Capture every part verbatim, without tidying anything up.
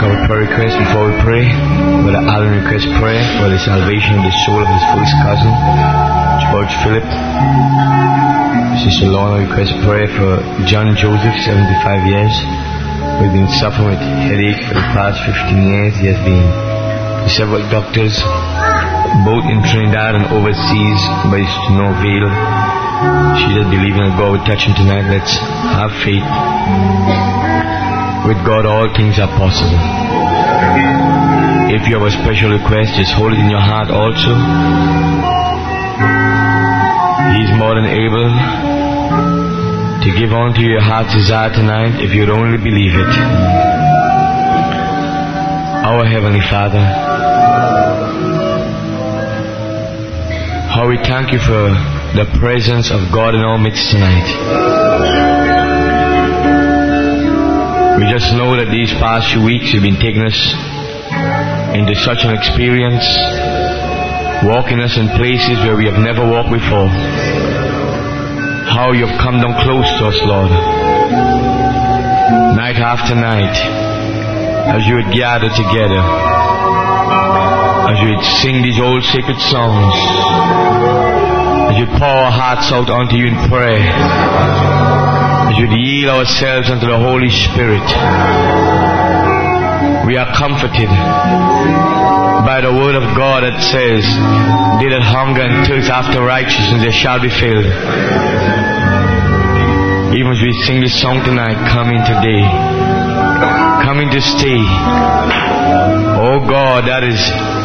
our prayer request before we pray. Brother Alan requests prayer for the salvation of the soul of his first cousin, George Philip. Sister Lorna requests prayer for John Joseph, seventy-five years, who has been suffering with headache for the past fifteen years. He has been to several doctors, both in Trinidad and overseas, but it's to no avail. She just believes that God will touch him tonight. Let's have faith. With God, all things are possible. If you have a special request, just hold it in your heart also. He is more than able to give unto your heart's desire tonight if you'd only believe it. Our Heavenly Father, how we thank you for the presence of God in our midst tonight. We just know that these past few weeks you've been taking us into such an experience, walking us in places where we have never walked before. How you have come down close to us, Lord. Night after night, as you would gather together, as you would sing these old sacred songs, as you pour our hearts out unto you in prayer, as you yield ourselves unto the Holy Spirit. We are comforted by the word of God that says, they that hunger and thirst after righteousness, they shall be filled. Even as we sing this song tonight, coming today, coming to stay. Oh God, that is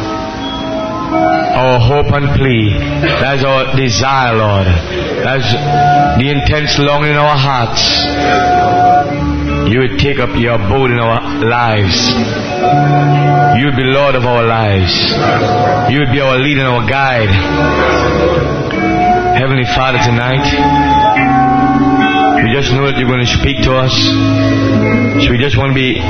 our hope and plea. That's our desire, Lord. That's the intense longing in our hearts. You would take up your abode in our lives. You would be Lord of our lives. You would be our leader and our guide. Heavenly Father, tonight, we just know that you're going to speak to us. So we just want to be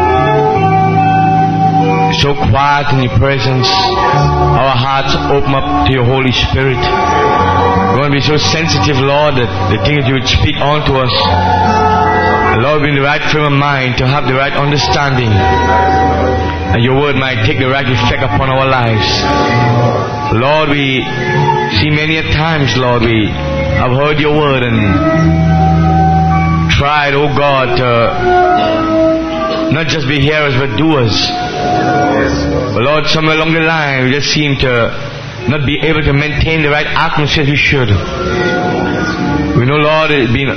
so quiet in your presence. Our hearts open up to your Holy Spirit. We want to be so sensitive, Lord, that the things you would speak onto us, Lord, be in the right frame of mind to have the right understanding, and your word might take the right effect upon our lives. Lord, we see many a times, Lord, we have heard your word and tried, oh God, to not just be hearers but doers. But Lord, somewhere along the line we just seem to not be able to maintain the right atmosphere as we should. We know, Lord, it's been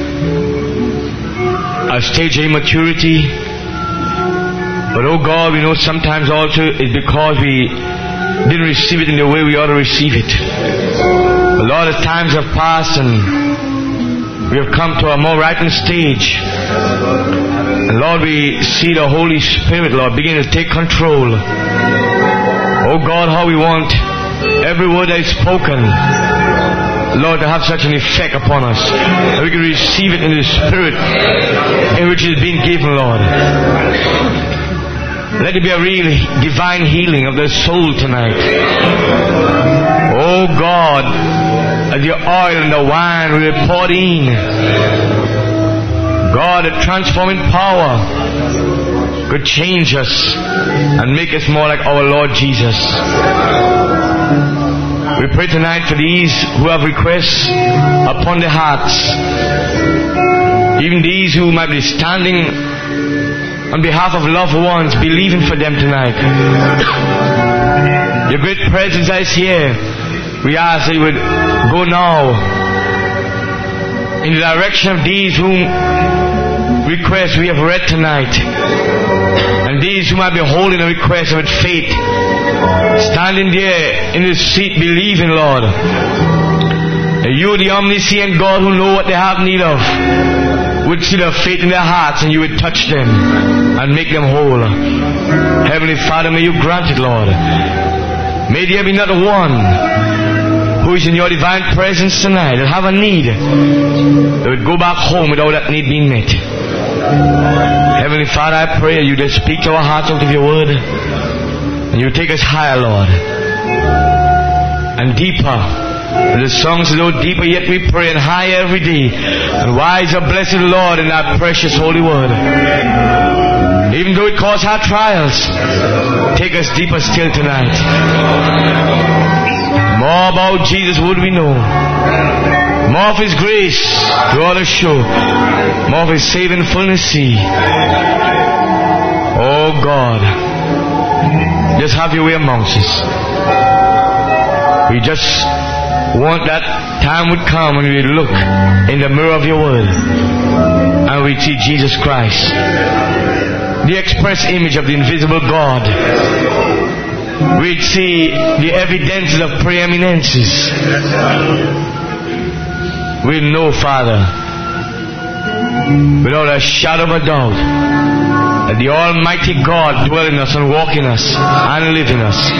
a stage of immaturity, but oh God, we know sometimes also it's because we didn't receive it in the way we ought to receive it. But Lord, as times have passed and we have come to a more ripened stage, and Lord, we see the Holy Spirit, Lord, begin to take control. Oh God, how we want every word that is spoken, Lord, to have such an effect upon us, that we can receive it in the Spirit in which it is being given, Lord. Let it be a real divine healing of the soul tonight. Oh God, as the oil and the wine we will pour in, God, the transforming power could change us and make us more like our Lord Jesus. We pray tonight for these who have requests upon their hearts, even these who might be standing on behalf of loved ones, believing for them tonight. Your great presence is here. We ask that you would go now in the direction of these whom requests we have read tonight, and these who might be holding a request with faith, standing there in the seat believing, Lord, that you, the omniscient God who know what they have need of, would see their faith in their hearts and you would touch them and make them whole. Heavenly Father, may you grant it, Lord. May there be not one who is in your divine presence tonight that have a need that would go back home without that need being met. Heavenly Father, I pray you just speak to our hearts out of your word, and you take us higher, Lord, and deeper. The songs go deeper, yet we pray, and higher every day. And wise or blessed Lord in that precious holy word. Even though it causes hard trials, take us deeper still tonight. More about Jesus would we know. More of His grace to all us show. More of His saving fullness see. Oh God, just have your way amongst us. We just want that time would come when we look in the mirror of your word and we see Jesus Christ, the express image of the invisible God. We'd see the evidences of preeminences. We know, Father, without a shadow of a doubt, that the Almighty God dwell in us and walk in us and live in us.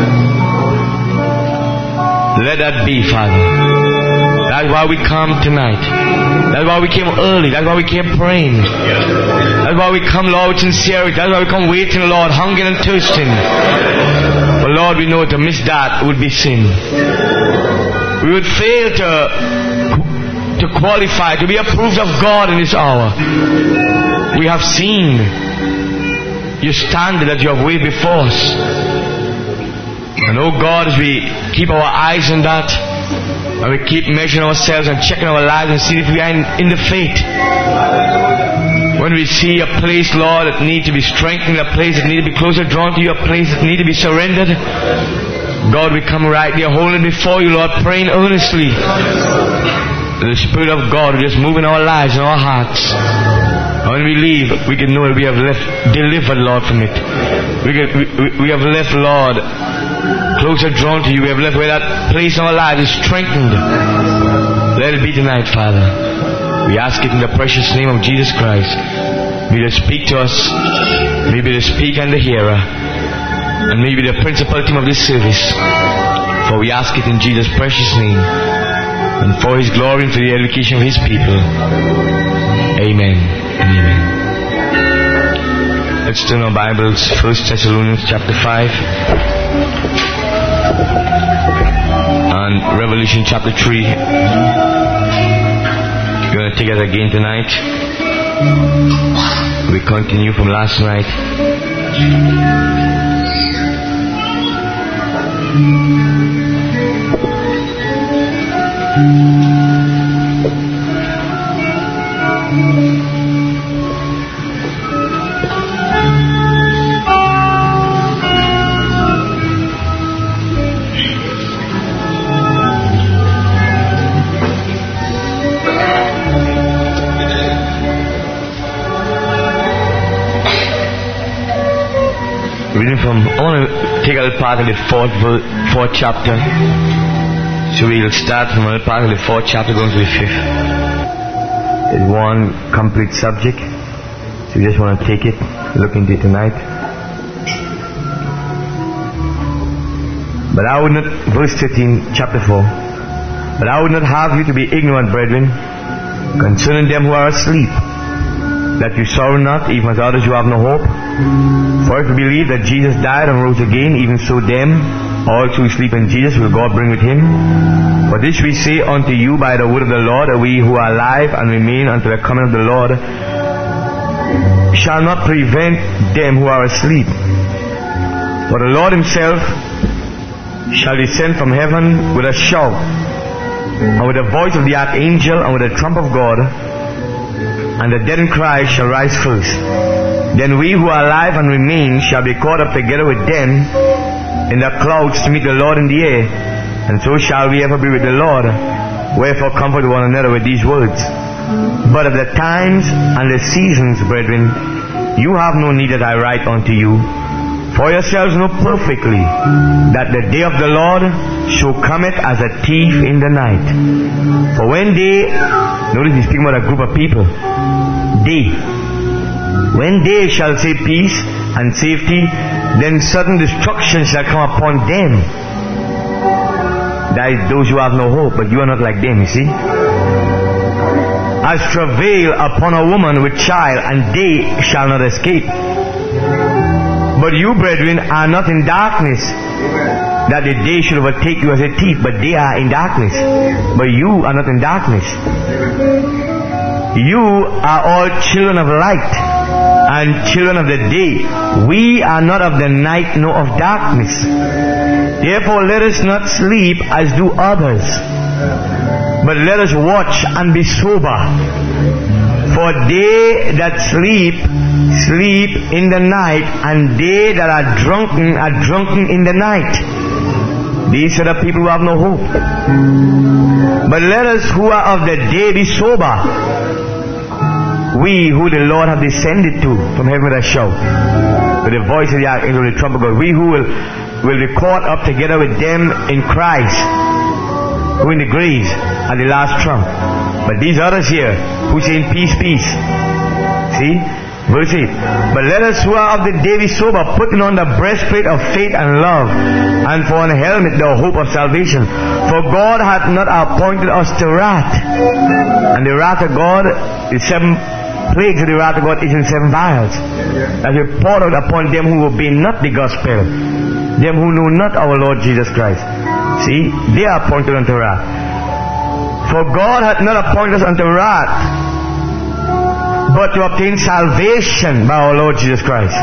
Let that be, Father. That's why we come tonight. That's why we came early. That's why we came praying. That's why we come, Lord, with sincerity. That's why we come waiting, Lord, hungering and thirsting. But Lord, we know to miss that would be sin. We would fail to, to qualify, to be approved of God in this hour. We have seen your standard that you have weighed before us. And oh God, as we keep our eyes on that, and we keep measuring ourselves and checking our lives and see if we are in, in the faith. When we see a place, Lord, that needs to be strengthened, a place that needs to be closer drawn to you, a place that needs to be surrendered, God, we come right there holding before you, Lord, praying earnestly. The Spirit of God will just move in our lives and our hearts. And when we leave, we can know that we have left delivered, Lord, from it. We, can, we, we have left, Lord, closer drawn to you. We have left where that place in our lives is strengthened. Let it be tonight, Father. We ask it in the precious name of Jesus Christ. May you speak to us. May be the speaker and the hearer. And may be the principal team of this service. For we ask it in Jesus' precious name. And for His glory and for the edification of His people. Amen and amen. Let's turn our Bibles. First Thessalonians chapter five. And Revelation chapter three. We're going to take it again tonight. We continue from last night. Reading from, I want to take a little part of the fourth, fourth chapter. So we'll start from a little part of the fourth chapter going to the fifth. It's one complete subject. So we just want to take it, look into it tonight. But I would not, verse thirteen, chapter four. But I would not have you to be ignorant, brethren, concerning them who are asleep, that you sorrow not, even as others who have no hope. For if you believe that Jesus died and rose again, even so them also who sleep in Jesus will God bring with Him. For this we say unto you by the word of the Lord, that we who are alive and remain until the coming of the Lord shall not prevent them who are asleep. For the Lord Himself shall descend from heaven with a shout, and with the voice of the archangel, and with the trump of God, and the dead in Christ shall rise first. Then we who are alive and remain shall be caught up together with them in the clouds to meet the Lord in the air, and so shall we ever be with the Lord. Wherefore comfort one another with these words. But of the times and the seasons, brethren, you have no need that I write unto you. For yourselves know perfectly that the day of the Lord so cometh as a thief in the night. For when they, notice he's speaking about a group of people, they, when they shall say peace and safety, then sudden destruction shall come upon them. That is those who have no hope, but you are not like them, you see. As travail upon a woman with child, and they shall not escape. But you, brethren, are not in darkness, that the day should overtake you as a thief, but they are in darkness. But you are not in darkness. You are all children of light and children of the day. We are not of the night nor of darkness. Therefore let us not sleep as do others, but let us watch and be sober. For they that sleep, sleep in the night, and they that are drunken are drunken in the night. These are the people who have no hope. But let us who are of the day be sober, we who the Lord hath descended to from heaven with a shout, with the voice of the archangel with the trumpet God. We who will, will be caught up together with them in Christ, who in the graves at the last trump. But these others here who say peace, peace. See? Verse eight. But let us who are of the day be sober, putting on the breastplate of faith and love, and for an helmet the hope of salvation. For God hath not appointed us to wrath. And the wrath of God, the seven plagues of the wrath of God is in seven vials, that we poured out upon them who obey not the gospel, them who know not our Lord Jesus Christ. See, they are appointed unto wrath. For God hath not appointed us unto wrath, but to obtain salvation by our Lord Jesus Christ,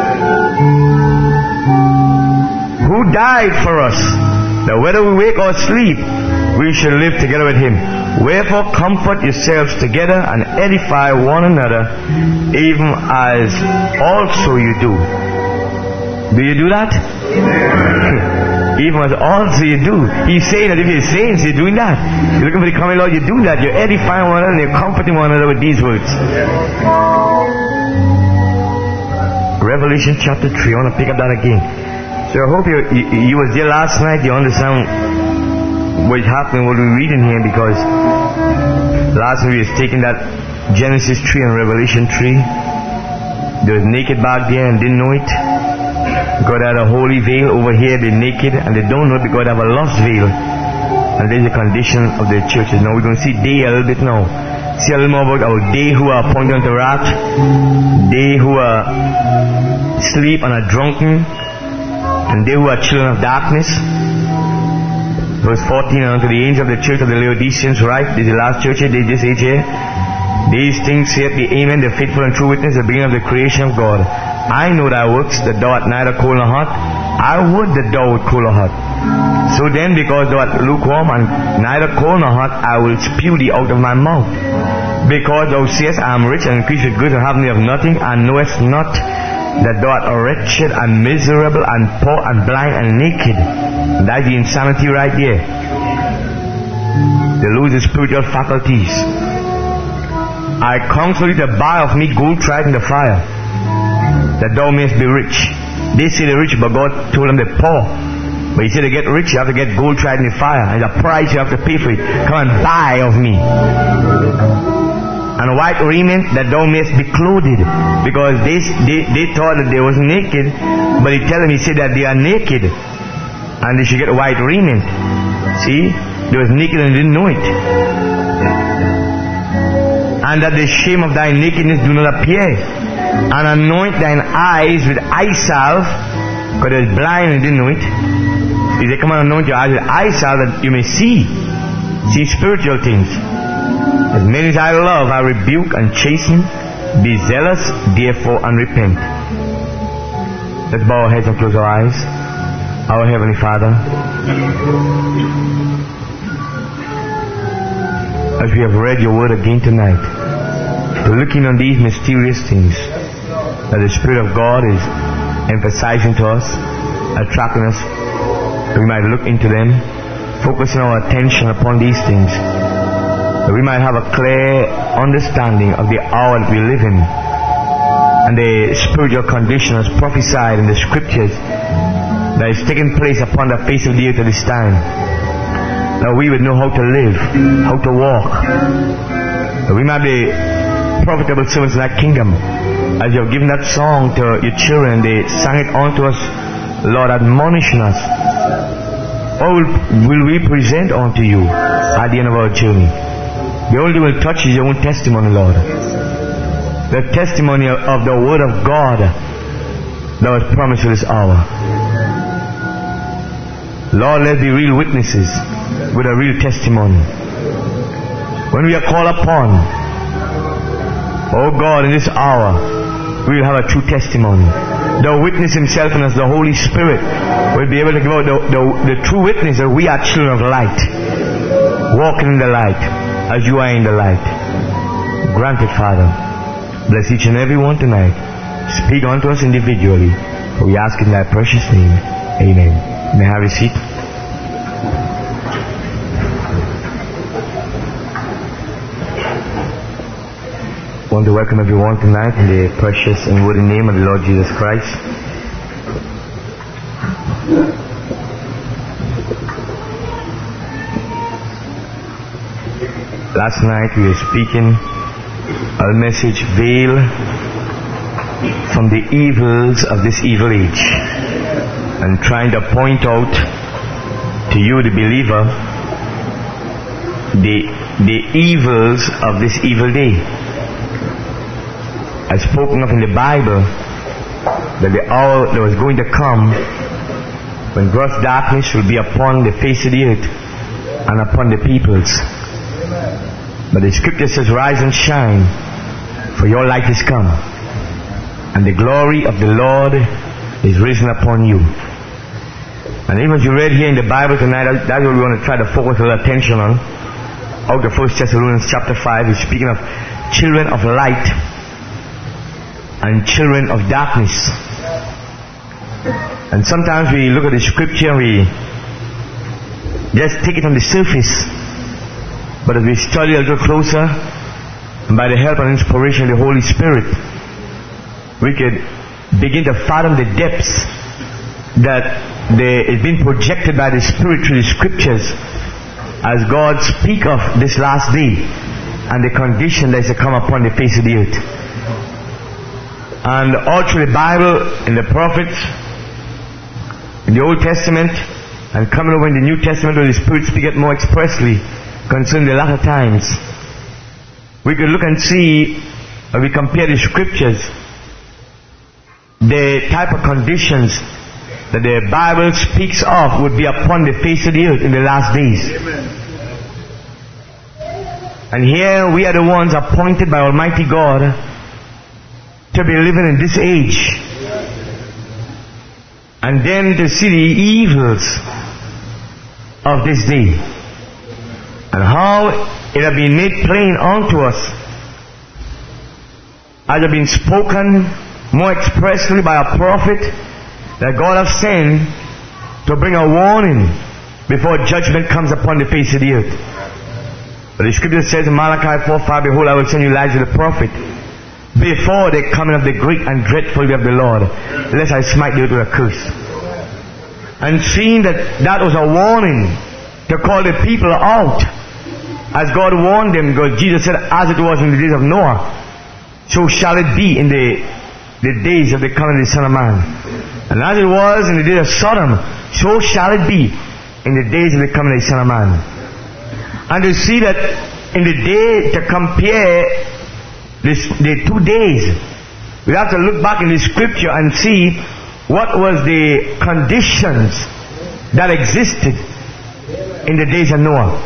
who died for us, that whether we wake or sleep, we shall live together with him. Wherefore comfort yourselves together and edify one another, even as also you do. Do you do that? Even as also you do. He's saying that if you're saints, you're doing that. You're looking for the coming Lord, you do that. You're edifying one another and you're comforting one another with these words. Revelation chapter three. I want to pick up that again. So I hope you, you, you was there last night. You understand what's happening, what we're reading here, because last night we was taking that Genesis three and Revelation three. They was naked back there and didn't know it. God had a holy veil over here, they're naked, and they don't know it because they have a lost veil. And there's the condition of the churches. Now we're going to see they a little bit now. See a little more about our they who are appointed unto wrath, they who are asleep and are drunken, and they who are children of darkness. Verse fourteen, and unto the angel of the church of the Laodiceans write, this is the last church, they this age here. These things saith the Amen, the faithful and true witness, the beginning of the creation of God. I know thy works, that thou art neither cold nor hot. I would that thou wert cold or hot. So then, because thou art lukewarm and neither cold nor hot, I will spew thee out of my mouth. Because thou sayest, I am rich and increased with goods and have need of nothing, and knowest not that thou art wretched and miserable and poor and blind and naked. That's the insanity right there. They lose the spiritual faculties. I counsel thee to buy of me gold tried in the fire, that thou mayest be rich. They say they're rich, but God told them they're poor. But he said to get rich, you have to get gold tried in the fire. And the price you have to pay for it. Come and buy of me. And white raiment, that thou mayest be clothed. Because they, they, they thought that they was naked, but he tell them, he said that they are naked, and they should get white raiment. See? They was naked and didn't know it. And that the shame of thy nakedness do not appear. And anoint thine eyes with eye salve, because they was blind and didn't know it. He said, come and anoint your eyes with eye salve, that you may see. See spiritual things. As many as I love, I rebuke and chasten. Be zealous, therefore, and repent. Let's bow our heads and close our eyes. Our Heavenly Father, as we have read your word again tonight, we're looking on these mysterious things that the Spirit of God is emphasizing to us, attracting us, that we might look into them, focusing our attention upon these things, that we might have a clear understanding of the hour that we live in and the spiritual condition as prophesied in the scriptures that is taking place upon the face of the earth at this time. That we would know how to live, how to walk, that we might be profitable servants in that kingdom. As you have given that song to your children, they sang it unto us, Lord, admonishing us. What will, will we present unto you at the end of our journey? The only thing will touch is your own testimony, Lord. The testimony of, of the word of God that was promised for this hour. Lord, let's be real witnesses with a real testimony. When we are called upon, oh God, in this hour, we will have a true testimony. The witness himself and as the Holy Spirit will be able to give out the, the, the true witness that we are children of light, walking in the light as you are in the light. Grant it, Father. Bless each and every one tonight. Speak unto us individually. For we ask in thy precious name. Amen. May I have a seat? I want to welcome everyone tonight in the precious and worthy name of the Lord Jesus Christ. Last night we were speaking a message, Veil from the evils of this evil age, and trying to point out to you, the believer, the, the evils of this evil day. As spoken of in the Bible, that the hour that was going to come when gross darkness will be upon the face of the earth and upon the peoples. But the scripture says, rise and shine, for your light is come, and the glory of the Lord is risen upon you. And even as you read here in the Bible tonight, that's what we want to try to focus our attention on. Out of First Thessalonians chapter five, is speaking of children of light and children of darkness. And sometimes we look at the scripture and we just take it on the surface. But as we study a little closer, and by the help and inspiration of the Holy Spirit, we could begin to fathom the depths that is being projected by the Spirit through the scriptures as God speak of this last day and the condition that is to come upon the face of the earth. And all through the Bible, in the prophets, in the Old Testament, and coming over in the New Testament where the Spirit speaketh more expressly concerning the latter times, we could look and see, when we compare the scriptures, the type of conditions that the Bible speaks of would be upon the face of the earth in the last days. Amen. And here we are the ones appointed by Almighty God to be living in this age, and then to see the evils of this day, and how it has been made plain unto us, as it has been spoken more expressly by a prophet that God has sent to bring a warning before judgment comes upon the face of the earth. But the scripture says in Malachi four five, behold, I will send you Elijah the prophet before the coming of the great and dreadful day of the Lord, lest I smite the earth with a curse. And seeing that that was a warning to call the people out, as God warned them, because Jesus said, as it was in the days of Noah, so shall it be in the, the days of the coming of the Son of Man. And as it was in the days of Sodom, so shall it be in the days of the coming of the Son of Man. And to see that in the day, to compare This, the two days, we have to look back in the scripture and see what was the conditions that existed in the days of Noah.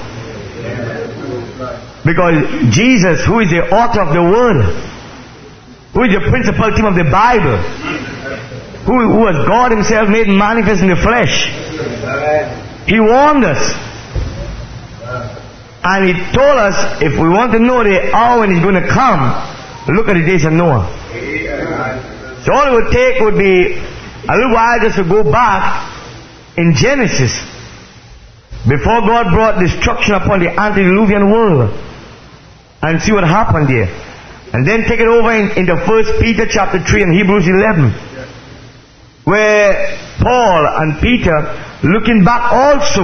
Because Jesus, who is the author of the word, who is the principal theme of the Bible, who, who was God himself made manifest in the flesh, he warned us. And he told us, if we want to know the hour when he's going to come, look at the days of Noah. So all it would take would be a little while just to go back in Genesis, before God brought destruction upon the antediluvian world, and see what happened there. And then take it over in, into First Peter chapter three and Hebrews eleven, where Paul and Peter, looking back also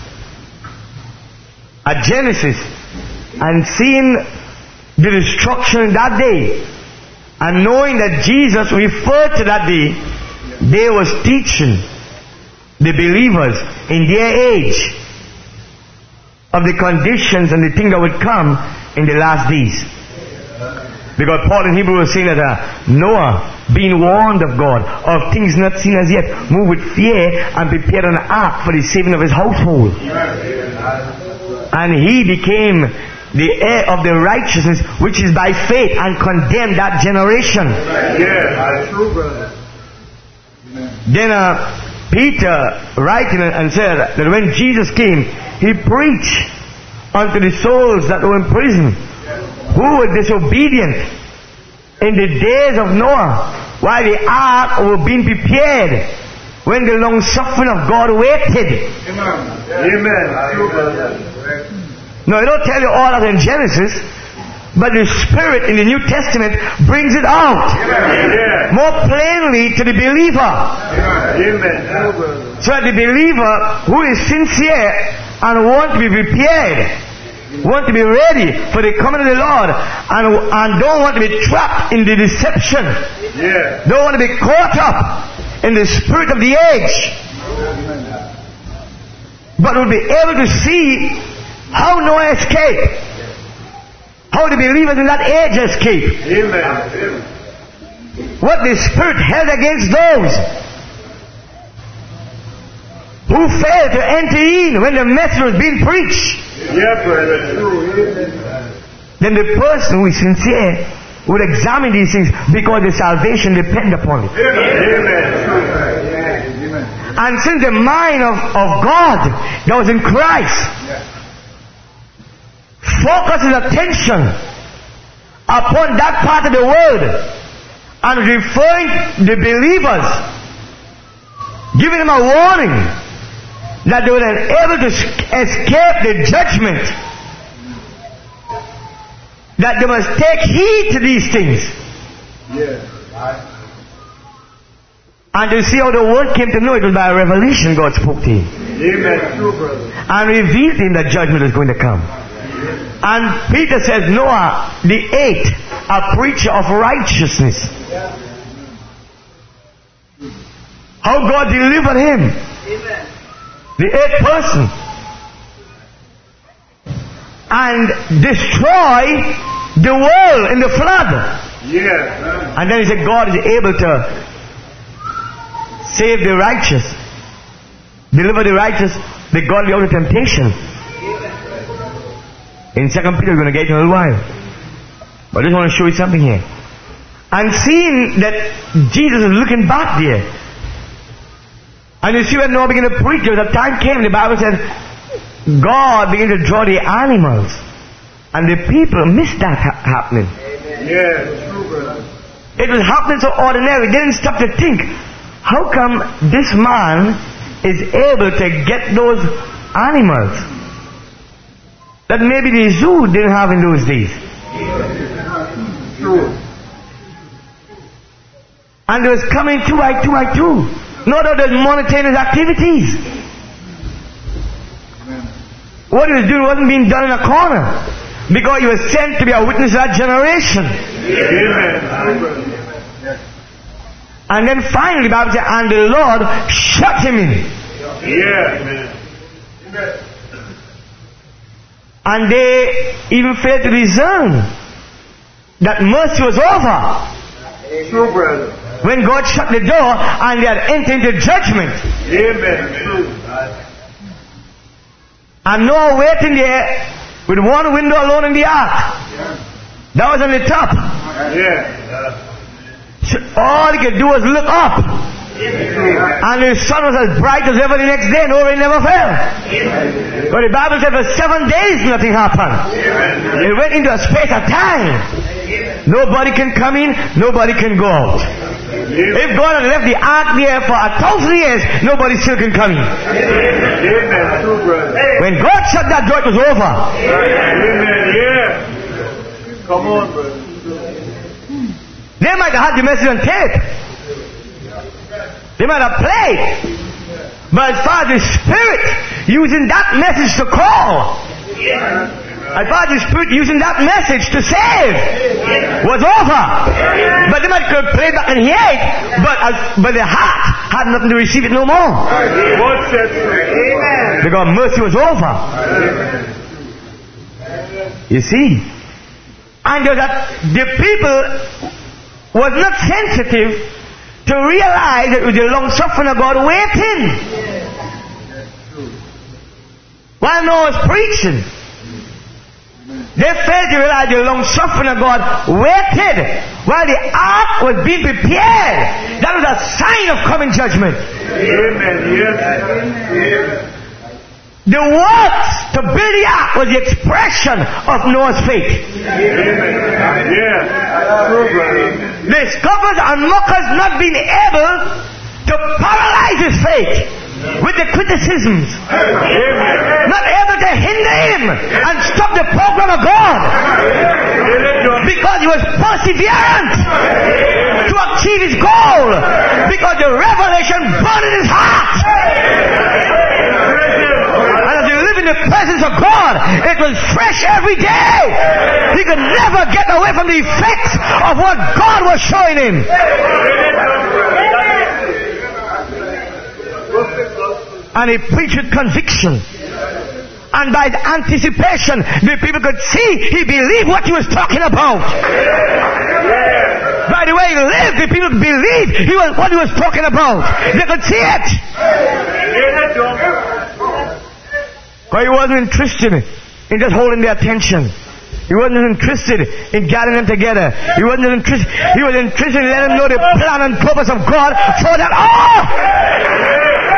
at Genesis and seeing the destruction in that day, and knowing that Jesus referred to that day, they was teaching the believers in their age of the conditions and the thing that would come in the last days. Because Paul in Hebrew was saying that uh, Noah, being warned of God of things not seen as yet, moved with fear and prepared an ark for the saving of his household. And he became the heir of the righteousness which is by faith, and condemn that generation. Yeah, that's true, brother. Then uh, Peter writing and said that when Jesus came, he preached unto the souls that were in prison, who were disobedient in the days of Noah, while the ark were being prepared, when the long suffering of God waited. Amen. No, I don't tell you all that in Genesis, but the Spirit in the New Testament brings it out more plainly to the believer. So that the believer who is sincere and want to be prepared, want to be ready for the coming of the Lord, and, and don't want to be trapped in the deception, don't want to be caught up in the spirit of the age, but will be able to see how Noah escaped, how the believers in that age escaped. Amen. What the Spirit held against those who failed to enter in when the message was being preached. Yeah, brother. True. Then the person who is sincere would examine these things, because the salvation depends upon it. Amen. And since the mind of, of God that was in Christ focuses attention upon that part of the world and referring the believers, giving them a warning that they were unable to escape the judgment, that they must take heed to these things. And to see how the world came to know it was by a revelation God spoke to him. Amen. True, brother. And revealed to him that judgment is going to come. And Peter says, Noah, the eighth, a preacher of righteousness. How God delivered him. Amen. The eighth person. And destroy the world in the flood. Yeah. And then he said, God is able to save the righteous, deliver the righteous, the godly out of temptation. In Second Peter, we're going to get in a little while. But I just want to show you something here. And seeing that Jesus is looking back there, and you see when Noah began to preach, there was a time came, the Bible said, God began to draw the animals, and the people missed that ha- happening. Yeah, true, brother. It was happening so ordinary. They didn't stop to think, how come this man is able to get those animals that maybe the zoo didn't have in those days? True. And it was coming two by two by two. Not all those monetary activities. What he was doing wasn't being done in a corner, because he was sent to be a witness to that generation. Amen. And then finally, the Bible says, and the Lord shut him in. Yeah. And they even failed to discern that mercy was over. True, brother. When God shut the door and they had entered into judgment. Amen. And Noah waiting there with one window alone in the ark. That was on the top. Yeah. So all he could do was look up. And the sun was as bright as ever the next day, and the rain never fell. But the Bible said for seven days nothing happened. It went into a space of time. Nobody can come in, nobody can go out. If God had left the ark there for a thousand years, nobody still can come in. When God shut that door, it was over. Amen. Yeah. Come on, brother. They might have had the message on tape. They might have played. But as far as the Spirit using that message to call, as far as the Spirit using that message to save, was over. But they might could play back and hear it, but, as, but the heart had nothing to receive it no more. Because mercy was over. You see? And that the people was not sensitive to realize that it was the long suffering of God waiting. While Noah was preaching. They failed to realize the long suffering of God waited while the ark was being prepared. That was a sign of coming judgment. Amen. Yes. Amen. The works to build the ark was the expression of Noah's faith. Amen. Yes. True, brother. The scoffers and mockers not being able to paralyze his faith with the criticisms. Amen. Not able to hinder him and stop the program of God. Because he was perseverant to achieve his goal. Because the revelation burned in his heart. And as he lived in the presence of God, it was fresh every day. He could never get away from the effects of what God was showing him. And he preached with conviction. And by the anticipation, the people could see he believed what he was talking about. By the way he lived, the people believed he was what he was talking about. They could see it. But he wasn't interested in just holding their attention. He wasn't interested in gathering them together. He wasn't interested. He was interested in letting them know the plan and purpose of God for that hour.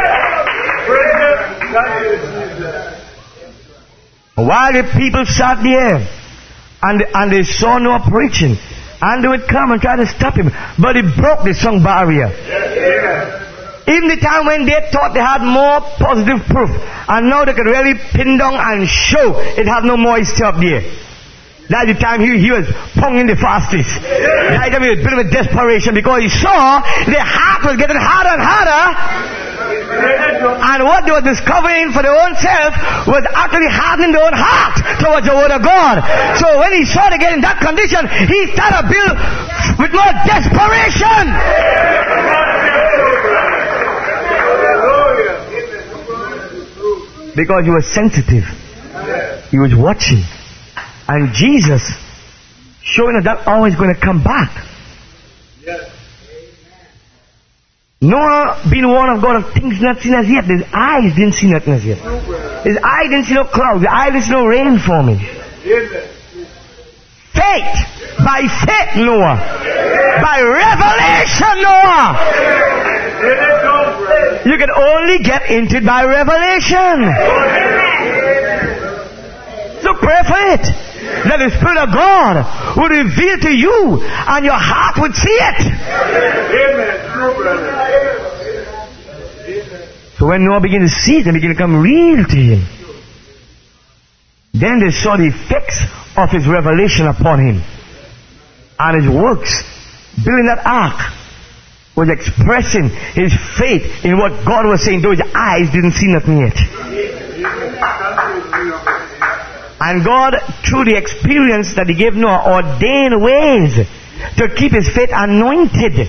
While the people sat there and, and they saw Noah preaching, and they would come and try to stop him, but he broke the song barrier. Even the time when they thought they had more positive proof, and now they could really pin down and show it had no moisture up there. That's the time he, he was ponging the fastest. That time he was building with desperation because he saw their heart was getting harder and harder. And what they were discovering for their own self was actually hardening their own heart towards the word of God. So when he saw they get in that condition, he started to build with more desperation. Because he was sensitive. He was watching. And Jesus showing us that hour is going to come back. Noah being warned of God of things not seen as yet. His eyes didn't see nothing as yet. His eye didn't see no clouds. His eye didn't see no rain forming. Faith. By faith, Noah. By revelation, Noah. You can only get into it by revelation. So pray for it. That the Spirit of God would reveal to you and your heart would see it. So when Noah began to see it and began to come real to him, then they saw the effects of his revelation upon him. And his works, building that ark, was expressing his faith in what God was saying, though his eyes didn't see nothing yet. And God, through the experience that he gave Noah, ordained ways to keep his faith anointed.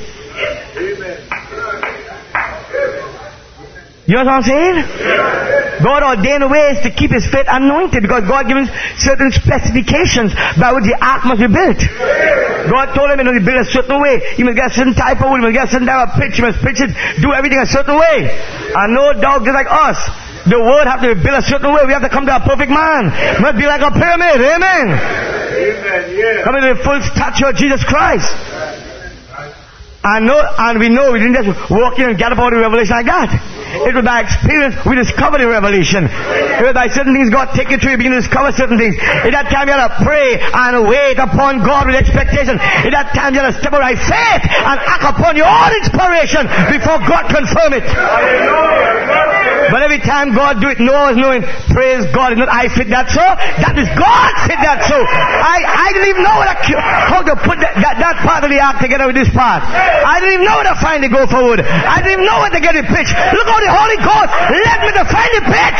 You know what I'm saying? God ordained ways to keep his faith anointed because God gave him certain specifications by which the ark must be built. God told him, you know, to build a certain way. You must get a certain type of wood, you must get a certain type of pitch, you must pitch it, do everything a certain way. And no doubt, just like us, the word have to be built a certain way. We have to come to a perfect man. We must be like a pyramid. Amen. Amen. Yeah. Come into the full stature of Jesus Christ. And, know, and we know we didn't just walk in and get about the revelation like that. It was by experience we discovered the revelation. It was by certain things God take you through, you begin to discover certain things. In that time you had to pray and wait upon God with expectation. In that time you had to step out by faith and act upon your own inspiration before God confirm it. But every time God do it, Noah was knowing, praise God, it's not I fit that so, that is God fit that so. I, I didn't even know what I, how to put that, that, that part of the ark together with this part. I didn't even know where to find the go forward. I didn't even know where to get the pitch. Look how the Holy Ghost led me to find the pitch.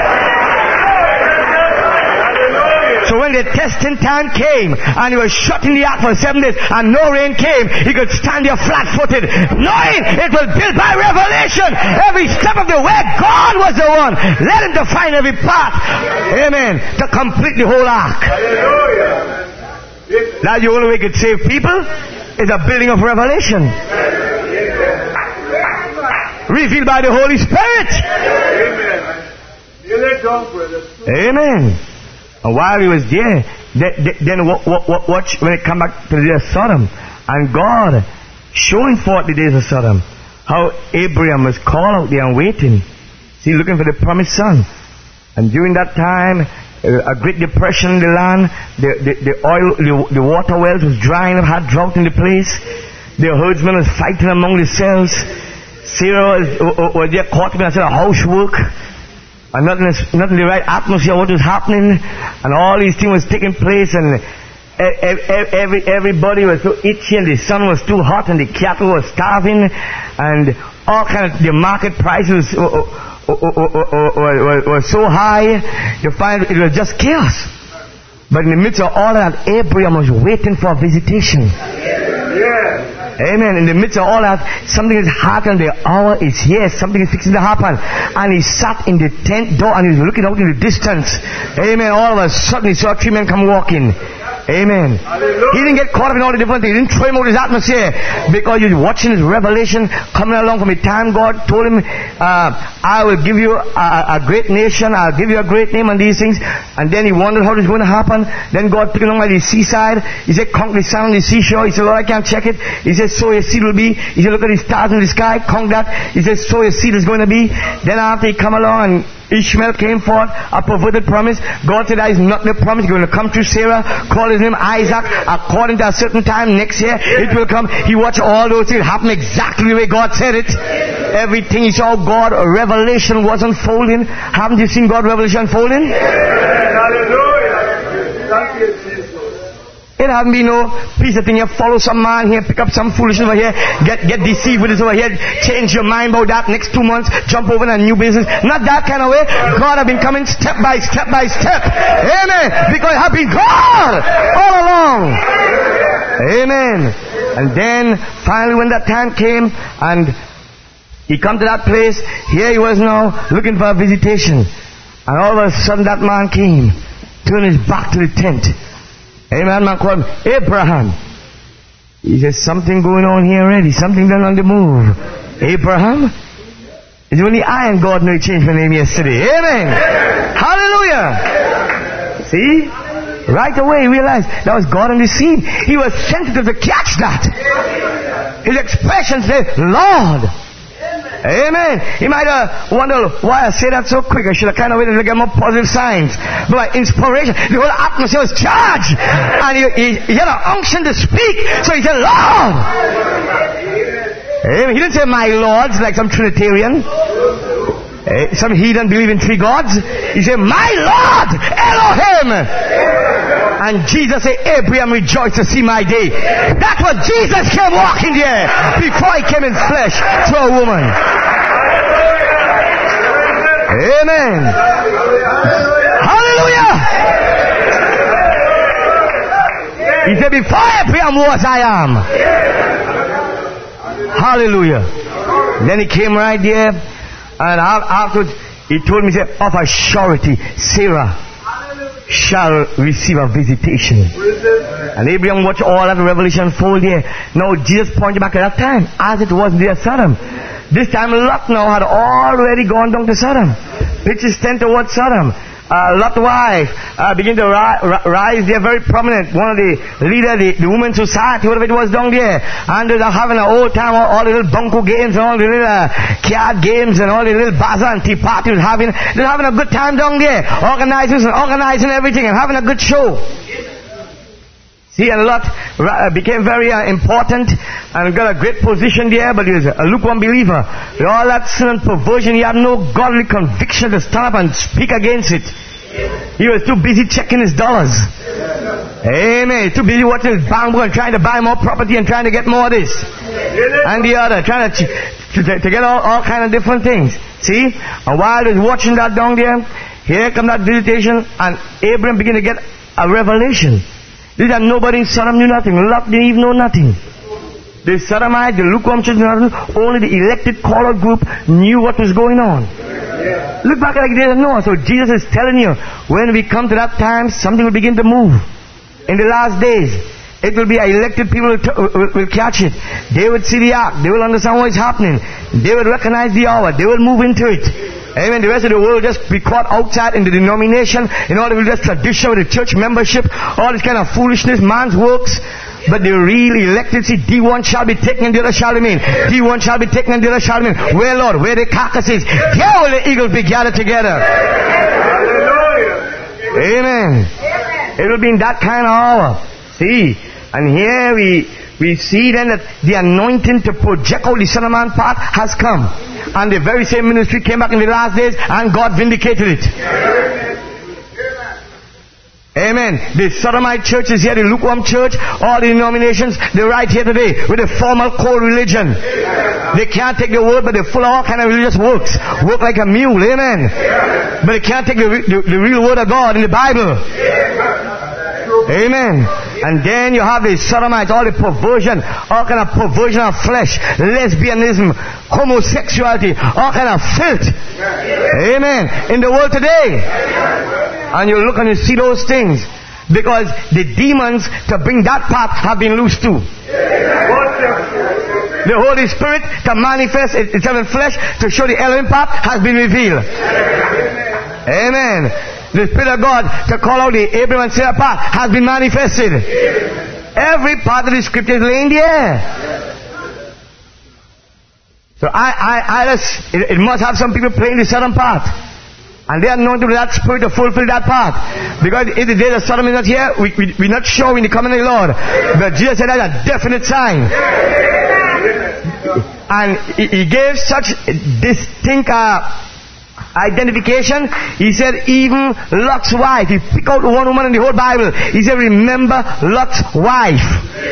So when the testing time came and he was shut in the ark for seven days and no rain came, he could stand there flat-footed, knowing it was built by revelation. Every step of the way, God was the one. Let him to find every part. Amen. To complete the whole ark. That's the only way he could save people, is a building of revelation. Revealed by the Holy Spirit. Amen. Amen. And while he was there, then watch when it come back to the day of Sodom, and God showing forth the days of Sodom, how Abraham was called out there and waiting, see, looking for the promised son. And during that time, a great depression in the land, the, the, the oil, the, the water wells was drying up, had drought in the place. The herdsmen was fighting among themselves. Sarah was, was there caught up in a housework, and not in, the, not in the right atmosphere, what was happening, and all these things was taking place, and every, everybody was so itchy, and the sun was too hot, and the cattle was starving, and all kind of, the market prices was so high, you find it was just chaos. But in the midst of all that, Abraham was waiting for a visitation. Yeah. Amen. In the midst of all that, something is happening. The hour is here. Something is fixing to happen. And he sat in the tent door and he was looking out in the distance. Amen. All of a sudden he saw three men come walking. Amen. Hallelujah. He didn't get caught up in all the different things. He didn't throw him out of his atmosphere, because he was watching his revelation coming along from the time God told him, uh, I will give you a, a great nation, I'll give you a great name and these things. And then he wondered how it was going to happen. Then God took him along by the seaside. He said, conk the sand on the seashore. He said, Lord, I can't check it. He said, so your seed will be. He said, look at the stars in the sky, conk that. He said, so your seed is going to be. Then after he come along and Ishmael came forth, a perverted promise. God said that is not the promise. He's going to come through Sarah, call his name Isaac, according to a certain time next year it will come. He watched all those things happen exactly the way God said it. Everything he saw, God, revelation was unfolding. Haven't you seen God revelation unfolding? Hallelujah. Thank you, Jesus. It haven't been no piece of thing. You follow some man here, pick up some foolishness over here, get get deceived with this over here, change your mind about that, next two months, jump over in a new business. Not that kind of way. God have been coming step by step by step. Amen. Because it have been God all along. Amen. And then finally when that time came and he come to that place, here he was now looking for a visitation. And all of a sudden that man came, turned his back to the tent. Amen. Man called him Abraham. He says, something going on here already. Something done on the move. Abraham? It's only I and God know he changed my name yesterday. Amen. Hallelujah. See? Right away he realized that was God on the scene. He was sensitive to catch that. His expression said, Lord. Amen. He might have wondered why I say that so quick. I should have kind of waited to get more positive signs. But inspiration, the whole atmosphere was charged. And he, he, he had an unction to speak. So he said, Lord. Amen. He didn't say my Lord like some Trinitarian. Eh, some heathen believe in three gods. He said, my Lord, Elohim. And Jesus said, Abraham rejoiced to see my day. That's what Jesus came walking there before he came in flesh to a woman. Amen. Hallelujah. He said, before Abraham was, I am. Hallelujah. Then he came right there, and afterwards he told me, he said, of a surety, Sarah shall receive a visitation. And Abraham watched all that revelation unfold there. Now Jesus pointed back at that time, as it was there at Sodom. This time Lot now had already gone down to Sodom. Pitches tent towards Sodom. Uh, Lot's wife uh, began to ri- ri- rise there, very prominent. One of the leader, the, the women's society, whatever it was down there. And they're having an old time, all, all the little bunko games and all the little uh, card games and all the little bazaar and tea parties having. They're having a good time down there. Organizing and organizing everything and having a good show. See, and Lot uh, became very uh, important and got a great position there, but he was a lukewarm believer. With all that sin and perversion, he had no godly conviction to stand up and speak against it. He was too busy checking his dollars. Amen. Too busy watching his bank book and trying to buy more property and trying to get more of this and the other, trying to, to, to get all, all kind of different things. See? And while he was watching that down there, here comes that visitation, and Abraham began to get a revelation. This time nobody in Sodom knew nothing. Lot didn't even know nothing. The Sodomites, the lukewarm church, only the elected caller group knew what was going on. Yeah. Look back like they didn't know. So Jesus is telling you, when we come to that time, something will begin to move. In the last days, it will be elected people will, t- will, will catch it. They will see the ark. They will understand what is happening. They will recognize the hour. They will move into it. Amen. The rest of the world just be caught outside in the denomination, in all the religious tradition with the church membership, all this kind of foolishness, man's works. But the real elected, see, D one shall be taken and the other shall remain. D one shall be taken and the other shall remain. Where, Lord? Where the carcass is, there will the eagles be gathered together. Hallelujah. Amen. It will be in that kind of hour. See, and here we we see then that the anointing to project out the Son of Man part has come. And the very same ministry came back in the last days and God vindicated it. Amen. The Sodomite church is here, the lukewarm church, all the denominations, they're right here today with a formal core religion. They can't take the word, but they're full of all kind of religious works. Work like a mule, amen. But they can't take the, the, the real word of God in the Bible. Amen. And then you have the sodomites, all the perversion, all kind of perversion of flesh, lesbianism, homosexuality, all kind of filth. Amen. In the world today. And you look and you see those things. Because the demons to bring that part have been loosed too. The Holy Spirit to manifest itself in flesh to show the Elohim part has been revealed. Amen. The Spirit of God to call out the Abraham and Sarah part has been manifested. Every part of the scripture is laying there. So I, I, I just, it, it must have some people playing the southern part. And they are known to that Spirit to fulfill that part. Because if the day that Sodom is not here, we, we, we're not sure in the coming of the Lord. But Jesus said that's a definite sign. And he, he gave such distinct uh, identification. He said even Lot's wife. He picked out one woman in the whole Bible. He said remember Lot's wife.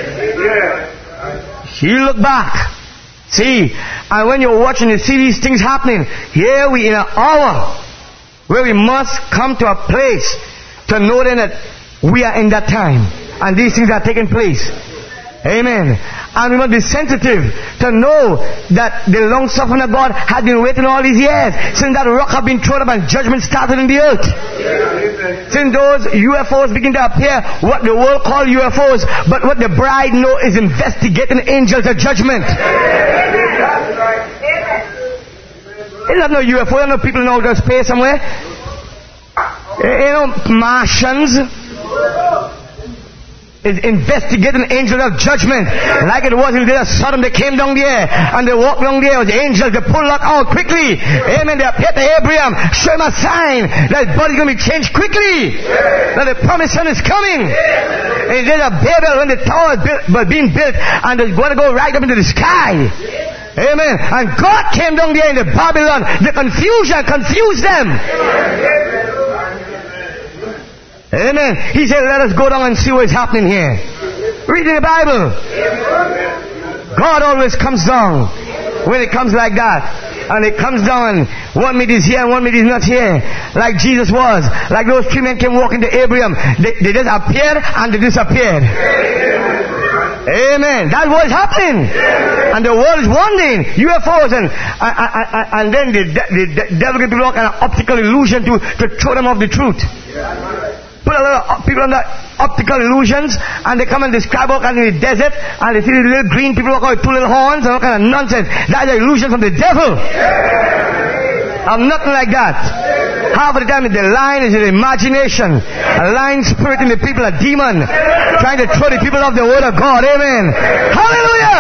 She looked back. See, and when you're watching and see these things happening, here we in an hour where we must come to a place to know then that we are in that time and these things are taking place. Amen. And we must be sensitive to know that the long suffering of God has been waiting all these years since that rock had been thrown up and judgment started in the earth. Since those U F Os begin to appear, what the world call U F Os, but what the bride know is investigating angels of judgment. It's not no U F O, you know people in outer space somewhere. You know, Martians is investigating angels of judgment. Like it was in the day of Sodom, they came down there and they walked down there with the angels, they pulled that out quickly. Amen. They appeared to Abraham, show him a sign that his body's going to be changed quickly. That the promised son is coming. In the day of Babel, when the tower was being built and they're going to go right up into the sky. Amen. And God came down there in the Babylon. The confusion confused them. Amen. He said, let us go down and see what is happening here. Reading the Bible. God always comes down when it comes like that. And it comes down. One minute is here and one minute is not here. Like Jesus was. Like those three men came walking to Abraham. They, they just appeared and they disappeared. Amen. That's what is happening. And the world is wondering. U F Os and and, and, and then the, the, the devil gives people an optical illusion to, to throw them off the truth. Put a lot of people under optical illusions and they come and describe all kinds in the desert and they see the little green people walk out with two little horns and all kind of nonsense. That is an illusion from the devil. I'm nothing like that. Half of the time the line is an imagination. A lying spirit in the people, a demon trying to throw the people off the word of God. Amen. Hallelujah.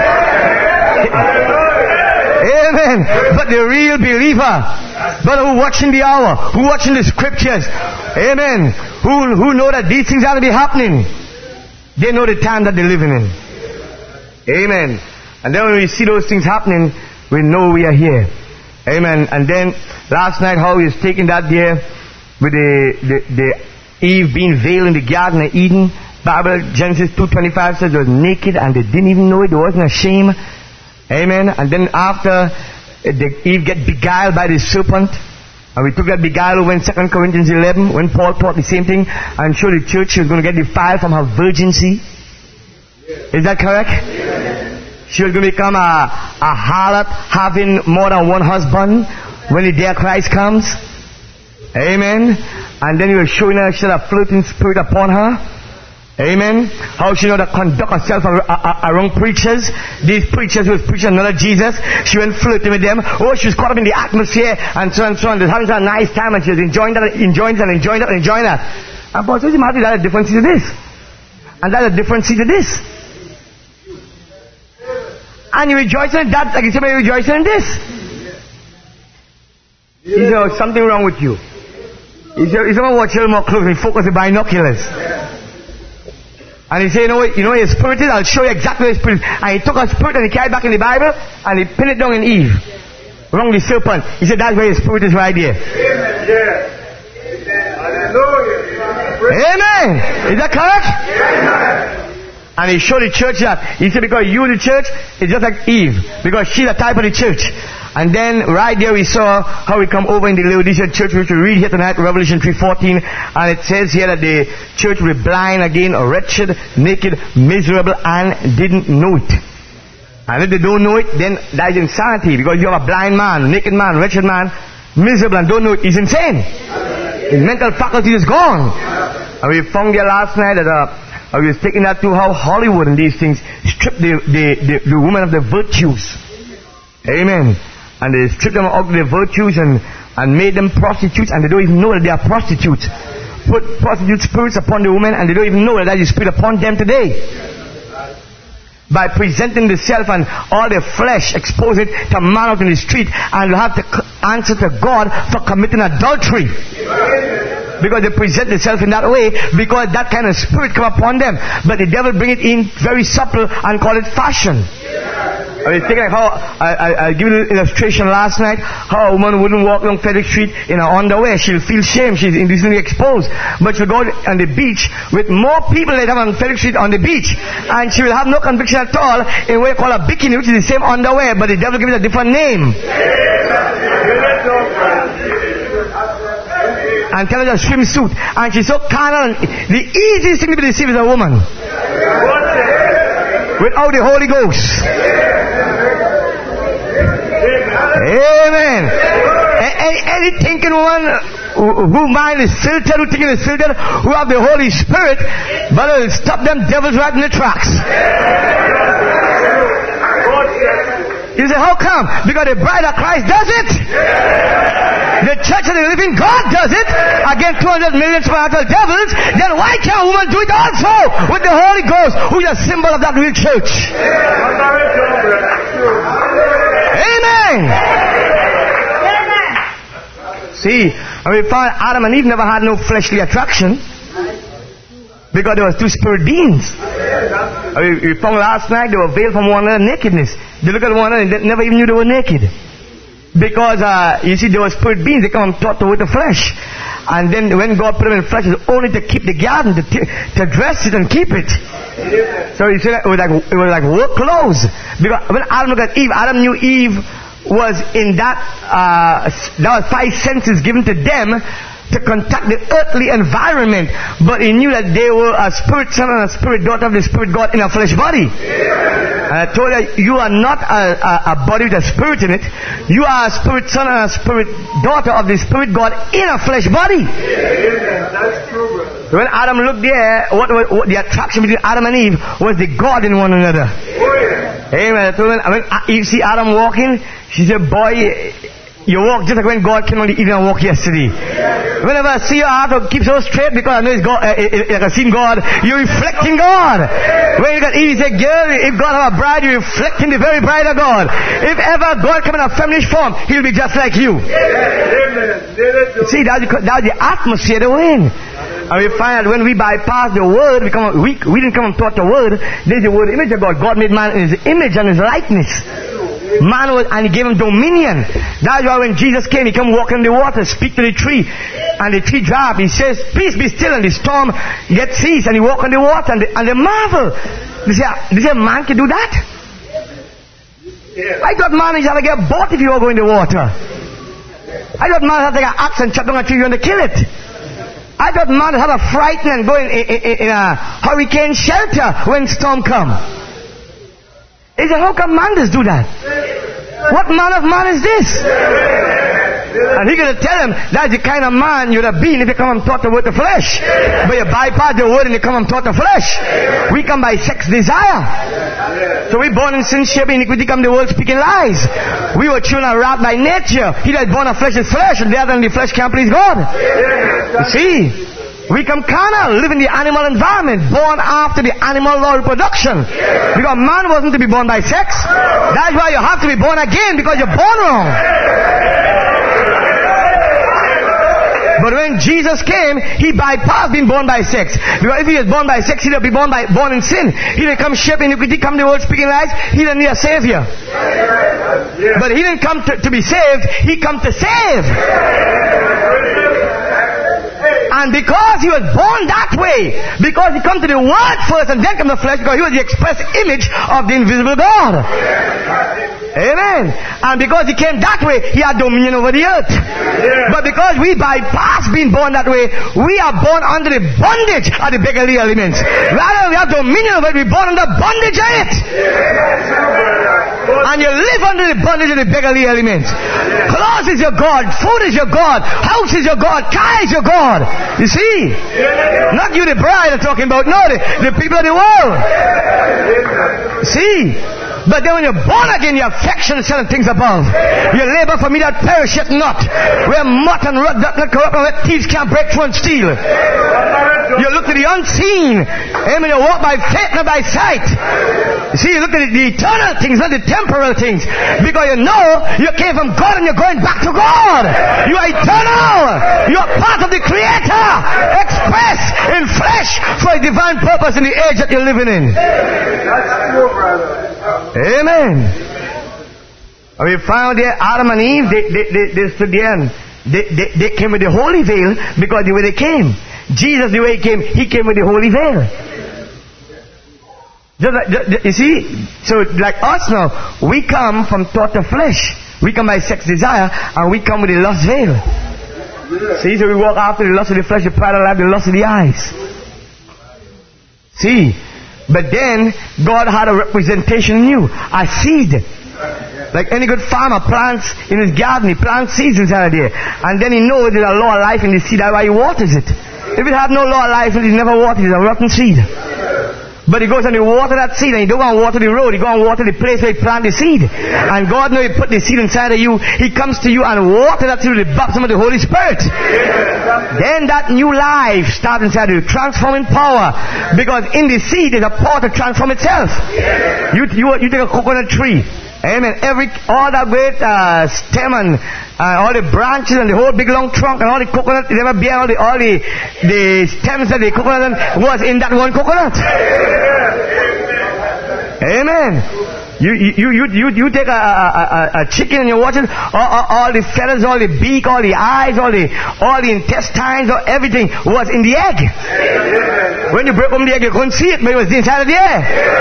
Amen. But the real believer, but who watching the hour, who watching the scriptures, amen, who who know that these things are to be happening, they know the time that they're living in. Amen. And then when we see those things happening, we know we are here. Amen. And then last night how he was taking that there with the, the, the Eve being veiled in the Garden of Eden. Bible, Genesis two twenty-five says it was naked and they didn't even know it. There wasn't a shame. Amen. And then after the Eve get beguiled by the serpent, and we took that beguile over in Second Corinthians eleven when Paul taught the same thing and showed the church she was going to get defiled from her virginity. Is that correct? She was going to become a, a harlot having more than one husband when the day of Christ comes. Amen. And then he was showing her she had a flirting spirit upon her. Amen. How she know to conduct herself around preachers. These preachers who was preaching another Jesus. She went flirting with them. Oh, she was caught up in the atmosphere and so on and so on. They was having a nice time and she was enjoying that, enjoying that, enjoying that, enjoying that. And Paul says, Matthew, that's a difference to this. And that's a difference to this. And you rejoicing in that, like you say, you're rejoicing in this. He said, oh, something wrong with you. He said, he's going to watch a little more closely. Focus the binoculars. And he said, you know what, you know what your spirit is? I'll show you exactly what your spirit is. And he took her spirit and he carried it back in the Bible and he pinned it down in Eve. Wrong the serpent. He said, that's where your spirit is right there. Amen. Yeah. Hallelujah. Amen. Is that correct? Amen. And he showed the church that. He said, because you, the church, is just like Eve. Because she's a type of the church. And then right there we saw how we come over in the Laodicean church, which we read here tonight, Revelation three fourteen. And it says here that the church was blind again, wretched, naked, miserable, and didn't know it. And if they don't know it, then that is insanity. Because you have a blind man, naked man, wretched man, miserable, and don't know it. He's insane. His mental faculty is gone. And we found here last night that uh, I was taking that to how Hollywood and these things strip the, the, the, the women of their virtues. Amen. And they stripped them out of their virtues and, and made them prostitutes, and they don't even know that they are prostitutes. Put prostitute spirits upon the women, and they don't even know that that is spirit upon them today. By presenting the self and all their flesh, expose it to man out in the street, and you have to answer to God for committing adultery. Because they present themselves in that way, because that kind of spirit come upon them. But the devil bring it in very subtle and call it fashion. I was thinking like how, I, I, I give you an illustration last night, how a woman wouldn't walk along Frederick Street in her underwear. She'll feel shame, she's indecently exposed. But she'll go on the beach with more people that have on Frederick Street on the beach. And she will have no conviction at all in what you call a bikini, which is the same underwear, but the devil gives it a different name. And tell her a swimsuit. And she's so carnal. The easiest thing to be deceived is a woman. Without the Holy Ghost. Amen. Any, any thinking woman who, who mind is filtered, who thinking is filtered, who have the Holy Spirit, but it'll stop them devils right in the tracks. You say, how come? Because the bride of Christ does it. The church of the living God does it against two hundred million spiritual devils. Then why can't a woman do it also with the Holy Ghost, who is a symbol of that real church? Amen. See, and we found Adam and Eve never had no fleshly attraction because they were two spirit beings. We, we found last night they were veiled from one another nakedness. They looked at one another and they never even knew they were naked. Because, uh, you see, they were spirit beings, they come taught to with the flesh. And then when God put them in flesh, it was only to keep the garden, to, t- to dress it and keep it. So you see, it was like, it was like work clothes. Because when Adam looked at Eve, Adam knew Eve was in that, uh, that was five senses given to them to contact the earthly environment, but he knew that they were a spirit son and a spirit daughter of the spirit God in a flesh body. And I told her, you are not a, a, a body with a spirit in it. You are a spirit son and a spirit daughter of the spirit God in a flesh body. That's true, brother. When Adam looked there, what, what, what the attraction between Adam and Eve was the God in one another. Oh, yeah. Amen. I told her, when you see Adam walking, she said, boy, you walk just like when God came on the evening and walked yesterday. Whenever I see your heart keep so straight, because I know it's God, uh, like I've seen God, you're reflecting God. When you got Eve, he said, girl, if God have a bride, you're reflecting the very bride of God. If ever God come in a feminine form, he'll be just like you. See, that's the, that's the atmosphere they were in. And we find that when we bypass the word, we, come, we, we didn't come and taught the word, there's the word image of God. God made man in his image and his likeness. Man was, and he gave him dominion. That's why when Jesus came, he came walking in the water, speak to the tree, and the tree dropped. He says, peace be still, and the storm gets ceased, and he walked on the water, and they, and they marvel. They say, they say, man can do that? Yeah. I thought man is have to get bought if you were going in the water. I thought man had to take an axe and chop down a tree and to kill it. I thought man had to frighten and go in, in, in, in a hurricane shelter when storm come. He said, how come man does do that? What man of man is this? And He's going to tell him, that's the kind of man you'd have been if you come and taught the word to flesh. But you bypass the word and you come and taught the flesh. We come by sex desire. So we born in sin, shape, iniquity, come the world speaking lies. We were children of wrath by nature. He that is born of flesh is flesh, and the other than the flesh can't please God. You see? We come carnal, live in the animal environment, born after the animal law reproduction. Because man wasn't to be born by sex. That's why you have to be born again, because you're born wrong. But when Jesus came, He bypassed being born by sex. Because if He was born by sex, He'd be born by born in sin. He'd come shaped in iniquity, come the world speaking lies. He didn't need a savior. But He didn't come to, to be saved. He come to save. And because He was born that way, because He come to the Word first and then come to the flesh, because He was the express image of the invisible God. Amen. And because He came that way, He had dominion over the earth. But because we bypass being born that way, we are born under the bondage of the beggarly elements. Rather than we have dominion over it, we're born under bondage of it. And you live under the bondage of the beggarly elements. Clothes is your God, food is your God, house is your God, car is your God. You see? Not you the bride I'm talking about, no, the, the people of the world. See? But then when you're born again, your affection is certain things above. You labor for me that perisheth not, where moth and rust doth not corrupt, and where thieves can't break through and steal. You look to the unseen. Amen. You walk by faith, not by sight. You see, you look at the, the eternal things, not the temporal things. Because you know you came from God and you're going back to God. You are eternal. You are part of the Creator, expressed in flesh for a divine purpose in the age that you're living in. That's true, brother. Amen. And we found there Adam and Eve, they, they, they, they stood there and they, they, they came with the holy veil because the way they came. Jesus, the way He came, He came with the holy veil. Just like, just, you see? So like us now, we come from thought of flesh. We come by sex desire, and we come with the lust veil. See, so we walk after the lust of the flesh, the pride of life, the lust of the eyes. See? But then, God had a representation in you. A seed. Like any good farmer plants in his garden, he plants seeds inside of there. And then he knows there's a law of life in the seed, that's why he waters it. If it had no law of life, he never waters it. It's a rotten seed. But he goes and he water that seed, and he don't go and water the road, he go and water the place where he planted the seed. And God knows he put the seed inside of you. He comes to you and water that seed with the baptism of the Holy Spirit. Then that new life starts inside of you, transforming power. Because in the seed is a power to transform itself. You, you, you take a coconut tree. Amen. Every, all that great uh, stem and uh, all the branches and the whole big long trunk and all the coconut, it never bear all the, all the, the stems of the coconut was in that one coconut. Amen. You, you, you, you, you take a, a, a, a chicken and you watch it, all, all, all the feathers, all the beak, all the eyes, all the, all the intestines, all, everything was in the egg. When you break open the egg, you couldn't see it, but it was inside of the egg.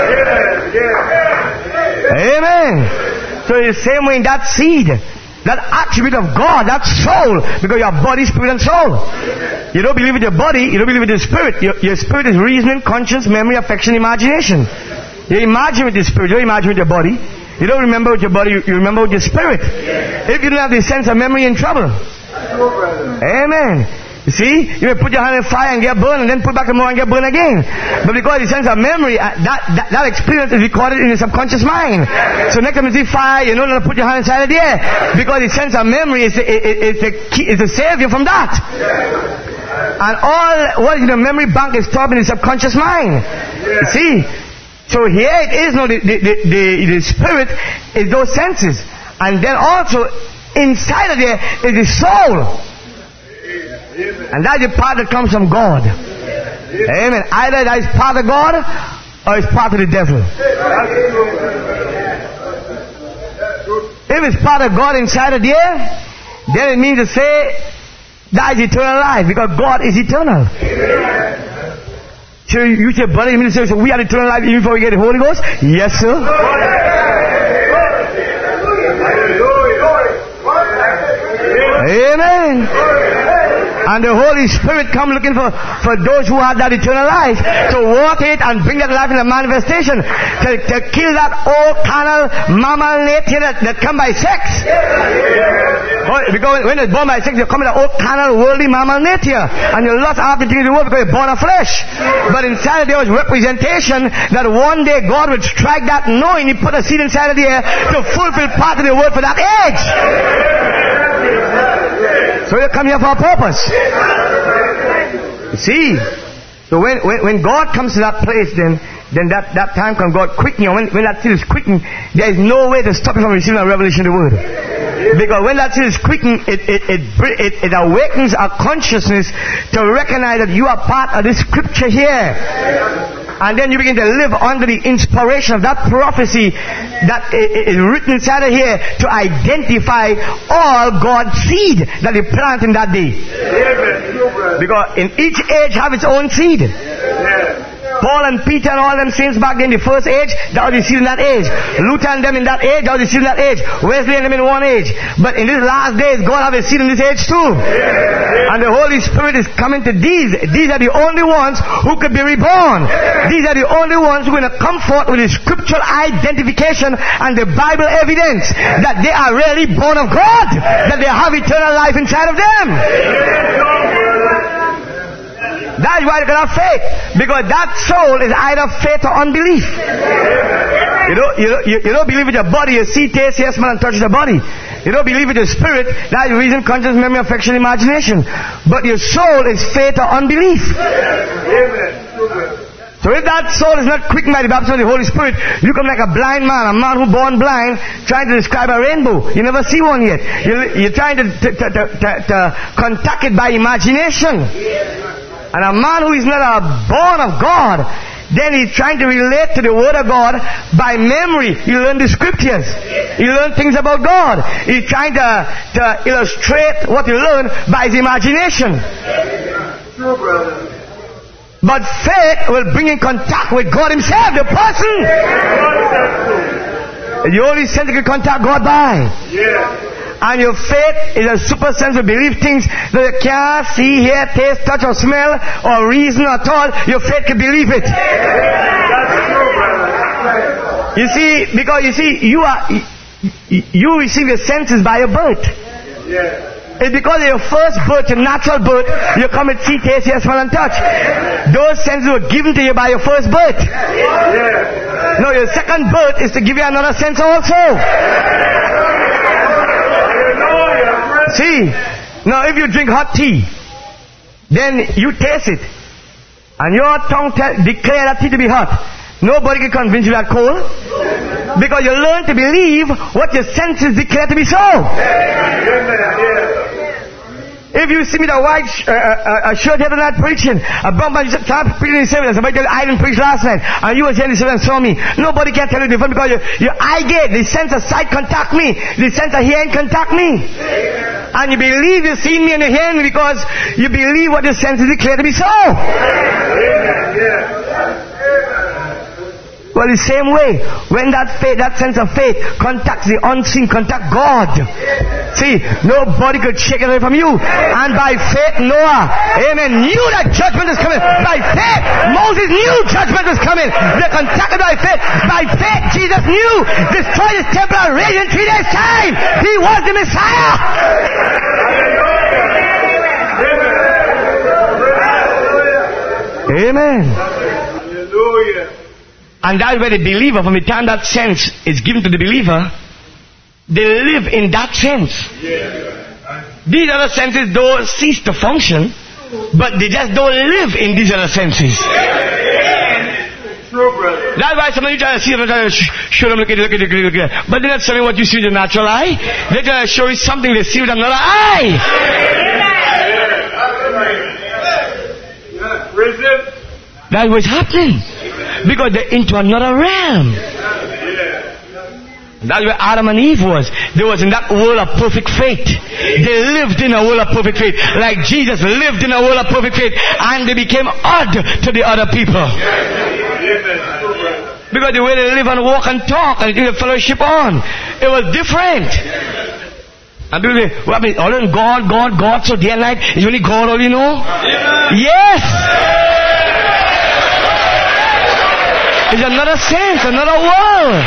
Amen. So the same way in that seed, that attribute of God, that soul, because your body, spirit, and soul. You don't believe with your body, you don't believe with your spirit. Your, your spirit is reasoning, conscience, memory, affection, imagination. You imagine with your spirit, you don't imagine with your body. You don't remember with your body, you, you remember with your spirit. If you don't have the sense of memory, you're in trouble. Amen. You see, you may put your hand in fire and get burned, and then put back the more and get burned again. But because the sense of memory, uh, that, that that experience is recorded in the subconscious mind. So next time you see fire, you know not to put your hand inside of the air, because the sense of memory is the, is the key, is the savior from that. And all what is in the memory bank is stored in the subconscious mind. You see, so here it is. No, the the, the the the spirit is those senses, and then also inside of there is the soul. And that's the part that comes from God. Amen. Either that is part of God or it's part of the devil. If it's part of God inside of there, then it means to say that is eternal life, because God is eternal. So you say, brother, you mean to say, so we have eternal life even before we get the Holy Ghost? Yes, sir. Amen. And the Holy Spirit come looking for, for those who have that eternal life to walk it and bring that life in a manifestation. To, to kill that old carnal mammal nature that, that come by sex. Because when you're born by sex, you come with an old carnal worldly mammal nature. And you lost half the things in the world because you're born of flesh. But inside of there was representation that one day God would strike that knowing. He put a seed inside of the air to fulfill part of the word for that age. So you come here for a purpose. You see? So when, when, when God comes to that place, then then that, that time comes, God quickening. When, when that seed is quickened, there is no way to stop you from receiving a revelation of the word. Because when that seed is quickened, it, it, it, it, it awakens our consciousness to recognize that you are part of this scripture here. And then you begin to live under the inspiration of that prophecy that is written inside of here to identify all God's seed that He planted in that day. Because in each age have its own seed. Paul and Peter and all them saints back then in the first age, that was the seed in that age. Luther and them in that age, that was the seed in that age. Wesley and them in one age. But in these last days, God have a seed in this age too. And the Holy Spirit is coming to these. These are the only ones who could be reborn. These are the only ones who are going to come forth with the scriptural identification and the Bible evidence that they are really born of God. That they have eternal life inside of them. That's why they got faith. Because that soul is either faith or unbelief. You don't, you, don't, you, you don't believe with your body, you see, taste, hear, smell, and touch the body. You don't believe with your spirit, that's the reason, conscience, memory, affection, imagination. But your soul is faith or unbelief. So if that soul is not quickened by the baptism of the Holy Spirit, you come like a blind man, a man who born blind, trying to describe a rainbow. You never see one yet. You, you're trying to, to, to, to, to contact it by imagination. And a man who is not a born of God, then he's trying to relate to the Word of God by memory. You learn the scriptures. You learn things about God. He's trying to, to illustrate what you learn by his imagination. But faith will bring in contact with God Himself, the person. The only sense you can contact God by. And your faith is a super sense of belief things that you can't see, hear, taste, touch, or smell, or reason at all. Your faith can believe it. You see, because you see, you are you receive your senses by your birth. It's because of your first birth, your natural birth, you come and see, taste, hear, smell, and touch. Those senses were given to you by your first birth. No, your second birth is to give you another sense also. See, now if you drink hot tea, then you taste it, and your tongue te- declare that tea to be hot. Nobody can convince you that cold, because you learn to believe what your senses declare to be so. If you see me the white sh- uh, uh, uh, shirt here tonight preaching, a bumper start preaching in seven, somebody tell you I didn't preach last night, and you were here in the seven and saw me. Nobody can tell you different because your, your eye gate, the sense of sight contact me, the sense of hearing contact me. And you believe you've seen me and you're hearing me because you believe what your senses declare to be so. Well, the same way, when that faith, that sense of faith contacts the unseen, contact God. See, nobody could shake it away from you. And by faith, Noah, amen, knew that judgment is coming. By faith, Moses knew judgment was coming. They contacted by faith. By faith, Jesus knew, destroy this temple and raise in three days' time. He was the Messiah. Amen. Hallelujah. And that's where the believer, from the time that sense is given to the believer, they live in that sense. Yeah. These other senses don't cease to function, but they just don't live in these other senses. Yeah. True, brother. That's why some of you try to see them, try to show them, look at it, look at it, look at it. But they're not showing what you see with your natural eye. They're trying to show you something they see with another eye. Yeah. That's what's happening. Because they're into another realm. That's where Adam and Eve was. They was in that world of perfect faith. They lived in a world of perfect faith. Like Jesus lived in a world of perfect faith. And they became odd to the other people. Because the way they live and walk and talk and do the fellowship on, it was different. And people say, what I mean, all in God, God, God, so day and night is only God all you know? Yeah. Yes! It's another sense, another world.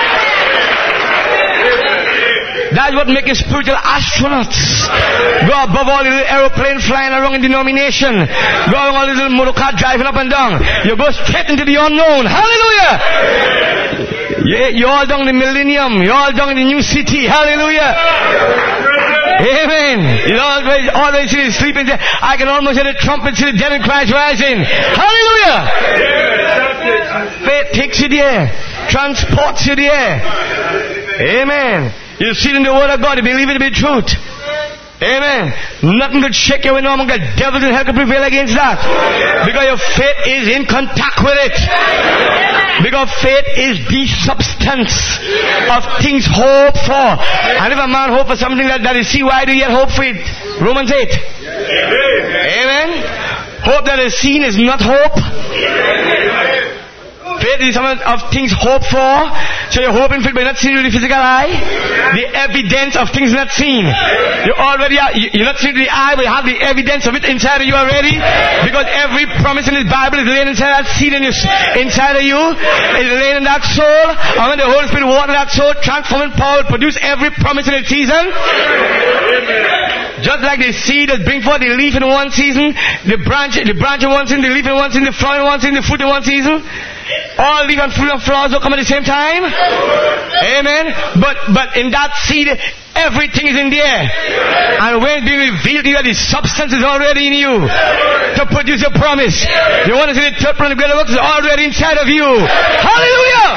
That's what makes you spiritual astronauts. Go above all the little aeroplane flying around in denomination. Go around all the little motor car driving up and down. You go straight into the unknown. Hallelujah! Yeah, you're all down in the millennium. You're all down in the new city. Hallelujah! Amen. You always, always see the sleeping there. I can almost hear the trumpet, see the dead in Christ rising. Hallelujah! Faith takes you there. Transports you there. Amen. You see it in the Word of God. You believe it to be truth. Amen. Nothing could shake you when no one got devils in hell could prevail against that. Because your faith is in contact with it. Because faith is the substance of things hoped for. And if a man hope for something that, that is seen, why do you yet hope for it? Romans eight. Amen. Hope that is seen is not hope. Faith is something of things hoped for. So you're hoping for it but not seen with the physical eye. The evidence of things not seen. You already are, you're not seeing with the eye, but you have the evidence of it inside of you already. Because every promise in the Bible is laying inside that seed in your, inside of you. It's laying in that soul. And when the Holy Spirit waters that soul, transforming power will produce every promise in its season. Just like the seed that brings forth the leaf in one season, the branch, the branch in one season, the leaf in one season, the flower in one season, the fruit in one season. All leaf and fruit and flowers will come at the same time. Amen. But but in that seed, everything is in there. And when it's being revealed to you, the substance is already in you to produce a promise. You want to see the third plan of greater works is already inside of you. Hallelujah.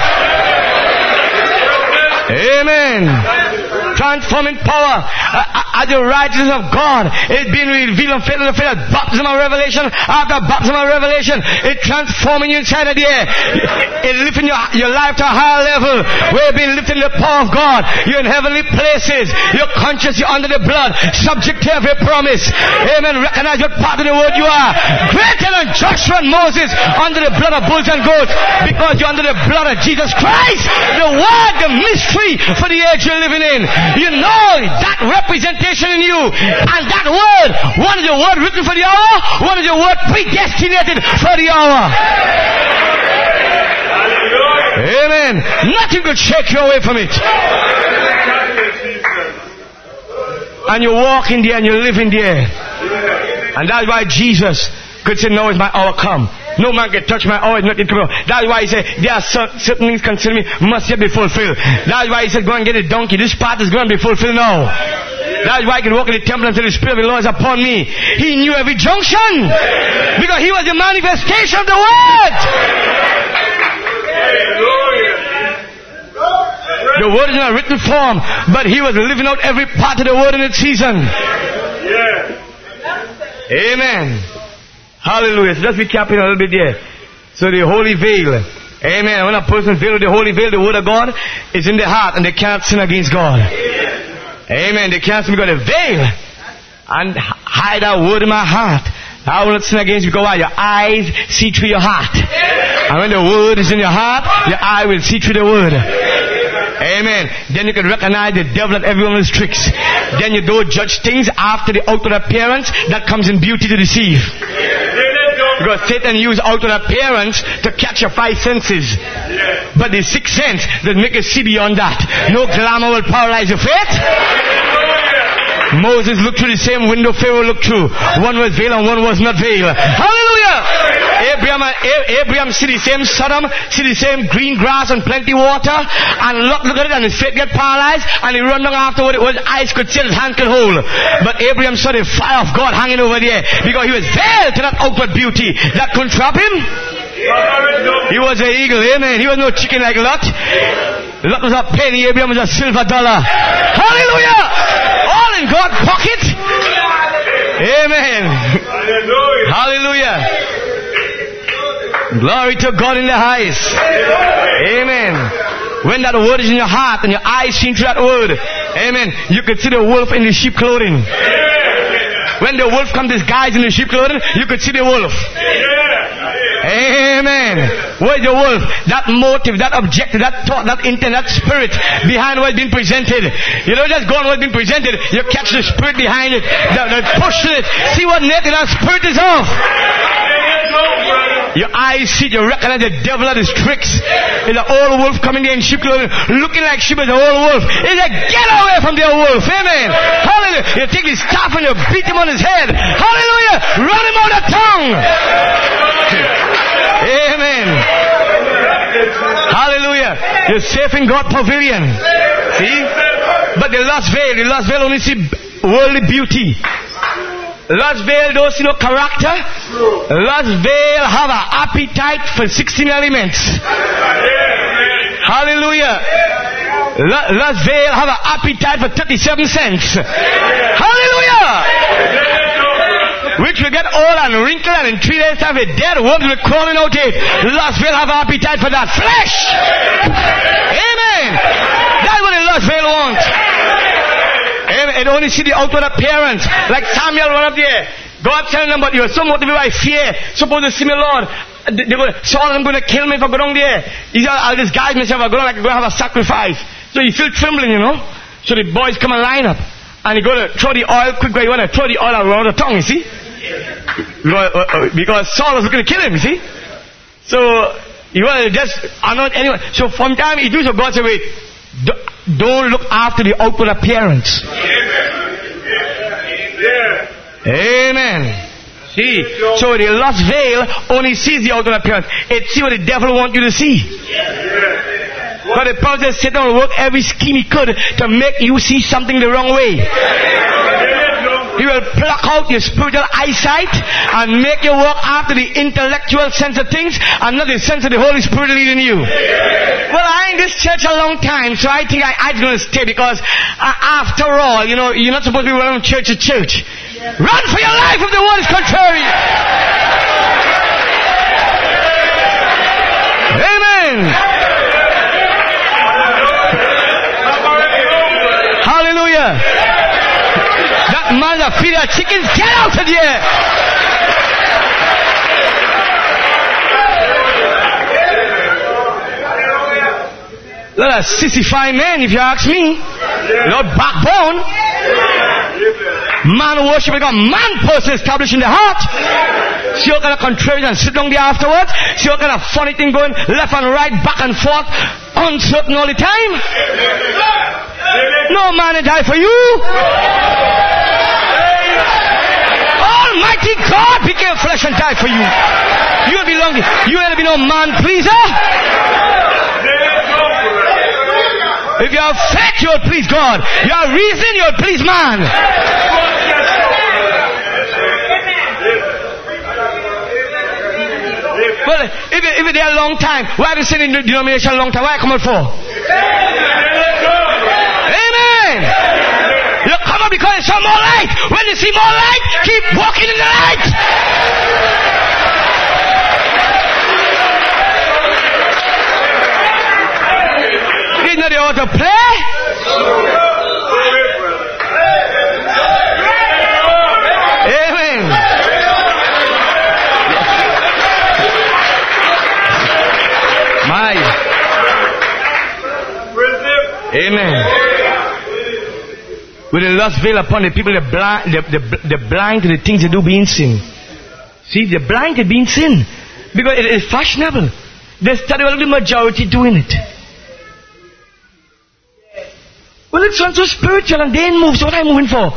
Amen. Transforming power uh, at the righteousness of God. It's being revealed on faith and faith. Baptism of revelation after baptism of revelation. It's transforming you inside of the air. It's lifting your, your life to a higher level. Where you're being lifted in the power of God. You're in heavenly places. You're conscious. You're under the blood. Subject to every promise. Amen. Recognize what part of the word you are. Greater than Joshua and Moses under the blood of bulls and goats. Because you're under the blood of Jesus Christ. The word, the mystery for the age you're living in. You know that representation in you. And that word, one is your word written for the hour, one is your word predestinated for the hour. Amen. Nothing could shake you away from it. And you walk in there and you live in there. And that's why Jesus could say, now is my hour come. No man can touch my hour, not in tomorrow. That's why he said, there are certain things concerning me must yet be fulfilled. That's why he said, go and get a donkey. This part is going to be fulfilled now. That's why I can walk in the temple until the Spirit of the Lord is upon me. He knew every junction. Because he was the manifestation of the Word. The Word is in a written form, but he was living out every part of the Word in its season. Amen. Hallelujah. So just recapping a little bit there. So the holy veil. Amen. When a person veiled with the holy veil, the word of God is in their heart and they can't sin against God. Amen. They can't sin because the veil and hide that word in my heart. I will not sin against you because why? Your eyes see through your heart. And when the word is in your heart, your eye will see through the word. Amen. Then you can recognize the devil and every one of his tricks. Then you don't judge things after the outward appearance that comes in beauty to deceive. Because Satan used outward appearance to catch your five senses. But the sixth sense does make you see beyond that. No glamour will paralyze your faith. Moses looked through the same window Pharaoh looked through. One was veiled and one was not veiled. Hallelujah! Abraham, Abraham see the same Sodom, see the same green grass and plenty water, and look, look at it and his faith get paralyzed, and he run down after what his eyes could see, his hand could hold. But Abraham saw the fire of God hanging over there, because he was veiled to that outward beauty that couldn't trap him. He was an eagle, amen. He was no chicken like Lot. Lot was a penny, Abraham was a silver dollar. Hallelujah! All in God's pocket. Amen. Hallelujah. Hallelujah. Glory to God in the highest. Amen. When that word is in your heart and your eyes see through that word, amen, you could see the wolf in the sheep clothing. When the wolf comes disguised in the sheep clothing, you could see the wolf. Amen. Where's the wolf? That motive, that objective, that thought, that intent, that spirit behind what's been presented. You don't just go on what's been presented. You catch the spirit behind it, the, the push it. See what nature that spirit is of. Your eyes see, you recognize the devil at his tricks. It's an old wolf coming there in sheep clothing, looking like sheep as an old wolf. It's a get away from the old wolf. Amen. Hallelujah. You take his staff and you beat him on his head. Hallelujah. Run him out of tongue. Amen. Hallelujah. You're safe in God's pavilion. See? But the lost veil, the lost veil only see worldly beauty. Lost veil don't see no character. Lost veil have an appetite for sixteen elements. Hallelujah. Lost veil have an appetite for thirty-seven cents. Hallelujah. Which will get old and wrinkled, and in three days time a dead worms will be crawling out it. Lost veil have an appetite for that flesh. Amen. That's what the lost veil wants. It only see the outward appearance. Like Samuel run up there. God telling them, but you are so motivated by fear. Supposed to see me, Lord. They go, Saul, I'm going to kill me if I go down there. He said, I'll disguise myself. I'll go down, I can go have a sacrifice. So you feel trembling, you know. So the boys come and line up. And you go to throw the oil quick, you want to throw the oil around the tongue, you see. Because Saul was going to kill him, you see. So you want to just anoint anyone. So from time he do so, God said, wait. Don't look after the outward appearance. Amen. See, so the lost veil only sees the outward appearance. It sees what the devil wants you to see. But the prophet said, Satan will work every scheme he could to make you see something the wrong way. He will pluck out your spiritual eyesight and make you walk after the intellectual sense of things and not the sense of the Holy Spirit leading you. Well, I'm in this church a long time, so I think I, I'm going to stay because uh, after all, you know, you're not supposed to be running church to church. Run for your life if the word is contrary. Amen. Hallelujah. That man that feed our chickens, get out of here! Lot of sissify men, if you ask me. Not backbone. Man worship because man person established in the heart. See what kind of contrary and sit down there afterwards. See what kind of funny thing going left and right, back and forth, uncertain all the time. No man will die for you. Almighty God became flesh and died for you. You will belong. You will be no man pleaser. If you have faith, you will please God. You have reason, you will please man. Well, if it, if it there a long time, why have you seen in the denomination a long time? Why come out for? Amen. You come up because it's some more light. When you see more light, keep walking in the light. Isn't that the ought to play? Amen. My. Amen. With the lost veil upon the people, they're blind, they're, they're, they're blind to the things they do being sin. See, they're blind to being sin. Because it is fashionable. They study well, the majority doing it. Well, it's not so spiritual and they ain't move, so what are you moving for?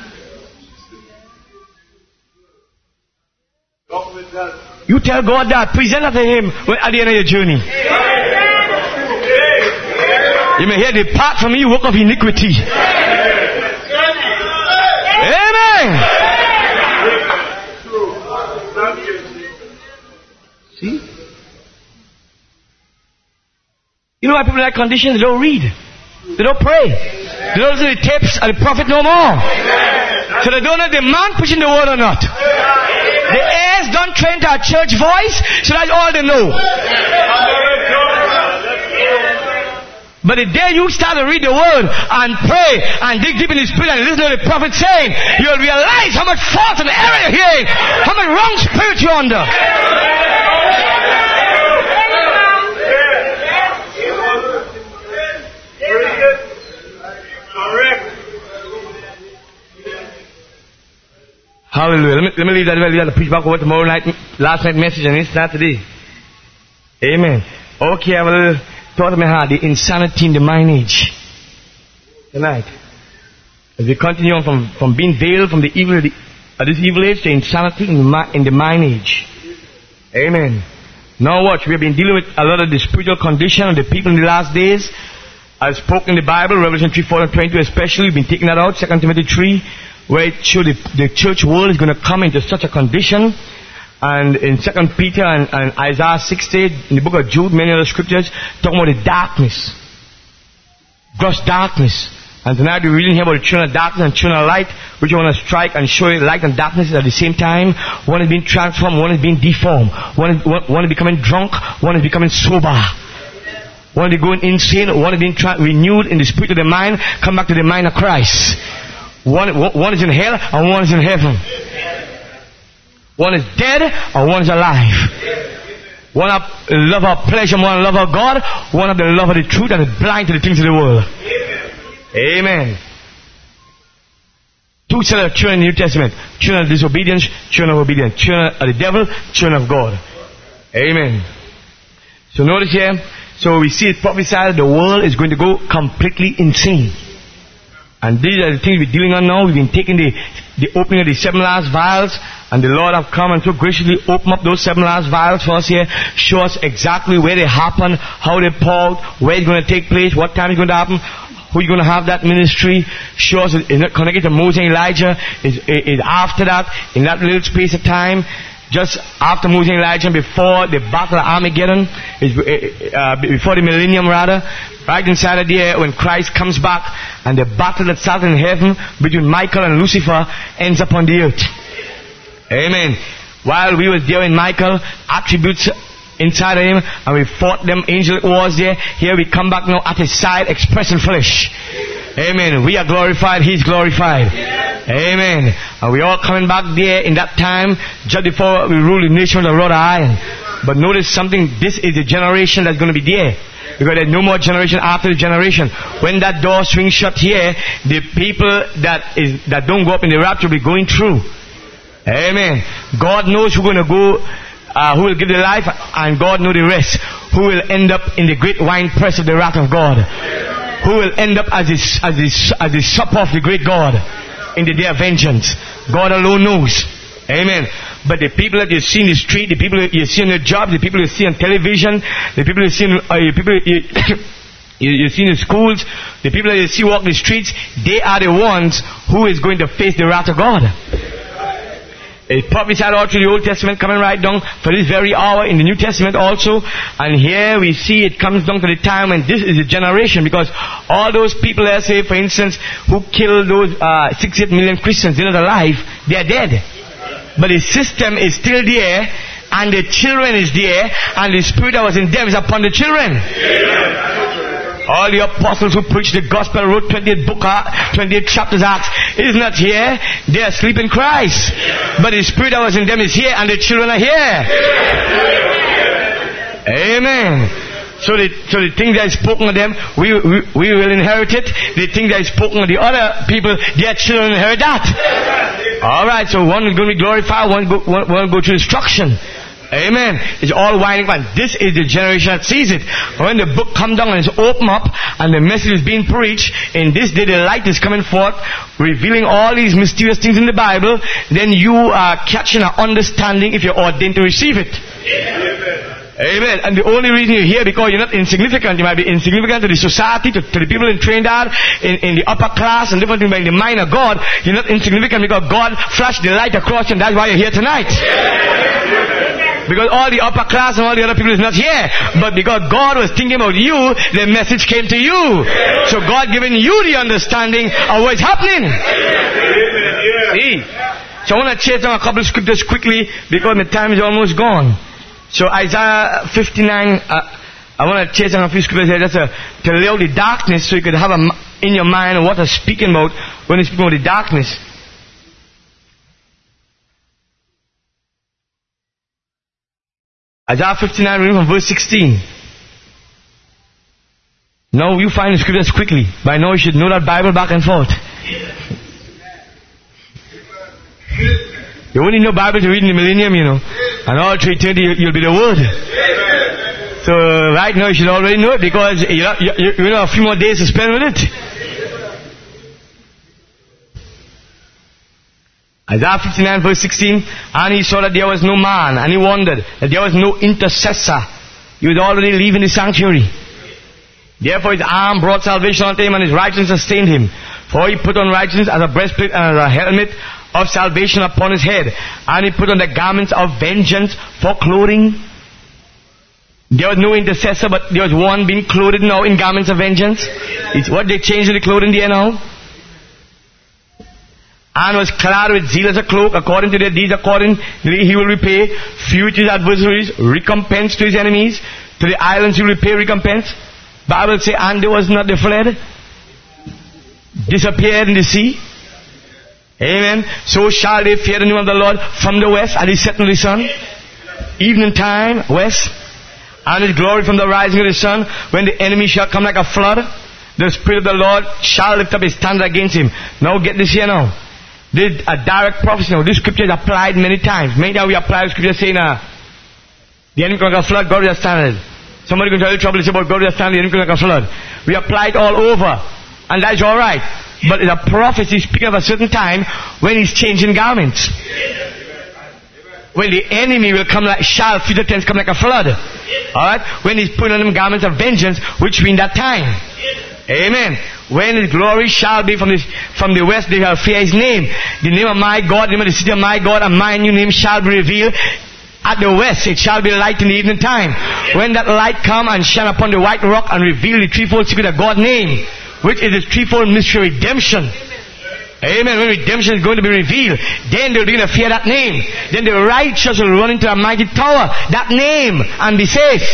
You tell God that. Present that to Him at the end of your journey. You may hear, depart from me, you work of iniquity. Amen. See? You know why people in that condition? They don't read. They don't pray. They don't listen to the tapes of the prophet no more. So they don't know the man pushing the word or not. The ears don't train to our church voice, so that's all they know. But the day you start to read the word and pray and dig deep in the spirit and listen to the prophet saying, you'll realize how much fault and error you're hearing, how much wrong spirit you're under. Hallelujah. Let me, let me leave that. Let me leave that to preach back over tomorrow night, last night message, and it's not today. Amen. Okay, I have a little thought in my heart. The insanity in the mind age. Tonight. As we continue on from, from being veiled from the evil of, the, of this evil age to insanity in the, in the mind age. Amen. Now watch, we have been dealing with a lot of the spiritual condition of the people in the last days. I've spoken in the Bible, Revelation three, four, and twenty-two especially. We've been taking that out, Second Timothy three, where it showed the, the church world is going to come into such a condition. And in Second Peter and, and Isaiah sixty, in the book of Jude, many other scriptures, talking about the darkness. Gross darkness. And tonight we're reading here about the children of darkness and children of light, which I want to strike and show you light and darkness at the same time. One is being transformed, one is being deformed. One is, one, one is becoming drunk, one is becoming sober. One is going insane, one is being tra- renewed in the spirit of the mind, come back to the mind of Christ. One, one is in hell and one is in heaven. One is dead and one is alive. One have the love of pleasure, one love of God, one have the love of the truth and is blind to the things of the world. Amen. Two sets of children in the New Testament. Children of disobedience, children of obedience. Children of the devil, children of God. Amen. So notice here, so we see it prophesied the world is going to go completely insane. And these are the things we're dealing on now. We've been taking the, the opening of the seven last vials, and the Lord have come and so graciously open up those seven last vials for us here, show us exactly where they happen, how they poured, where it's going to take place, what time it's going to happen, who you're going to have that ministry, show us it's not connected to Moses and Elijah, is is after that, in that little space of time, just after Moses and Elijah, before the battle of Armageddon, is uh, before the millennium rather, right inside of there when Christ comes back, and the battle that started in heaven between Michael and Lucifer ends up on the earth. Amen. While we were there in Michael, attributes inside of him, and we fought them angel wars there. Here we come back now at his side, expressing flesh. Amen. We are glorified, he's glorified. Amen. And we all coming back there in that time, just before we rule the nation with a rod of iron. But notice something, this is the generation that's going to be there. Because there's no more generation after the generation. When that door swings shut here, the people that is that don't go up in the rapture will be going through. Amen. God knows who's going to go, uh, who will give the life, and God knows the rest. Who will end up in the great wine press of the wrath of God. Who will end up as the, as the, as the supper of the great God in the day of vengeance. God alone knows. Amen. But the people that you see in the street, the people you see on your job, the people you see on television, the people you see in, uh, people you, you, you see in the schools, the people that you see walk the streets, they are the ones who is going to face the wrath of God. It prophesied all through the Old Testament, coming right down for this very hour in the New Testament also. And here we see it comes down to the time when this is a generation, because all those people, let's say for instance, who killed those uh, six, eight million Christians, they're not alive, they are dead. But the system is still there, and the children is there, and the spirit that was in them is upon the children. All the apostles who preached the gospel, wrote twenty-eight book, twenty-eight chapters, Acts, is not here. They are asleep in Christ. But the spirit that was in them is here, and the children are here. Amen. So the, so the things that is spoken of them, we, we, we will inherit it. The things that is spoken of the other people, their children inherit that. Alright, so one is going to be glorified, one will go, one, one go to destruction. Amen. It's all winding back. This is the generation that sees it. When the book comes down and it's open up and the message is being preached, in this day the light is coming forth, revealing all these mysterious things in the Bible, then you are catching an understanding if you're ordained to receive it. Amen. Amen. And the only reason you're here, because you're not insignificant. You might be insignificant to the society, to, to the people in Trinidad, in, in the upper class, and different things, but in the mind of God, you're not insignificant because God flashed the light across you, and that's why you're here tonight. Because all the upper class and all the other people is not here. But because God was thinking about you, the message came to you. So God giving you the understanding of what's happening. See? So I want to chase down a couple of scriptures quickly because the time is almost gone. So Isaiah fifty-nine, uh, I want to chase down a few scriptures here just to, to lay out the darkness so you could have a, in your mind what I'm speaking about when he's speaking about the darkness. Isaiah fifty-nine, reading from verse sixteen. Now you find the scriptures quickly. By now you should know that Bible back and forth. You only know Bible to read in the millennium, you know. And all through eternity, you'll be the Word. So right now you should already know it because you know, you, you know a few more days to spend with it. Isaiah fifty-nine verse sixteen, and he saw that there was no man, and he wondered that there was no intercessor. He was already leaving the sanctuary. Therefore his arm brought salvation unto him, and his righteousness sustained him. For he put on righteousness as a breastplate and as a helmet of salvation upon his head, and he put on the garments of vengeance for clothing. There was no intercessor, but there was one being clothed now in garments of vengeance. It's what they changed the clothing there now. And was clad with zeal as a cloak, according to their deeds, according he will repay few to his adversaries, recompense to his enemies, to the islands he will repay recompense. Bible say, and there was not, they fled, disappeared in the sea. Amen. So shall they fear the name of the Lord from the west, and he set in the sun, evening time, west, and his glory from the rising of the sun, when the enemy shall come like a flood, the Spirit of the Lord shall lift up his standard against him. Now get this here now. This is a direct prophecy now. This scripture is applied many times. Many times we apply the scripture saying, uh, the enemy comes like a flood, God is a standard. Somebody can tell you trouble, it's about God is a standard, the enemy comes like a flood. We apply it all over, and that's alright. But it's a prophecy speaking of a certain time when he's changing garments. When the enemy will come like, shall future tense come like a flood. Alright? When he's putting on them garments of vengeance, which mean that time. Amen. When his glory shall be from the, from the west, they shall fear his name. The name of my God, the name of the city of my God, and my new name shall be revealed. At the west it shall be light in the evening time. When that light come and shine upon the white rock and reveal the threefold secret of God's name, which is the threefold mystery of redemption. Amen. When redemption is going to be revealed, then they'll begin to fear that name. Then the righteous will run into a mighty tower, that name, and be safe.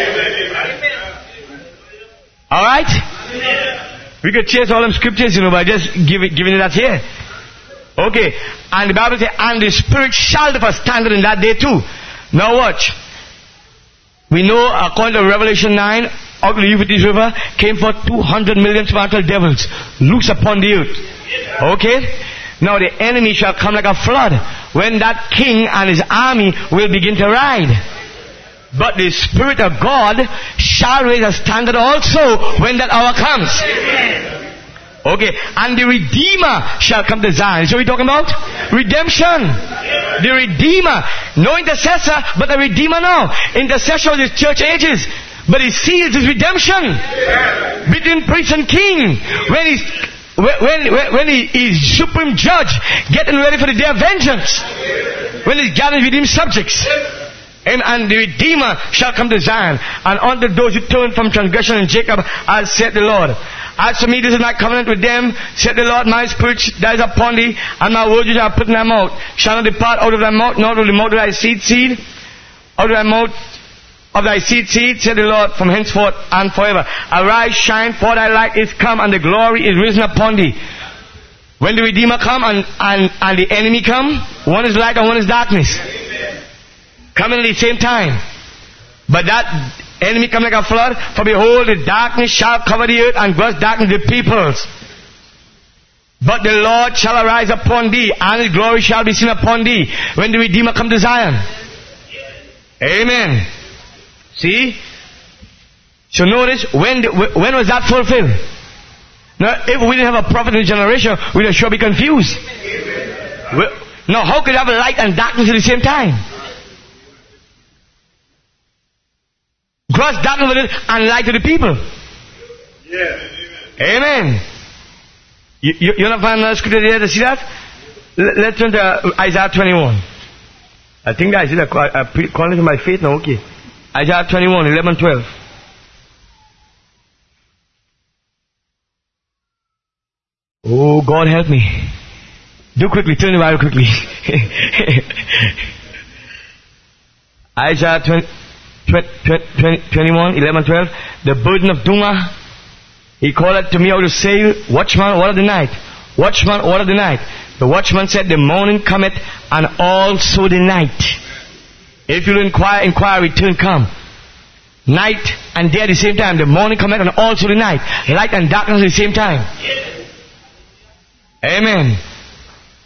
Alright? We could chase all them scriptures, you know, by just giving, giving it that here. Okay. And the Bible says, and the Spirit shall lift a standard in that day too. Now watch. We know, according to Revelation nine, out of the Euphrates River came forth two hundred million spiritual devils, loose upon the earth. Okay? Now the enemy shall come like a flood, when that king and his army will begin to ride. But the Spirit of God shall raise a standard also when that hour comes. Okay, and the Redeemer shall come to Zion. So we're talking about redemption. The Redeemer. No intercessor, but the Redeemer now. Intercession is church ages. But his seals is redemption. Between priest and king. When he's when, when, when he is supreme judge, getting ready for the day of vengeance. When he's gathering with him subjects. And, and the Redeemer shall come to Zion. And unto those who turn from transgression in Jacob, as said the Lord. As for me, this is my covenant with them, said the Lord, my spirit that is upon thee, and my words which I have put in thy mouth, shall not depart out of thy mouth, nor will the mouth of thy seed seed, out of thy mouth of thy seed seed, said the Lord, from henceforth and forever. Arise, shine, for thy light is come, and the glory is risen upon thee. When the Redeemer come and, and, and the enemy come, one is light and one is darkness. Coming at the same time. But that enemy come like a flood, for behold, the darkness shall cover the earth, and gross darkness the peoples. But the Lord shall arise upon thee, and his glory shall be seen upon thee, when the Redeemer come to Zion. Amen. See? So notice, when the, when was that fulfilled? Now, if we didn't have a prophet in the generation, we'd sure be confused. Now, how could you have light and darkness at the same time? Gross darkness with it and light to the people. Yeah. Amen. You, you, you want to find another scripture there to see that? Let, let's turn to Isaiah twenty-one. I think I see that calling to my faith now. Okay. Isaiah twenty-one, eleven, twelve. Oh, God help me. Do quickly, turn the Bible quickly. Isaiah twenty. twenty-one, eleven, twelve. The burden of Duma. He called to me out to say, watchman, what of the night? Watchman, what of the night? The watchman said, the morning cometh, and also the night. If you inquire, inquire, return, come. Night and day at the same time. The morning cometh, and also the night. Light and darkness at the same time. Amen.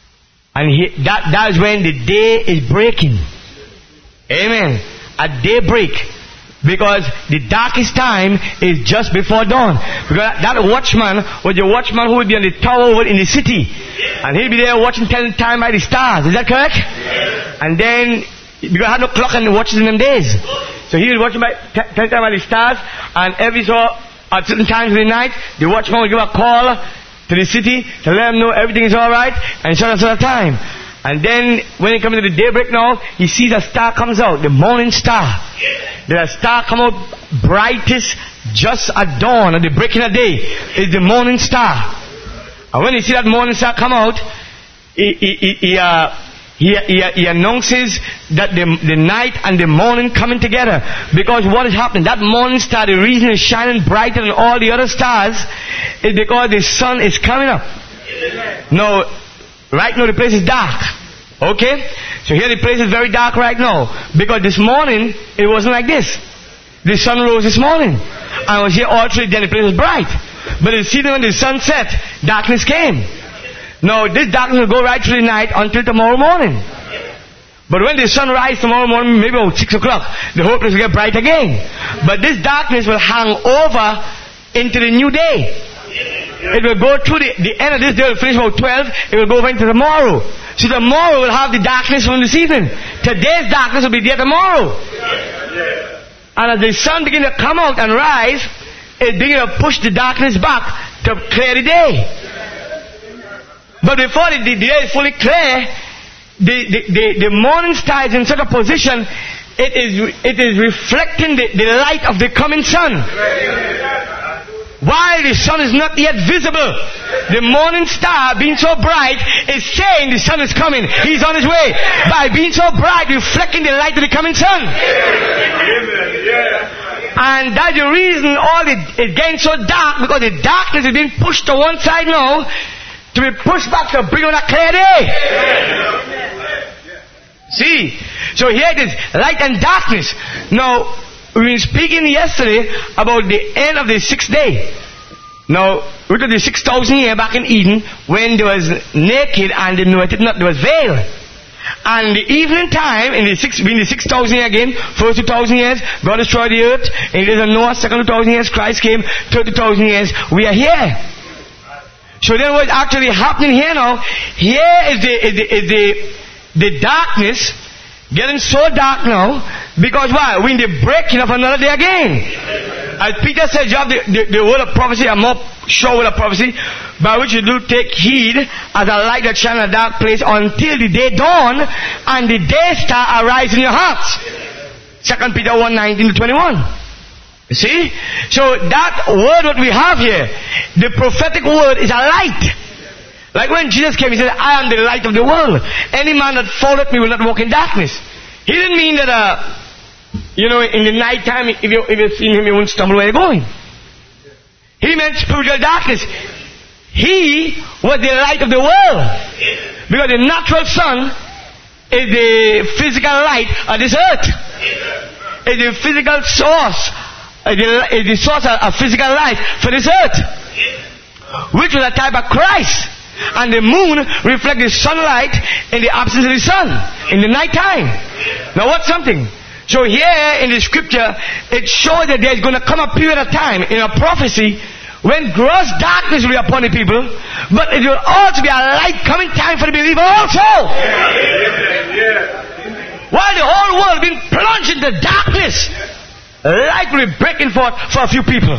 And he, that, that is when the day is breaking. Amen. At daybreak. Because the darkest time is just before dawn. Because that watchman was the watchman who would be on the tower over in the city. And he'll be there watching, telling time by the stars. Is that correct? And then, because I had no clock and watches in them days. So he was watching by, t- telling time by the stars. And every so, at certain times of the night, the watchman would give a call to the city to let them know everything is alright. And so on so time. And then, when it comes to the daybreak now, he sees a star comes out, the morning star. There's a star come out brightest just at dawn, at the breaking of day. It's the morning star. And when you see that morning star come out, he, he, he, he, uh, he, he, he announces that the, the night and the morning coming together. Because what is happening? That morning star, the reason it's shining brighter than all the other stars is because the sun is coming up. Now, right now the place is dark. Okay? So here the place is very dark right now. Because this morning, it wasn't like this. The sun rose this morning. I was here all through, then the place was bright. But you see when the sun set, darkness came. Now this darkness will go right through the night until tomorrow morning. But when the sun rises tomorrow morning, maybe about six o'clock, the whole place will get bright again. But this darkness will hang over into the new day. It will go through the, the end of this day, will finish about twelve, it will go over into tomorrow. So tomorrow will have the darkness from this evening. Today's darkness will be there tomorrow. And as the sun begins to come out and rise, it begins to push the darkness back to clear the day. But before the, the day is fully clear, the, the, the, the morning star is in such a position, it is, it is reflecting the, the light of the coming sun. While the sun is not yet visible, the morning star being so bright is saying the sun is coming. He's on his way. By being so bright, reflecting the light of the coming sun. And that's the reason all it is getting so dark, because the darkness is being pushed to one side now to be pushed back to bring on a clear day. See? So here it is, light and darkness. Now, we were speaking yesterday about the end of the sixth day. Now, we look at the six thousand years back in Eden, when there was naked and they knew it not, there was veil. And the evening time, in the six, in the six thousand years again, first two thousand years, God destroyed the earth. In the days of Noah, second two thousand years, Christ came, third two thousand years, we are here. So then what's actually happening here now, here is the, is the, is the, the darkness, getting so dark now, because why? We're in the breaking of another day again. As Peter said, you have the, the, the word of prophecy, a more sure word of prophecy, by which you do take heed as a light that shines in a dark place until the day dawn and the day star arise in your hearts. Second Peter one, nineteen to twenty-one. You see? So that word that we have here, the prophetic word is a light. Like when Jesus came, he said, I am the light of the world. Any man that followeth me will not walk in darkness. He didn't mean that, uh, you know, in the night time, if you, if you've seen him, you won't stumble where you're going. He meant spiritual darkness. He was the light of the world. Because the natural sun is the physical light of this earth. Is the physical source, is the, is the source of, of physical life for this earth. Which was a type of Christ. And the moon reflects the sunlight in the absence of the sun, in the night time. Now what's something? So here in the scripture, it shows that there's going to come a period of time in a prophecy when gross darkness will be upon the people, but it will also be a light coming time for the believer also. While the whole world being plunged into darkness, light will be breaking forth for a few people.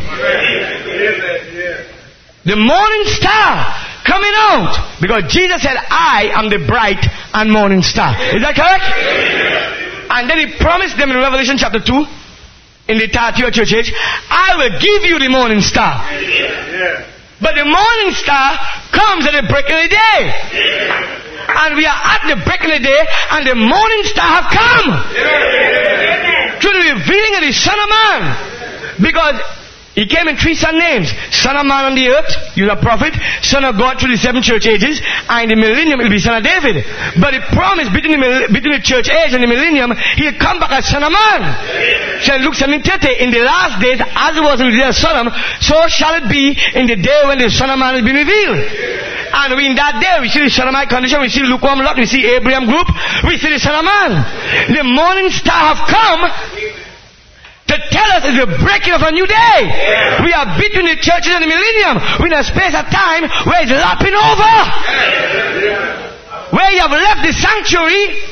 The morning star coming out, because Jesus said, I am the bright and morning star. Is that correct? And then he promised them in Revelation chapter two, in the Thyatira church age, I will give you the morning star. But the morning star comes at the breaking of the day. And we are at the breaking of the day, and the morning star have come to the revealing of the Son of Man. Because he came in three son names. Son of Man on the earth, he was a prophet. Son of God through the seven church ages. And in the millennium, it will be Son of David. But he promised between the, between the church age and the millennium, he'll come back as Son of Man. So in Luke seventeen thirty, in the last days, as it was in the day of Sodom, so shall it be in the day when the Son of Man has been revealed. And we in that day, we see the Shunammite condition, we see lukewarm Lot, we see Abraham group, we see the Son of Man. The morning star have come to tell us it's the breaking of a new day. We are between the churches and the millennium. We're in a space of time where it's lapping over. Where you have left the sanctuary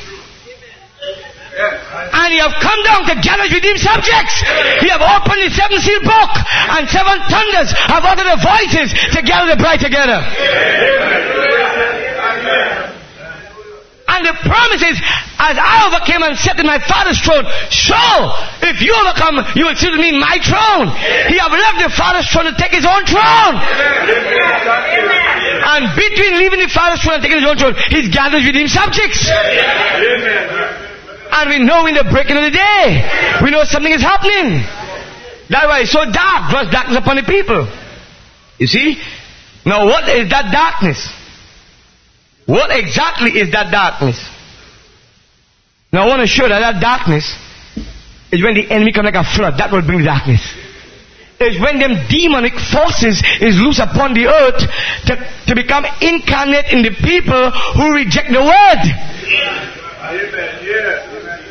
and you have come down to gather with redeemed subjects. You have opened the seven seal book, and seven thunders have uttered their voices to gather the bride together. And the promise is, as I overcame and sat in my Father's throne, so if you overcome, you will sit with me in my throne. He have left the Father's throne to take his own throne. And between leaving the Father's throne and taking his own throne, he's gathered with redeemed subjects. And we know in the breaking of the day, we know something is happening. That's why it's so dark, gross darkness upon the people. You see? Now what is that darkness? What exactly is that darkness? Now I want to show that that darkness is when the enemy comes like a flood. That will bring darkness. It's when them demonic forces is loose upon the earth to, to become incarnate in the people who reject the word. Amen. Yeah.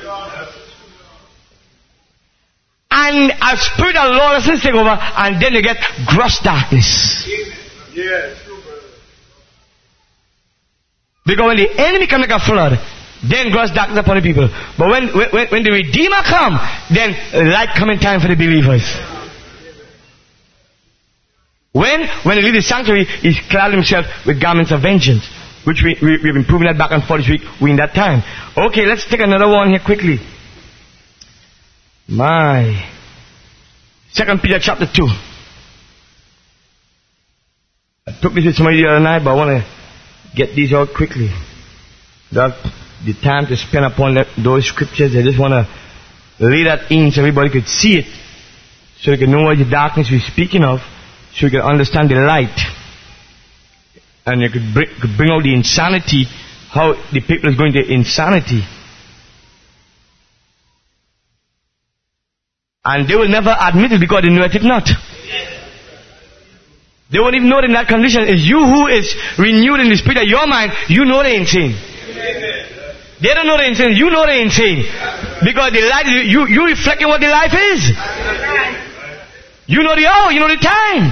And a spirit of lawlessness take over, and then you get gross darkness. Yes. Because when the enemy comes like a flood, then gross darkness upon the people. But when, when, when the Redeemer come, then light come in time for the believers. When? When he leaves the sanctuary, he's clad himself with garments of vengeance. Which we, we, we've been proving that back and forth this week. We in that time. Okay, let's take another one here quickly. My. Second Peter chapter two. I took this with somebody the other night, but I want to get these out quickly. Not the time to spend upon that, those scriptures. I just want to lay that in so everybody could see it. So they can know what the darkness we're speaking of. So we can understand the light. And you could bring, could bring out the insanity, how the people is going to insanity. And they will never admit it because they know it not. They won't even know it in that condition. It's you who is renewed in the spirit of your mind. You know they're insane. They don't know they're insane. You know they're insane. Because the light, you, you reflecting what the life is. You know the hour, you know the time.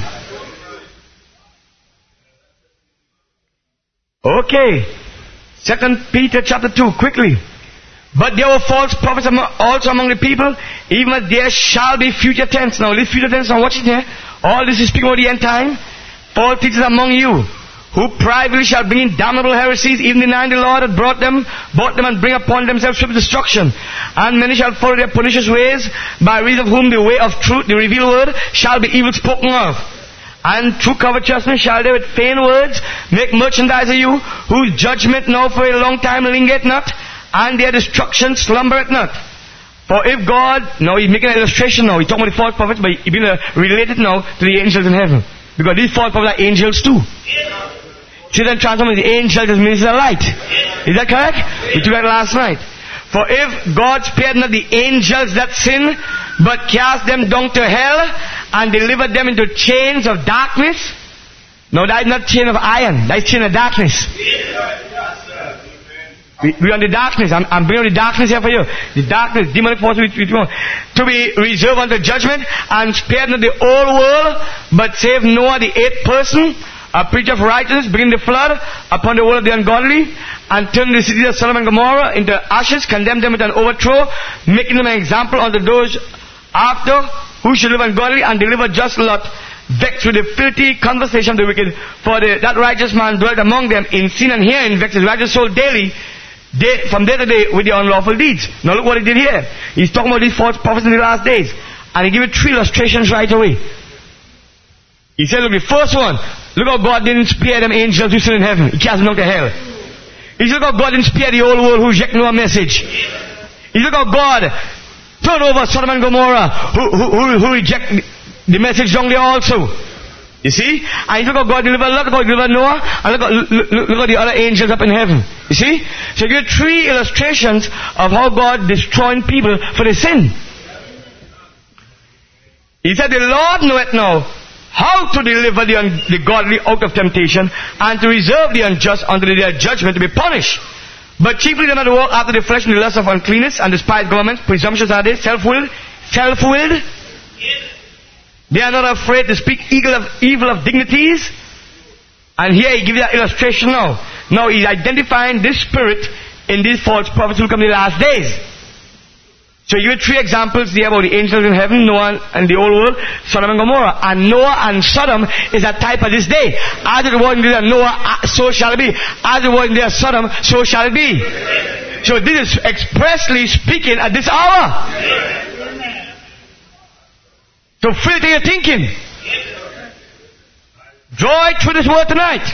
Okay. Second Peter chapter two, quickly. But there were false prophets among, also among the people, even as there shall be future tense. Now, this future tense, now watch it here. All this is speaking about the end time. False teachers among you, who privately shall bring in damnable heresies, even denying the Lord that brought them, brought them and bring upon themselves swift destruction. And many shall follow their pernicious ways, by reason of whom the way of truth, the revealed word, shall be evil spoken of. And through covetousness shall they with vain words make merchandise of you, whose judgment now for a long time lingereth not, and their destruction slumbereth not. For if God, now he's making an illustration now, he's talking about the false prophets, but he's going to relate it now to the angels in heaven. Because these false prophets are angels too. Satan transforms the angels as ministers of light. Is that correct? We took that last night. For if God spared not the angels that sin, but cast them down to hell, and delivered them into chains of darkness. No, that is not chain of iron, that is chain of darkness. We, we are in the darkness. I'm, I'm bringing the darkness here for you. The darkness, demonic force, which we want to be reserved unto judgment, and spared not the whole world, but saved Noah, the eighth person, a preacher of righteousness, bringing the flood upon the world of the ungodly, and turned the cities of Sodom and Gomorrah into ashes, condemned them with an overthrow, making them an example unto those after who should live ungodly, and deliver just Lot, vexed with the filthy conversation of the wicked. For the, that righteous man dwelt among them in sin and herein, vexed his righteous soul daily, day, from day to day with the unlawful deeds. Now look what he did here. He's talking about these false prophets in the last days. And he gave you three illustrations right away. He said, look, the first one, look how God didn't spare them angels who sit in heaven. He cast them down to hell. He said, look how God didn't spare the whole world who reject no message. He said, look how God turned over Sodom and Gomorrah who, who, who, who reject the message down there also. You see? And look how God delivered Lot, look how God delivered Noah, and look, look, look, look at the other angels up in heaven. You see? So you get three illustrations of how God destroying people for their sin. He said, the Lord knoweth now how to deliver the, un- the godly out of temptation, and to reserve the unjust unto the day of judgment to be punished. But chiefly them that walk after the flesh in the lust of uncleanness, and despise government, presumptuous are they, self-willed, self-willed. They are not afraid to speak evil of, evil of dignities. And here he gives you that illustration now. Now he's identifying this spirit in these false prophets who come in the last days. So you have three examples there about the angels in heaven, Noah and the old world, Sodom and Gomorrah. And Noah and Sodom is a type of this day. As it was in the day of Noah, so shall it be. As it was in the day of Sodom, so shall it be. So this is expressly speaking at this hour. So filter your thinking. Draw it through this word tonight.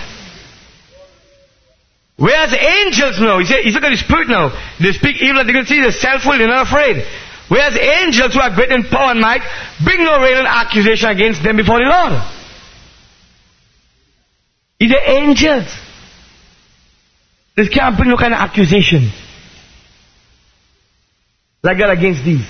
Whereas the angels know, he's looking at the spirit now. They speak evil of dignity, they're self-willed, they're not afraid. Whereas the angels who are great in power and might bring no railing accusation against them before the Lord. These are angels. They can't bring no kind of accusation like that against these.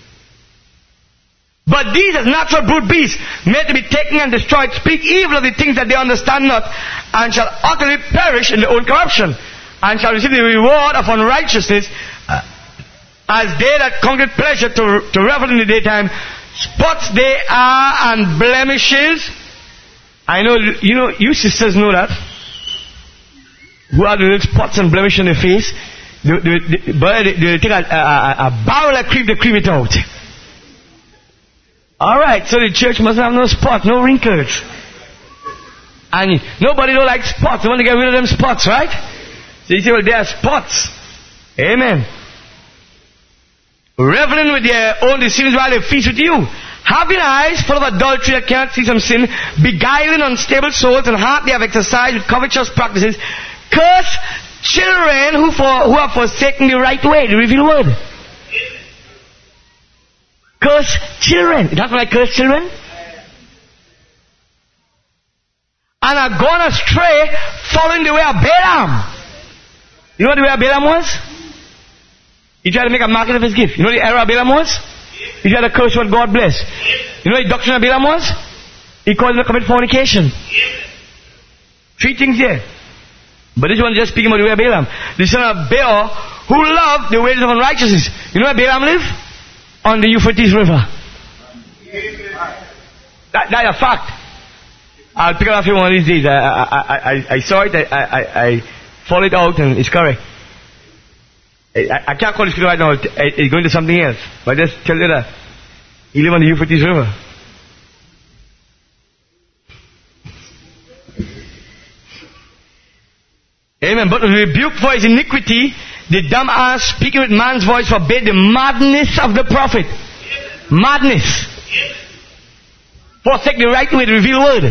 But these as natural brute beasts, made to be taken and destroyed, speak evil of the things that they understand not, and shall utterly perish in their own corruption, and shall receive the reward of unrighteousness, uh, as they that conquer pleasure to, to revel in the daytime. Spots they are and blemishes. I know, you know, you sisters know that. Who are the little spots and blemishes on their face? They, they, they, they, they take a, a, a barrel of cream, they cream it out. Alright, so the church must have no spots, no wrinkles. And nobody don't like spots. They want to get rid of them spots, right? So you say, well, there are spots. Amen. Reveling with their own deceivings while they feast with you. Having eyes full of adultery that cannot see some sin, beguiling unstable souls, and heart they have exercised with covetous practices. Curse children who, for, who have forsaken the right way, the revealed word. Curse children. That's why I curse children. And are gone astray, following the way of Balaam. You know what the way of Balaam was? He tried to make a market of his gift. You know what the error of Balaam was? He tried to curse what God blessed. You know what the doctrine of Balaam was? He called him to commit fornication. Three things here. But this one is just speaking about the way of Balaam. The son of Beor, who loved the ways of unrighteousness. You know where Balaam lived? On the Euphrates River. That, that's a fact. I'll pick it up here one of these days. I, I, I, I saw it, I, I, I followed it out, and it's correct. I, I can't call it right now, it's going to something else. But I just tell you that. He lived on the Euphrates River. Amen. But the rebuke for his iniquity, the dumb ass speaking with man's voice forbade the madness of the prophet. Madness. Forsake the right way, the revealed word.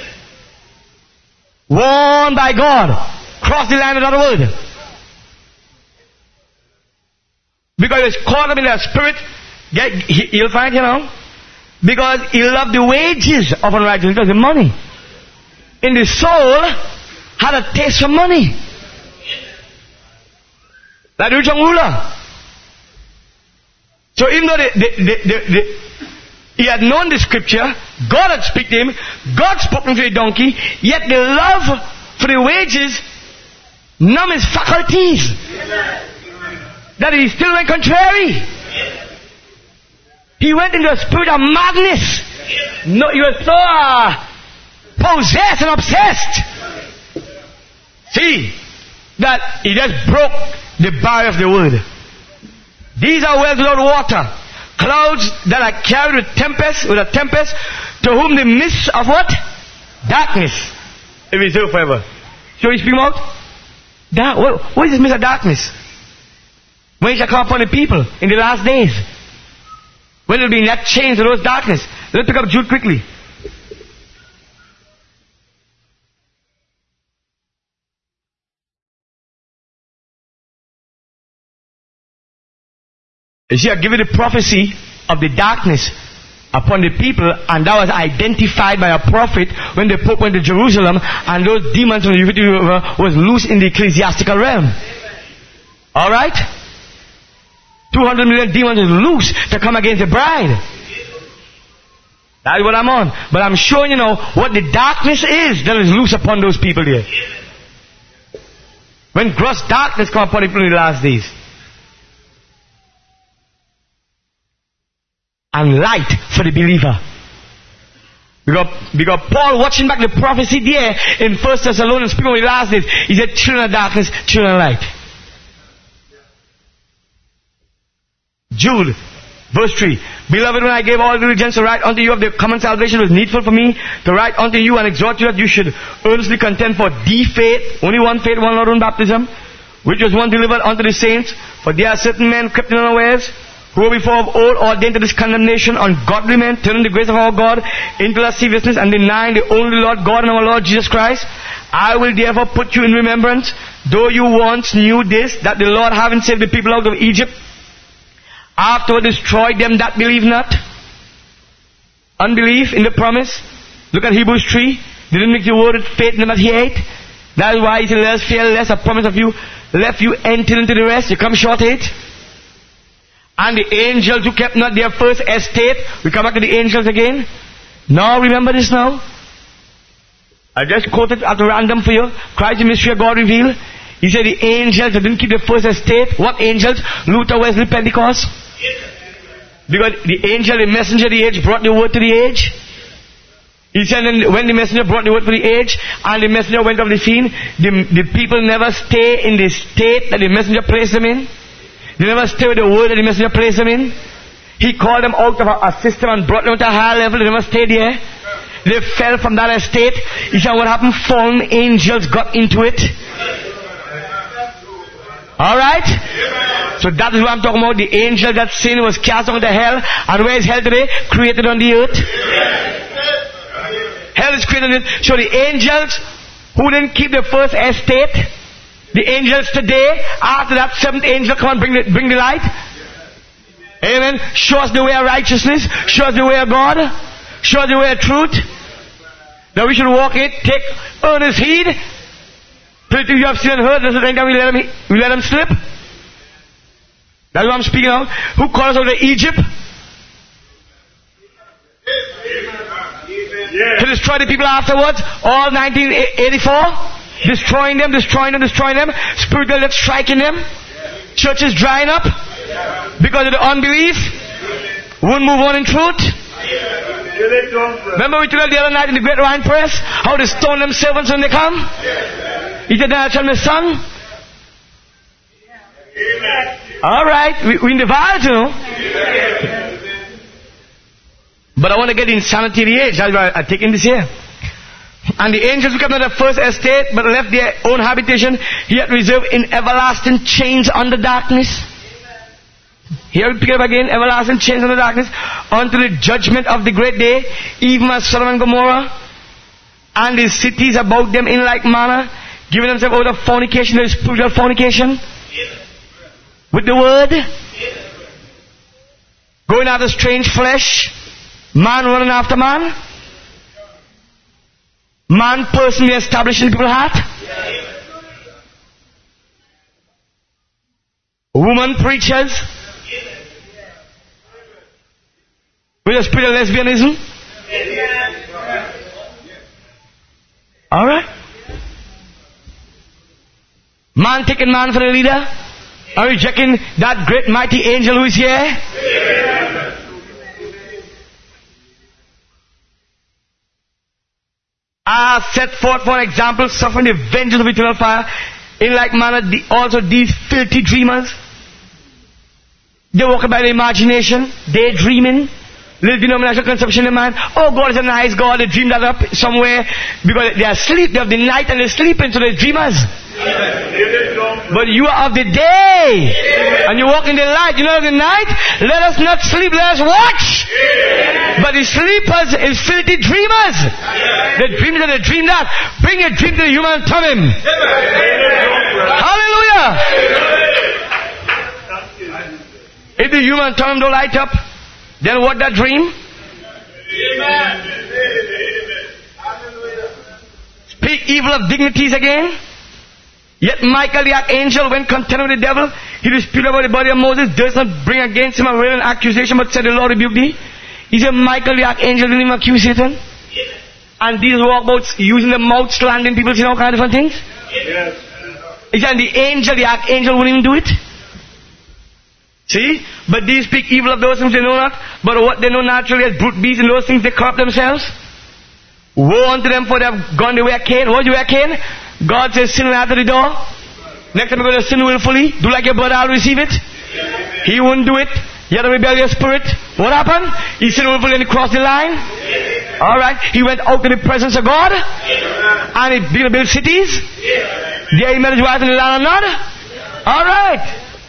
Warned by God. Cross the line without a word. Because he was caught up in that spirit. Get, he, he'll find, you know. Because he loved the wages of unrighteousness. Because the money. In the soul, had a taste for money. Like the rich young ruler. So even though the, the, the, the, the, he had known the scripture, God had spoken to him, God spoken to the donkey, yet the love for the wages numb his faculties. That he still went contrary. He went into a spirit of madness. No, he was so uh, possessed and obsessed. See, that he just broke the barrier of the word. These are wells without water, clouds that are carried with tempest, with a tempest, to whom the mist of what? Darkness is reserved forever. So he's speaking about dark. What, what is this mist of darkness? When it shall come upon the people in the last days, when there will be that change to those darkness. Let's pick up Jude quickly. You see, I give you the prophecy of the darkness upon the people, and that was identified by a prophet when the Pope went to Jerusalem, and those demons from the Euphrates River was loose in the ecclesiastical realm. Alright? two hundred million demons was loose to come against the bride. That's what I'm on. But I'm showing you now what the darkness is that is loose upon those people there. When gross darkness come upon people in the last days. And light for the believer. Because, because Paul watching back the prophecy there in First Thessalonians speaking of the last days, he said children of darkness, children of light. Jude, verse three. Beloved, when I gave all diligence to write unto you of the common salvation, it was needful for me to write unto you and exhort you that you should earnestly contend for the faith, only one faith, one Lord, one baptism, which was one delivered unto the saints. For there are certain men crept in unawares, who were before of old ordained to this condemnation, ungodly men, turning the grace of our God into lasciviousness and denying the only Lord God and our Lord Jesus Christ. I will therefore put you in remembrance, though you once knew this, that the Lord, having saved the people out of Egypt, afterward destroyed them that believe not. Unbelief in the promise. Look at Hebrews three. Didn't make the word of faith in them that he ate. That is why he said, let us fear lest a promise of you left you enter into the rest. You come short it. And the angels who kept not their first estate. We come back to the angels again. Now remember this now. I just quoted at random for you. Christ the mystery of God revealed. He said the angels that didn't keep the first estate. What angels? Luther, Wesley, Pentecost. Because the angel, the messenger of the age, brought the word to the age. He said when the messenger brought the word to the age and the messenger went off the scene, the, the people never stay in the state that the messenger placed them in. They never stay with the word that the messenger placed them in. He called them out of a, a system and brought them to a higher level. They never stayed there. They fell from that estate. You see what happened? Fallen angels got into it. Alright? So that is what I'm talking about. The angel that sin was cast on to hell. And where is hell today? Created on the earth. Hell is created on the earth. So the angels who didn't keep the first estate, the angels today, after that seventh angel come and bring the, bring the light. Amen. Show us the way of righteousness. Show us the way of God. Show us the way of truth. That we should walk it. Take earnest heed. Pretty you have seen and heard. Does it think that we let them, we let them slip? That's what I'm speaking of. Who called us out of Egypt? Yeah. To destroy the people afterwards. All nineteen eighty-four. Destroying them, destroying them, destroying them. Spiritual death striking them. Churches drying up. Because of the unbelief. Won't move on in truth. Remember we told you the other night in the Great Wine Press how they stone them servants when they come? He said, now tell me, son. Alright, we, we in the vials, you know. But I want to get the insanity of the age. That's why I'm taking this here. And the angels who kept not their first estate, but left their own habitation, yet reserved in everlasting chains under darkness. Here we pick it up again, everlasting chains under darkness, unto the judgment of the great day, even as Sodom and Gomorrah, and the cities about them in like manner, giving themselves over to fornication, there is spiritual fornication, with the word, going after strange flesh, man running after man, man personally established in people's heart, woman preachers, with a spirit of lesbianism. Alright? Man taking man for the leader. Are you checking that great mighty angel who is here? I set forth for example, suffering the vengeance of eternal fire. In like manner, the, also these filthy dreamers. They walk by the imagination, daydreaming. Little denominational conception in mind. Oh, God is a nice God. They dream that up somewhere because they are asleep. They have the night and they're sleeping, so they're dreamers. But you are of the day and you walk in the light. You know, of the night, let us not sleep, let us watch. But the sleepers is filthy dreamers. They dream that, they dream that. Bring a dream to the human and tell him. Hallelujah. If the human tongue don't light up, then what that dream? Amen. Speak evil of dignities again. Yet Michael the archangel, when contending with the devil, he disputed about the body of Moses, durst not bring against him a real accusation, but said, the Lord rebuke thee. He said, Michael the archangel didn't even accuse Satan. And these walk about using the mouth, slandering people, saying all kinds of different things. Yes. He said, the angel, the archangel wouldn't even do it. See? But these speak evil of those things they know not. But what they know naturally as brute beasts and those things they corrupt themselves. Woe unto them for they have gone the way of Cain. What do you way of Cain? God says, sin after the door. Next time you're going to sin willfully, do like your brother, I'll receive it. He wouldn't do it. He had a rebellious spirit. What happened? He sinned willfully and he crossed the line. Alright. He went out to the presence of God. And he built, built cities. There he met his wife in the land of Nod. Alright.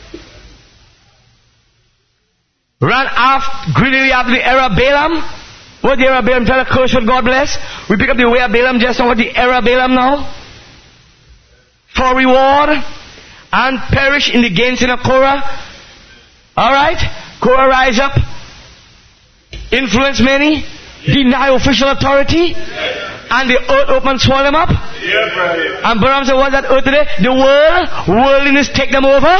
Ran after, greedily after the era of Balaam. What the era of Balaam? Tell a curse what God bless. We pick up the way of Balaam just now. What the era of Balaam now? For reward. And perish in the gainsaying of Korah. Alright. Korah rise up. Influence many. Deny official authority. And the earth open and swallow them up. Yeah, brother. And Balaam said, what's that earth today? The world. Worldliness take them over.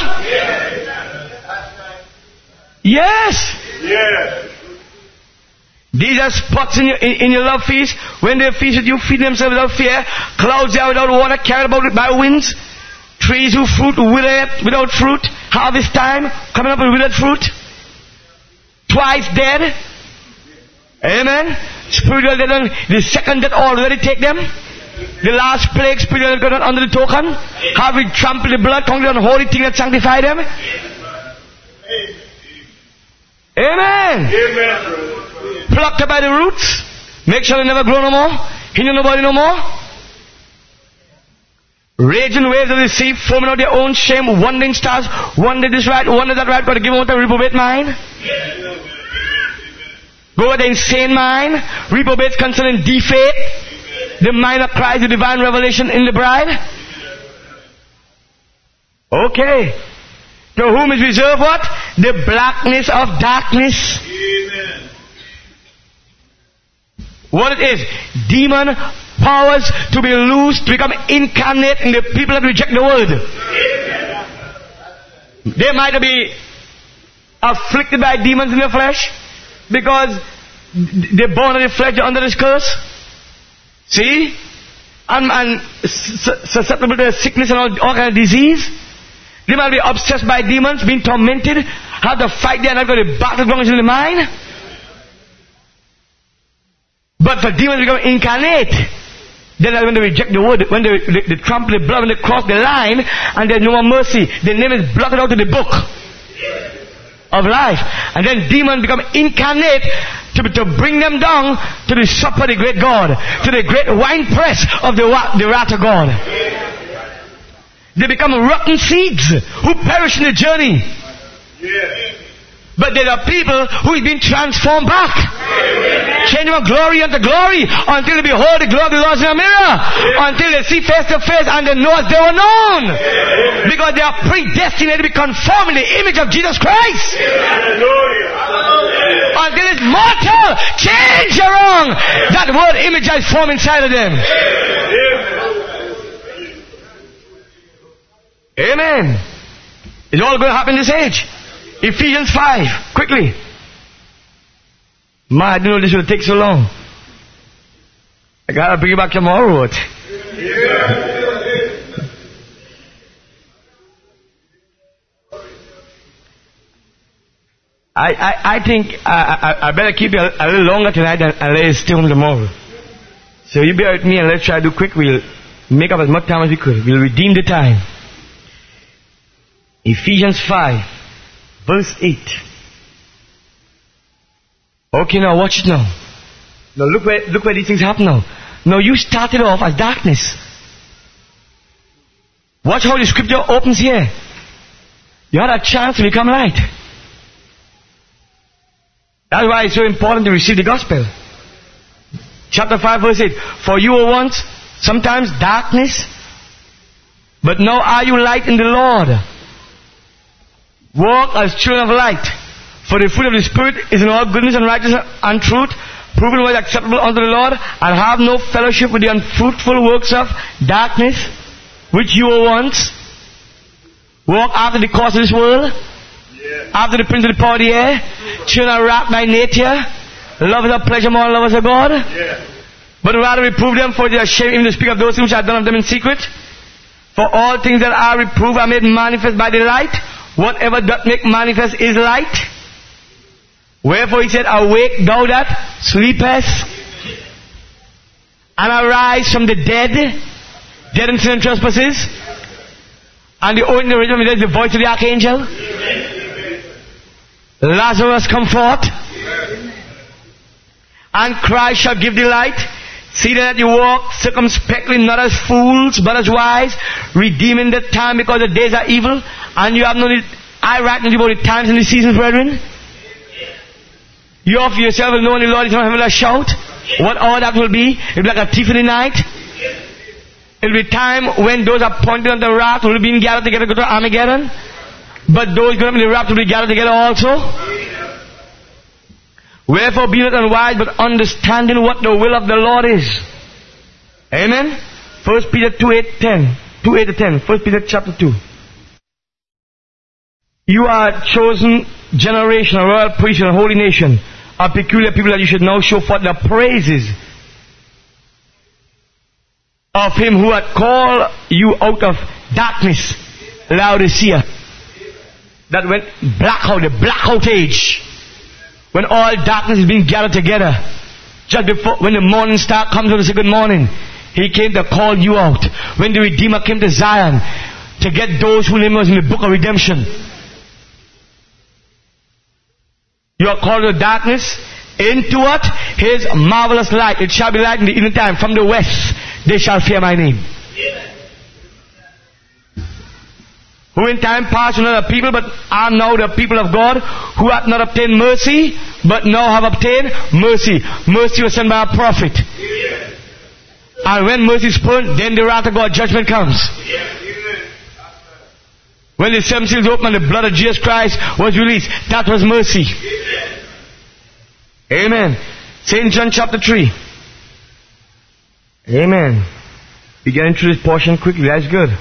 Yes. Yeah. These are spots in your, in, in your love feast. When they feast with you, feed themselves without fear. Clouds there without water, carried about it by winds. Trees whose fruit wither without fruit. Harvest time, coming up with withered fruit. Twice dead. Amen. Spiritual death, the second death already take them. The last plague, spiritual death under the token. Have we trampled the blood, conquered the holy thing that sanctify them. Amen. Amen. Plucked up by the roots. Make sure they never grow no more. Hinder nobody no more. Raging waves of the sea, foaming out their own shame, wandering stars, one day this right, one day that right, got to give them a reprobate mind. Go with the insane mind, reprobates concerning defect, the mind of Christ, the divine revelation in the bride. Okay. To whom is reserved what? The blackness of darkness. Amen. What it is? Demon powers to be loosed, to become incarnate in the people that reject the word. They might be afflicted by demons in the flesh because they're born in the flesh, they're under this curse. See? And, and susceptible to sickness and all, all kind of disease. They might be obsessed by demons, being tormented, have to fight there and have got the battlegrounds in the mind. But for demons to become incarnate, then when they reject the word, when they, they, they trample the blood, when they cross the line, and there's no more mercy, their name is blotted out of the book of life. And then demons become incarnate to, to bring them down to the supper of the great God, to the great wine press of the, the wrath of God. They become rotten seeds who perish in the journey. Yeah. But there are people who have been transformed back. Changing from glory unto glory until they behold the glory of the Lord in a mirror. Until they see face to face and they know as they were known. Because they are predestinated to be conformed in the image of Jesus Christ. Until it's mortal, change your wrong. That word image is formed inside of them. Amen. It's all going to happen in this age. Ephesians five, quickly. Ma, I didn't know this would take so long. I gotta bring you back tomorrow. What? I, I, I think I, I, I better keep you a, a little longer tonight and, and let it stay home tomorrow. So you bear with me and let's try to do quick. We'll make up as much time as we could. We'll redeem the time. Ephesians five. Verse eight. Okay, now watch it now. Now look where look where these things happen now. Now you started off as darkness. Watch how the scripture opens here. You had a chance to become light. That's why it's so important to receive the gospel. Chapter five verse eight. For you were once sometimes darkness, but now are you light in the Lord. Walk as children of light. For the fruit of the Spirit is in all goodness and righteousness and truth, proven what is acceptable unto the Lord, and have no fellowship with the unfruitful works of darkness, which you were once. Walk after the course of this world, yeah. After the prince of the power of the air, children of wrath by nature, Love is a pleasure more than love is a God. Yes. But rather reprove them, for they are ashamed even to speak of those things which are done of them in secret. For all things that are reproved are made manifest by the light. Whatever doth make manifest is light. Wherefore he said, awake thou that sleepest, and arise from the dead, dead in sin and trespasses. And the only original is the voice of the archangel. Lazarus come forth. And Christ shall give thee light. See that you walk circumspectly, not as fools, but as wise, redeeming the time, because the days are evil. And you have no need, I write not about the times and the seasons, brethren. You offer yourself will know the Lord is not having a shout. What all that will be, it will be like a thief in the night. It will be time when those appointed on the wrath will be gathered together to go to Armageddon. But those going to the wrath will be gathered together also. Wherefore be not unwise, but understanding what the will of the Lord is. Amen. First Peter two eight ten. two eight to ten. First Peter chapter two. You are a chosen generation, a royal priesthood, a holy nation, a peculiar people that you should now show forth the praises of him who had called you out of darkness, Laodicea, that went blackout, the blackout age, when all darkness is being gathered together, just before, when the morning star comes and say good morning, he came to call you out. When the Redeemer came to Zion, to get those whose name was in the book of redemption. You are called to darkness, into what? His marvelous light. It shall be light in the evening time. From the west, they shall fear my name. Who in time past were not a people, but are now the people of God, who hath not obtained mercy, but now have obtained mercy. Mercy was sent by a prophet. Yes. And when mercy is spurned, then the wrath of God, judgment comes. Yes. When the seven seals opened and the blood of Jesus Christ was released, that was mercy. Yes. Amen. Saint John chapter three. Amen. We're getting through this portion quickly. That's good.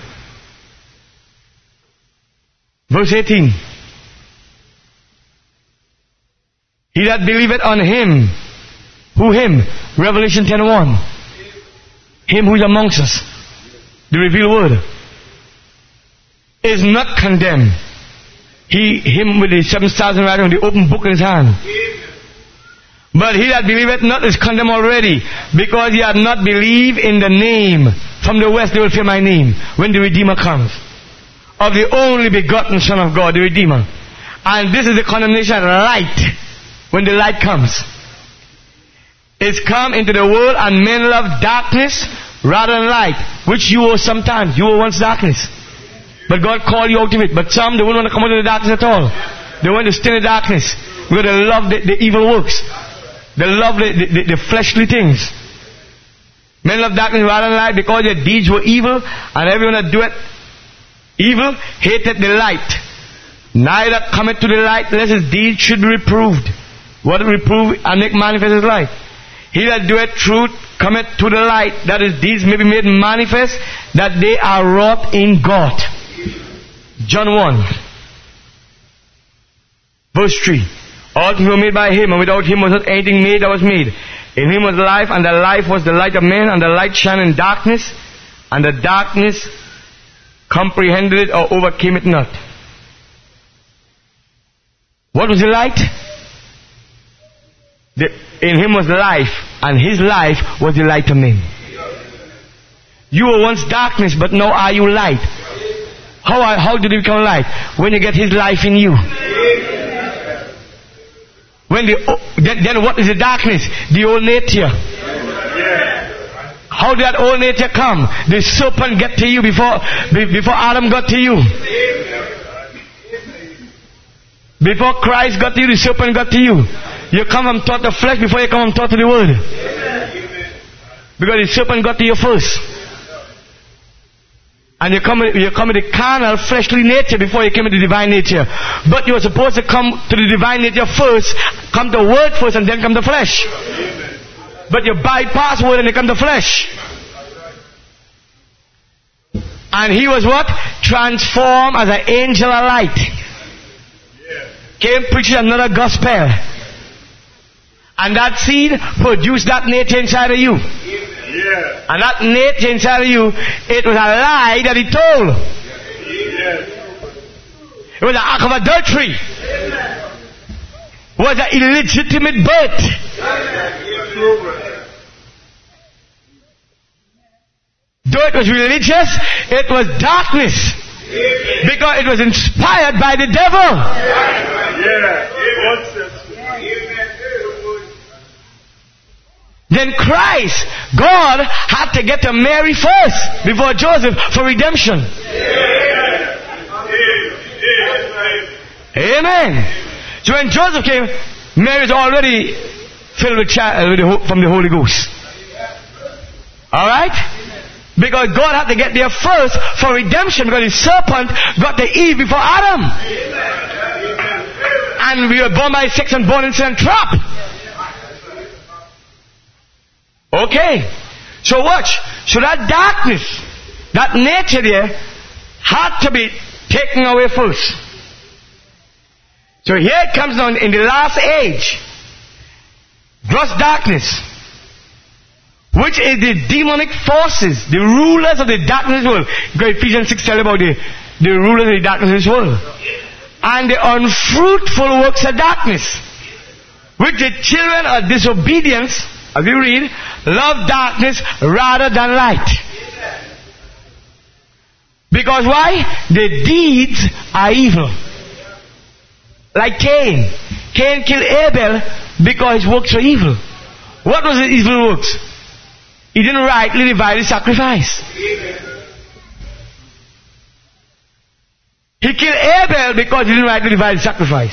Verse eighteen. He that believeth on him. Who him? Revelation ten one. Him who is amongst us. The revealed word. Is not condemned. He, him with the seven stars in writing, the open book in his hand. But he that believeth not is condemned already, because he had not believed in the name. From the west they will fear my name, when the Redeemer comes. Of the only begotten Son of God, the Redeemer. And this is the condemnation, light, when the light comes. It's come into the world, and men love darkness rather than light, which you were sometimes. You were once darkness. But God called you out of it. But some, they wouldn't want to come out of the darkness at all. They want to stay in the darkness, because they love the, the evil works. They love the, the, the fleshly things. Men love darkness rather than light, because their deeds were evil, and everyone that doeth evil hated the light, neither cometh to the light, lest his deeds should be reproved. What reprove and make manifest his light? He that doeth truth cometh to the light, that his deeds may be made manifest, that they are wrought in God. John one, verse three. All things were made by him, and without him was not anything made that was made. In him was life, and the life was the light of men, and the light shone in darkness, and the darkness comprehended it or overcame it not. What was the light? The, in him was life, and his life was the light of men. You were once darkness, but now are you light. How, are, how did you become light? When you get his life in you. When the, then, then what is the darkness? The old nature. How did that old nature come? The serpent get to you before, before Adam got to you. Before Christ got to you, the serpent got to you. You come from thought of flesh before you come from thought of the word. Because the serpent got to you first. And you come, you come with the carnal, fleshly nature before you came to the divine nature. But you were supposed to come to the divine nature first, come to word first, and then come to flesh. But you bypass word and you come to flesh. And he was what? Transformed as an angel of light. Came preaching another gospel. And that seed produced that nature inside of you. Yes. And that nature inside of you, it was a lie that he told. Yes. It was an act of adultery. It was an illegitimate birth. Though it was religious, it was darkness. Because it was inspired by the devil. Yeah. Then Christ, God, had to get to Mary first before Joseph for redemption. Amen. So when Joseph came, Mary was already filled with, child, with the, from the Holy Ghost. Alright? Because God had to get there first for redemption, because the serpent got to Eve before Adam. And we were born by sex and born in sin and trap. Okay. So watch. So that darkness, that nature there, had to be taken away first. So here it comes down in the last age. Gross darkness, which is the demonic forces, the rulers of the darkness world. Because Ephesians six tells about the, the rulers of the darkness world. And the unfruitful works of darkness, which the children of disobedience, as we read, love darkness rather than light. Because why? The deeds are evil. Like Cain. Cain killed Abel because his works were evil. What was his evil works? He didn't rightly divide his sacrifice. He killed Abel because he didn't rightly divide his sacrifice.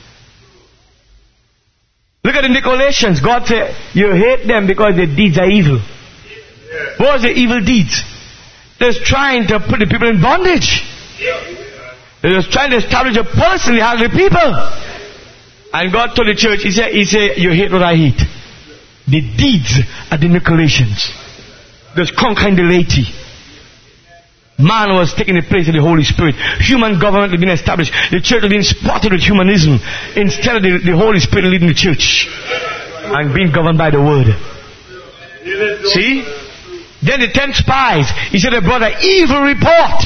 Look at the Nicolaitans. God said, you hate them because their deeds are evil. What was the evil deeds? They was trying to put the people in bondage. They was trying to establish a policy in the heart of the people. And God told the church, He said, He said, you hate what I hate. The deeds are the Nicolaitans. There's conquering the laity. Man was taking the place of the Holy Spirit. Human government had been established. The church had been spotted with humanism instead of the, the Holy Spirit leading the church and being governed by the Word. See? Then the ten spies, he said they brought an evil report.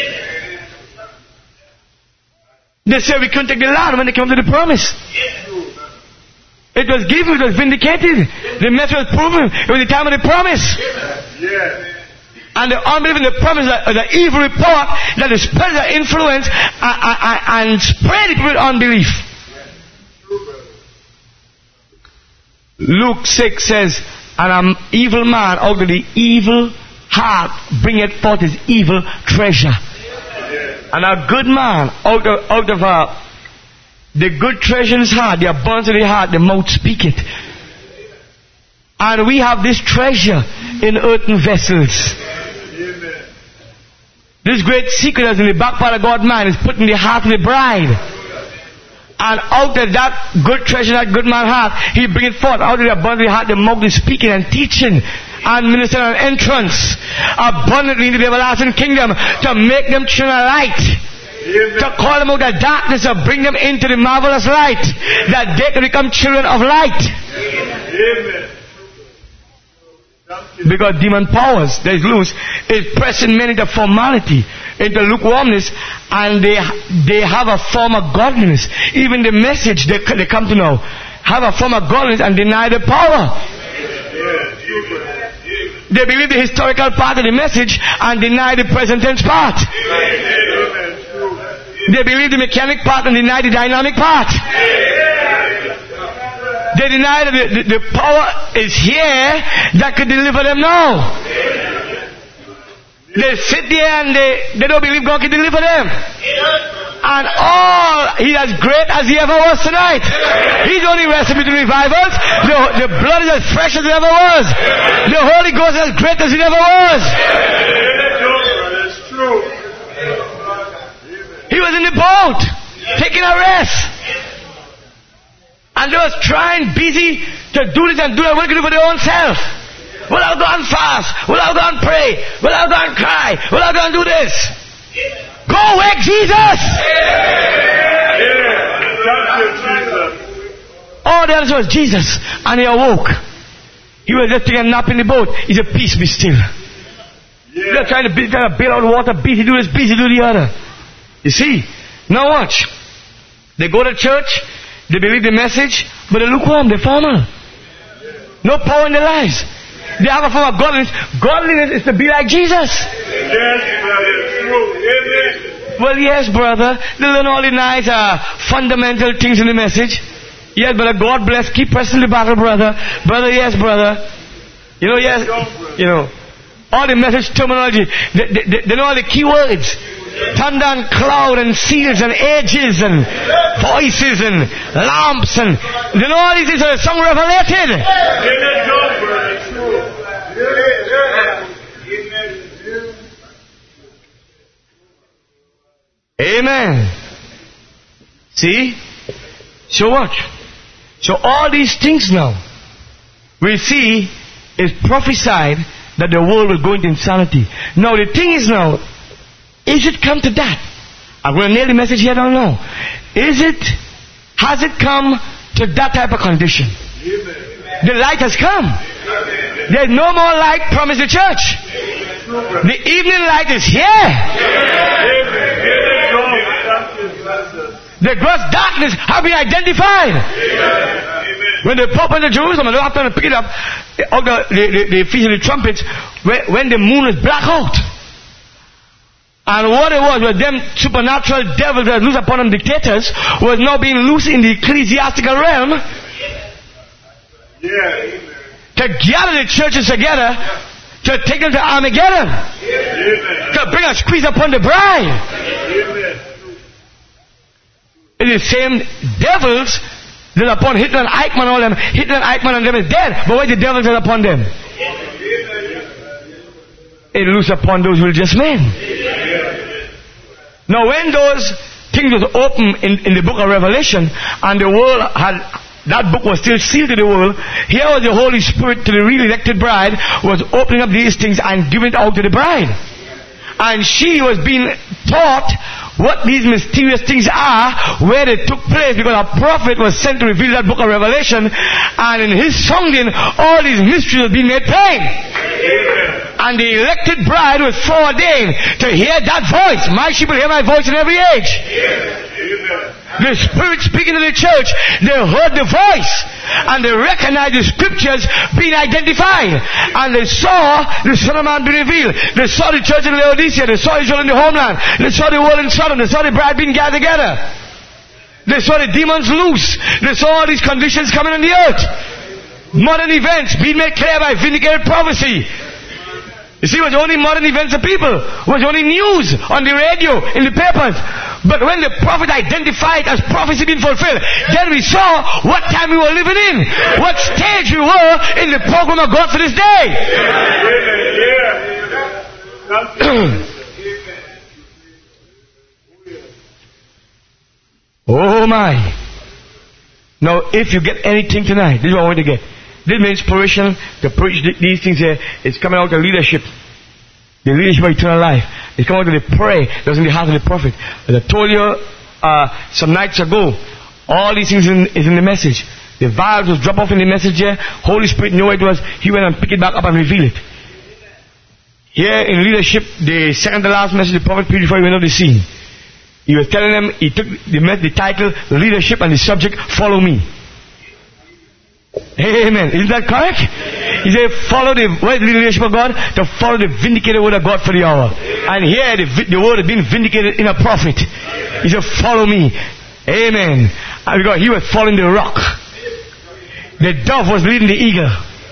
They said we couldn't take the land when they came to the promise. It was given, it was vindicated. The message was proven. It was the time of the promise. And the unbelief in the promise is an evil report that is spread the influence and, and, and spread it with unbelief. Luke six says, and an evil man out of the evil heart bringeth forth his evil treasure. And a good man out of, out of uh, the good treasure in his heart, the abundance of the heart, the mouth speaketh. And we have this treasure in earthen vessels. This great secret that's in the back part of God's mind is put in the heart of the bride. And out of that good treasure, that good man's heart, he bringeth forth out of the abundance of the heart, the mouth is speaking and teaching and ministering an entrance abundantly into the everlasting kingdom, to make them children of light. Amen. To call them out of darkness, to bring them into the marvelous light, that they can become children of light. Amen. Because demon powers that is loose is pressing men into formality, into lukewarmness, and they they have a form of godliness. Even the message they, they come to know have a form of godliness and deny the power. They believe the historical part of the message and deny the present tense part. They believe the mechanic part and deny the dynamic part. They deny that the, the, the power is here that could deliver them now. They sit there and they, they don't believe God can deliver them. And all, He as great as He ever was tonight. He's only resting between revivals. The, the blood is as fresh as it ever was. The Holy Ghost is as great as it ever was. That's true. He was in the boat, taking a rest. And they was trying, busy to do this and do that. What they could do for their own self. Well, I'll go and fast. Well, I'll go and pray. Well, I'll go and cry. Well, I'll go and do this. Go wake Jesus! Yeah. Yeah. all the others was Jesus. And he awoke. He was just taking a nap in the boat. He said, peace be still. Yeah. They're trying to build, trying to bail out water. Busy do this, busy do the other. You see? Now watch. They go to church. They believe the message. But they're lukewarm. They're formal. No power in their lives. They have a form of godliness. Godliness is to be like Jesus. Yes, brother. True. Amen. Well, yes, brother. They learn all the nice uh, fundamental things in the message. Yes, brother. God bless. Keep pressing the battle, brother. Brother, yes, brother. You know, yes. You know, all the message terminology. They, they, they know all the key words. Thunder and cloud and seals and edges and voices and lamps and they know all these things are song revelated. Amen. See? So what? So all these things now we see is prophesied that the world will go into insanity. Now the thing is now, is it come to that? I'm going to nail the message here, I don't know. Is it, has it come to that type of condition? The light has come. There's no more light promised the church. The evening light is here. The gross darkness have been identified. When they pop into Jerusalem, they have to pick it up, all the, the, the, the feast of the trumpets, when, when the moon is black out. And what it was, was them supernatural devils that loose upon them dictators, was now being loose in the ecclesiastical realm. Yeah. To gather the churches together, to take them to Armageddon. Yeah. To bring a squeeze upon the bride. Yeah. It's the same devils that upon Hitler and Eichmann, all them, Hitler and Eichmann and them is dead. But why the devils are upon them? It loose upon those who are just men. Now when those things was open in, in the book of Revelation, and the world had, that book was still sealed to the world, here was the Holy Spirit to the real elected bride, was opening up these things and giving it out to the bride. And she was being taught what these mysterious things are, where they took place, because a prophet was sent to reveal that book of Revelation, and in his sounding, all these mysteries were being made plain. And the elected bride was foreordained to hear that voice. My sheep will hear my voice in every age. The Spirit speaking to the church, they heard the voice, and they recognized the scriptures being identified, and they saw the Son of Man be revealed. They saw the church in Laodicea, they saw Israel in the homeland, they saw the world in Sodom, they saw the bride being gathered together, they saw the demons loose, they saw all these conditions coming on the earth. Modern events being made clear by vindicated prophecy. You see, it was only modern events of people. It was only news on the radio, in the papers. But when the prophet identified as prophecy being fulfilled, then we saw what time we were living in, what stage we were in the program of God for this day. Oh my. Now, if you get anything tonight, this is what I want to get. This is my inspiration to preach these things here. It's coming out of leadership. The leadership of eternal life. It's coming out of the prayer that was in the heart of the prophet. As I told you uh, some nights ago, all these things in, is in the message. The vibes was dropped off in the message here. Holy Spirit knew what it was. He went and picked it back up and revealed it. Here in leadership, the second to last message the prophet preached before he went off the scene. He was telling them, he took the, the title, leadership, and the subject, follow me. Amen. Isn't that correct? He said, follow the, what is the leadership of God? To follow the vindicated word of God for the hour. And here the, the word has been vindicated in a prophet. He said, follow me. Amen. And because he was following the rock. The dove was leading the eagle.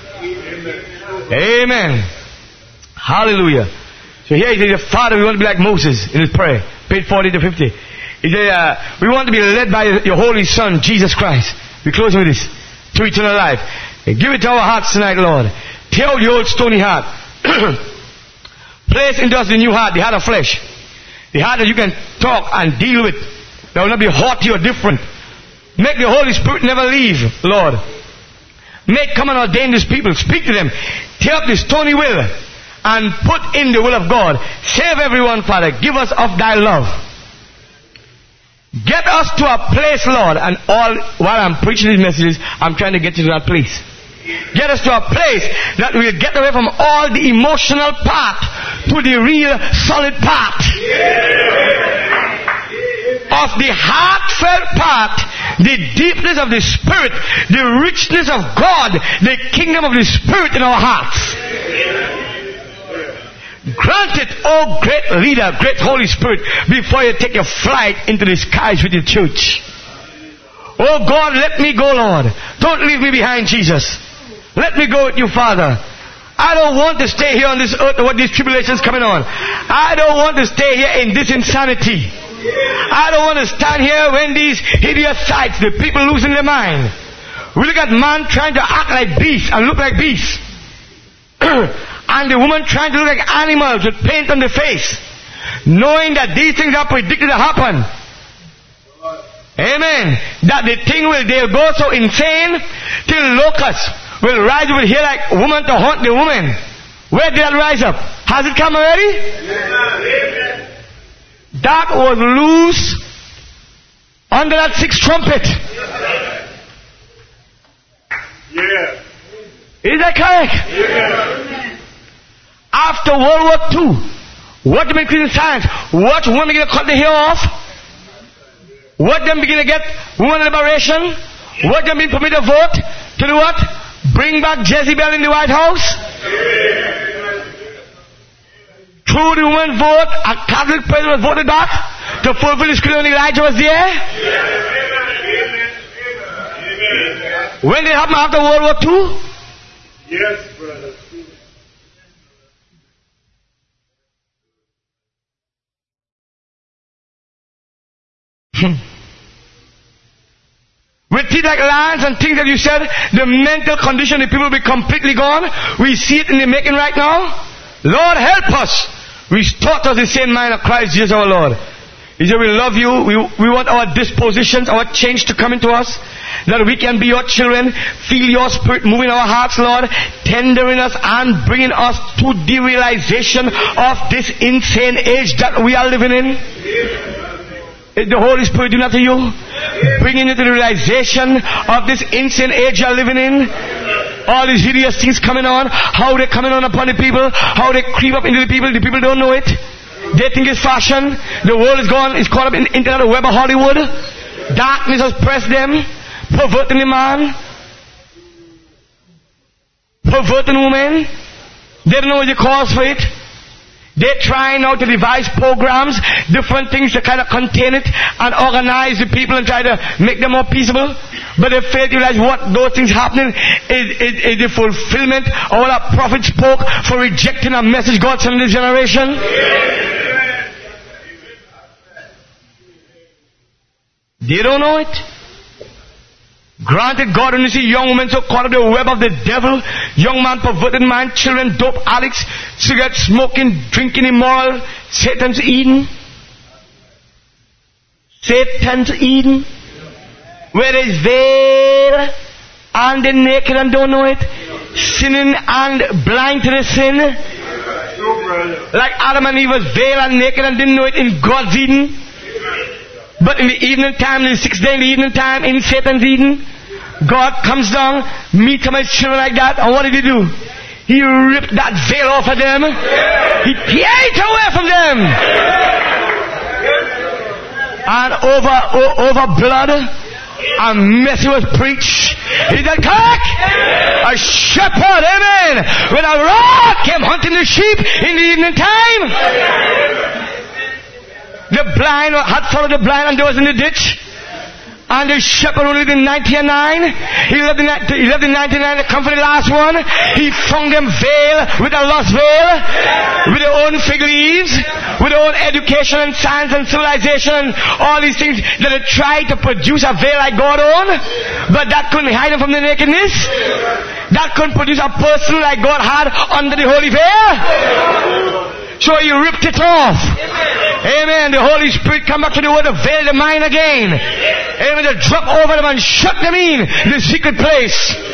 Amen. Hallelujah. So here he says, Father, we want to be like Moses in his prayer. Page forty to fifty. He said, uh, we want to be led by your Holy Son, Jesus Christ. We close with this. To eternal life. Give it to our hearts tonight, Lord. Tear out the old stony heart. Place into us the new heart, the heart of flesh. The heart that you can talk and deal with. That will not be haughty or different. Make the Holy Spirit never leave, Lord. Make come and ordain these people. Speak to them. Tear up the stony will and put in the will of God. Save everyone, Father. Give us of thy love. Get us to a place, Lord. And all while I'm preaching these messages, I'm trying to get you to that place. Get us to a place that we'll get away from all the emotional part to the real solid part. Of the heartfelt part, the deepness of the Spirit, the richness of God, the kingdom of the Spirit in our hearts. Grant it, oh great leader, great Holy Spirit, before you take your flight into the skies with your church. Oh God, let me go, Lord. Don't leave me behind, Jesus. Let me go with you, Father. I don't want to stay here on this earth with these tribulations coming on. I don't want to stay here in this insanity. I don't want to stand here when these hideous sights, the people losing their mind. We look at man trying to act like beasts and look like beasts. And the woman trying to look like animals with paint on the face. Knowing that these things are predicted to happen. Amen. That the thing will, they'll go so insane till locusts will rise over here like woman to hunt the woman. Where did that rise up? Has it come already? Yeah. That was loose under that sixth trumpet. Yeah. Is that correct? Yeah. After World War Two, what them increasing science? What women begin to cut the hair off? What them begin to get women liberation? What them being permitted to vote? To do what? Bring back Jezebel in the White House? Through the woman vote, a Catholic president was voted back to fulfill the scripture when Elijah was there? When did it happen after World War Two? Yes, brother. With teeth like lions and things that you said, the mental condition of the people will be completely gone. We see it in the making right now. Lord, help us. Restore us the same mind of Christ Jesus our Lord. He said, we love you. We, we want our dispositions, our change to come into us. That we can be your children. Feel your Spirit moving our hearts, Lord. Tendering us and bringing us to the realization of this insane age that we are living in. Is the Holy Spirit doing that to you? Bringing you to the realization of this insane age you are living in. All these hideous things coming on. How they're coming on upon the people. How they creep up into the people. The people don't know it. They think it's fashion. The world is gone. It's caught up in the internet, the web of Hollywood. Darkness has pressed them. Perverting the man. Perverting women. They don't know what the cause for it. They're trying now to devise programs, different things to kind of contain it and organize the people and try to make them more peaceable. But they fail to realize what those things happening is, is, is the fulfillment of what our prophet spoke for rejecting a message God sent in this generation. They don't know it. Granted, God, when you see young women so caught up in the web of the devil, young man, perverted mind, children, dope addicts, cigarette smoking, drinking, immoral, Satan's Eden. Satan's Eden. Where there's veil and the naked and don't know it. Sinning and blind to the sin. Like Adam and Eve was veiled and naked and didn't know it in God's Eden. But in the evening time, in the sixth day in the evening time, in Satan's Eden, God comes down, meets some of his children like that, and what did he do? He ripped that veil off of them. He tear it away from them. And over, over blood, a message was preached. Is that correct? A shepherd, amen, with a rod came hunting the sheep in the evening time. The blind had followed the blind and they was in the ditch. And the shepherd who lived in ninety-nine, he left the, he left the ninety-nine to come for the last one. He found them veil with a lost veil, with their own fig leaves, with their own education and science and civilization and all these things that they tried to produce a veil like God own. But that couldn't hide them from the nakedness. That couldn't produce a person like God had under the holy veil. So he ripped it off. Amen. The Holy Spirit come back to the word to veil the mind again. Amen. To drop over them and shut them in the secret place.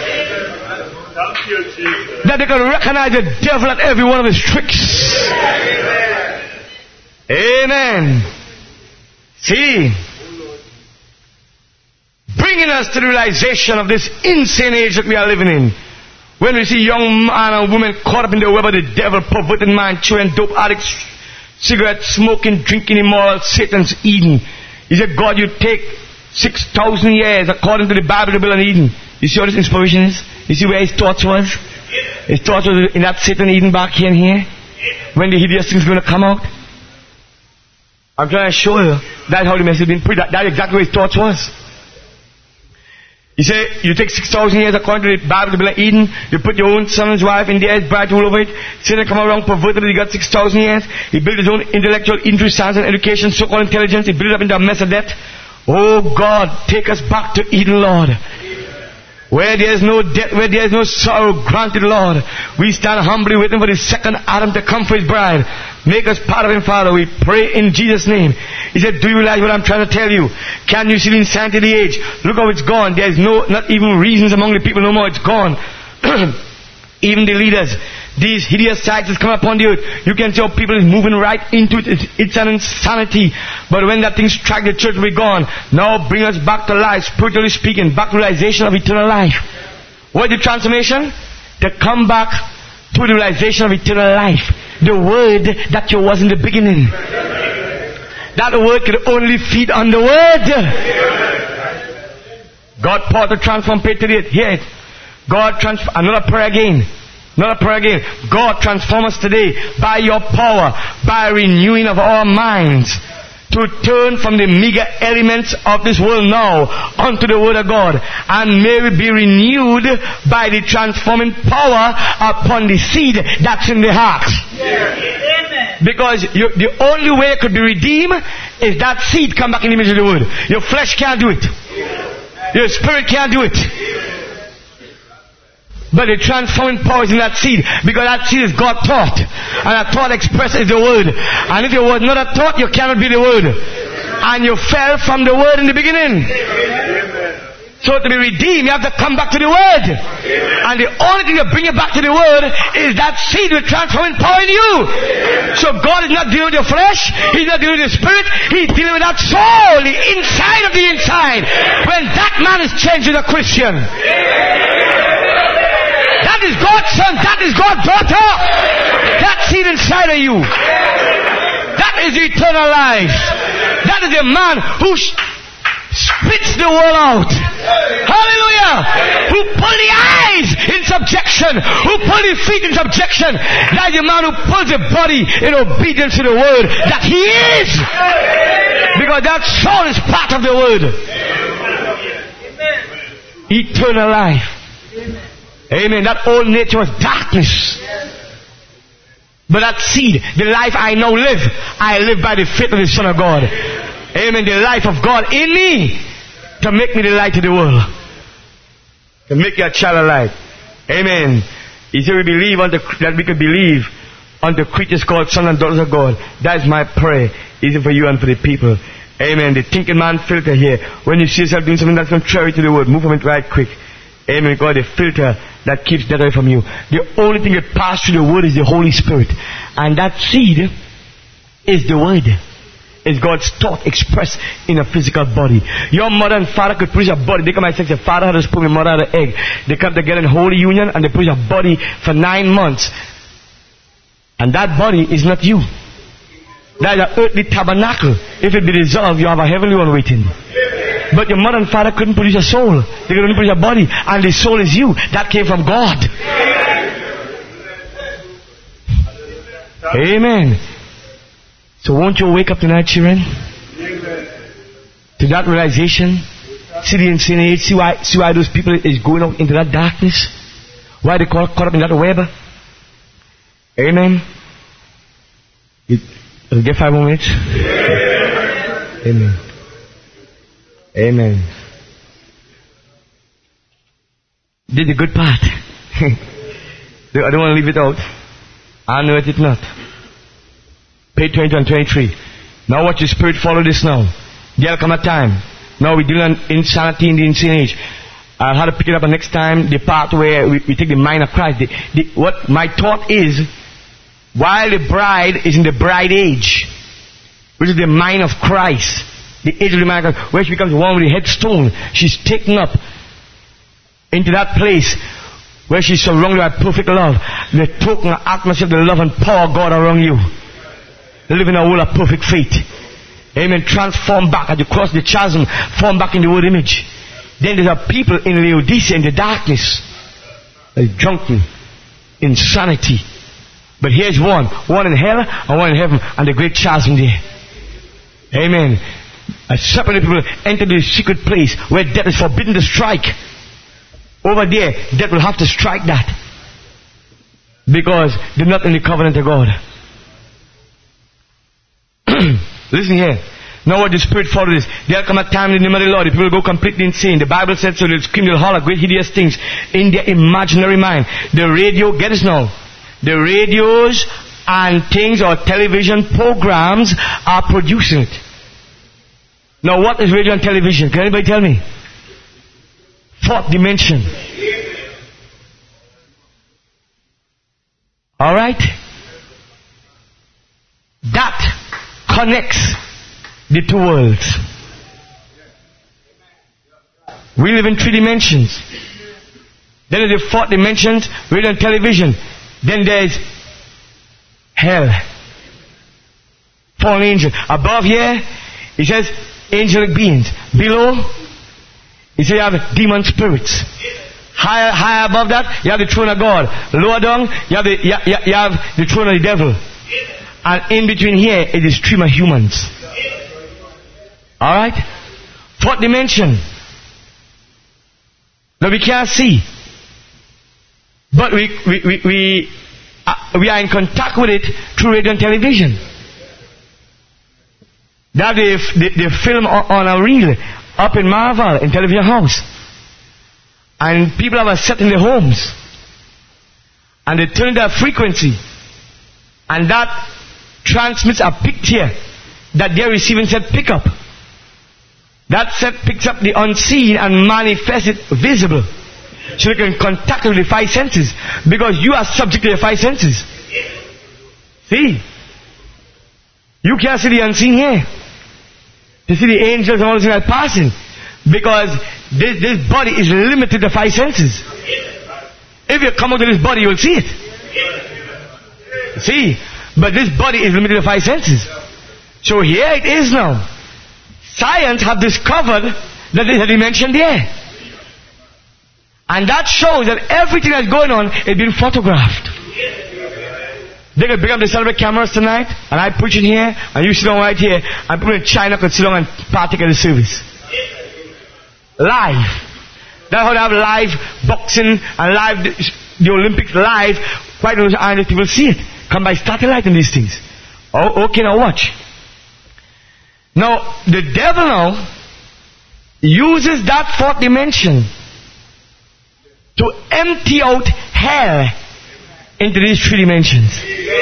That they can recognize the devil at every one of his tricks. Amen. See, bringing us to the realization of this insane age that we are living in. When we see young man and woman caught up in the web of the devil, perverted mind, chewing dope addicts, cigarette smoking, drinking immoral, Satan's Eden. He said, God, you take six thousand years according to the Bible to build an Eden. You see what his inspiration is? You see where his thoughts was? His thoughts was in that Satan Eden back here and here. When the hideous thing's going to come out. I'm trying to show you that's how the message has been put. That, that's exactly where his thoughts was. He said, you take six thousand years according to the Bible to build an Eden. You put your own son's wife in there, bright all over it. Satan come around, perverted it. He got six thousand years. He built his own intellectual Eden through science and education, so-called intelligence. He built it up into a mess of death. Oh God, take us back to Eden, Lord. Where there is no death, where there is no sorrow, granted, Lord. We stand humbly waiting for the second Adam to come for his bride. Make us part of him, Father. We pray in Jesus' name. He said, do you realize what I'm trying to tell you? Can you see the insanity of the age? Look how it's gone. There is no, not even reasons among the people no more. It's gone. Even the leaders. These hideous sights has come upon the earth. You can see how people is moving right into it. It's, it's an insanity. But when that thing strike, the church will be gone. Now bring us back to life, spiritually speaking, back to realization of eternal life. What is the transformation? To come back to the realization of eternal life. The word that you was in the beginning. That word could only feed on the word. God poured the transform pay to it. Hear it. God transform. Another prayer again. Another prayer again. God transform us today by your power, by renewing of our minds, to turn from the meager elements of this world now unto the word of God, and may we be renewed by the transforming power upon the seed that's in the heart. Yeah. Because you, the only way it could be redeemed is that seed come back in the image of the word. Your flesh can't do it. Your spirit can't do it. But the transforming power is in that seed, because that seed is God thought, and that thought expressed is the word. And if your word not a thought, you cannot be the word. And you fell from the word in the beginning. So to be redeemed, you have to come back to the word. And the only thing that bring you back to the word is that seed with transforming power in you. So God is not dealing with your flesh, He's not dealing with your spirit, He's dealing with that soul, the inside of the inside. When that man is changed to a Christian, that is God's son, that is God's daughter. That seed inside of you, that is eternal life. That is a man who sh- spits the world out. Hallelujah. Who pull the eyes in subjection, who pull the feet in subjection. That is a man who pulls the body in obedience to the word that he is. Because that soul is part of the word. Eternal life. Amen. That old nature was darkness. But that seed, the life I now live, I live by the faith of the Son of God. Amen. The life of God in me to make me the light of the world. To make you a child of light. Amen. He said we believe unto, that we could believe unto creatures called sons and daughters of God. That is my prayer. Is it for you and for the people. Amen. The thinking man filter here. When you see yourself doing something that's contrary to the word, move from it right quick. Amen. God, the filter that keeps that away from you. The only thing that passes through the word is the Holy Spirit. And that seed is the word. Is God's thought expressed in a physical body. Your mother and father could produce a body. They come and say, your father had a sperm, your mother had an egg. They come together in holy union and they produce a body for nine months. And that body is not you. That is an earthly tabernacle. If it be dissolved, you have a heavenly one waiting. But your mother and father couldn't produce a soul. They could only produce a body. And the soul is you. That came from God. Amen. So won't you wake up tonight, children? To that realization. See the insane age. See why, see why those people is going out into that darkness. Why they caught, caught up in that web. Amen. You, you'll get five more minutes. Amen. Amen. Did the good part. I don't want to leave it out. I know it is not. Page twenty and twenty-three. Now watch the Spirit follow this now. There'll come a time. Now we deal in insanity in the insane age. I'll have to pick it up next time. The part where we, we take the mind of Christ. The, the, what my thought is, while the bride is in the bride age, which is the mind of Christ, the age of the man, where she becomes one with the headstone. She's taken up into that place where she's surrounded by perfect love. The token atmosphere of the love and power of God around you. Live in a world of perfect faith. Amen. Transform back as you cross the chasm. Form back in the word image. Then there are people in Laodicea in the darkness. Like drunken. Insanity. But here's one. One in hell and one in heaven. And the great chasm there. Amen. A separate people enter the secret place where death is forbidden to strike. Over there, death will have to strike that. Because they're not in the covenant of God. Listen here. Now what the Spirit follows is, there'll come a time in the name of the Lord, the people will go completely insane. The Bible says so, they'll scream, they'll holler, great hideous things in their imaginary mind. The radio, get this now, the radios and things or television programs are producing it. Now what is radio and television? Can anybody tell me? Fourth dimension. Alright? That connects the two worlds. We live in three dimensions. Then there's the fourth dimensions, radio and television. Then there's hell. Fallen angel. Above here, it says angelic beings. Below, it says you have demon spirits. Higher, higher above that, you have the throne of God. Lower down, you have the, you, you, you have the throne of the devil. And in between here is the stream of humans. Alright? Fourth dimension. Now we can't see. But we we we, we, uh, we are in contact with it through radio and television. That they, they, they film on, on a reel up in Marvel in Television House. And people have a set in their homes. And they turn their frequency. And that transmits a picture that they're receiving said pick up. That set picks up the unseen and manifests it visible. So you can contact with the five senses. Because you are subject to the five senses. See? You can't see the unseen here. You see the angels and all these things are passing. Because this, this body is limited to five senses. If you come out of this body, you'll see it. See? But this body is limited to five senses. So here it is now. Science have discovered that there's a dimension there. And that shows that everything that's going on is being photographed. They could bring up the celebrate cameras tonight, and I preach in here, and you sit down right here, and people in China could sit down and partake in the service. Live. That's how they have live boxing and live, the, the Olympics live. Quite those islands people see it. Come by satellite and these things. Oh, okay, now watch. Now, the devil now uses that fourth dimension to empty out hell into these three dimensions.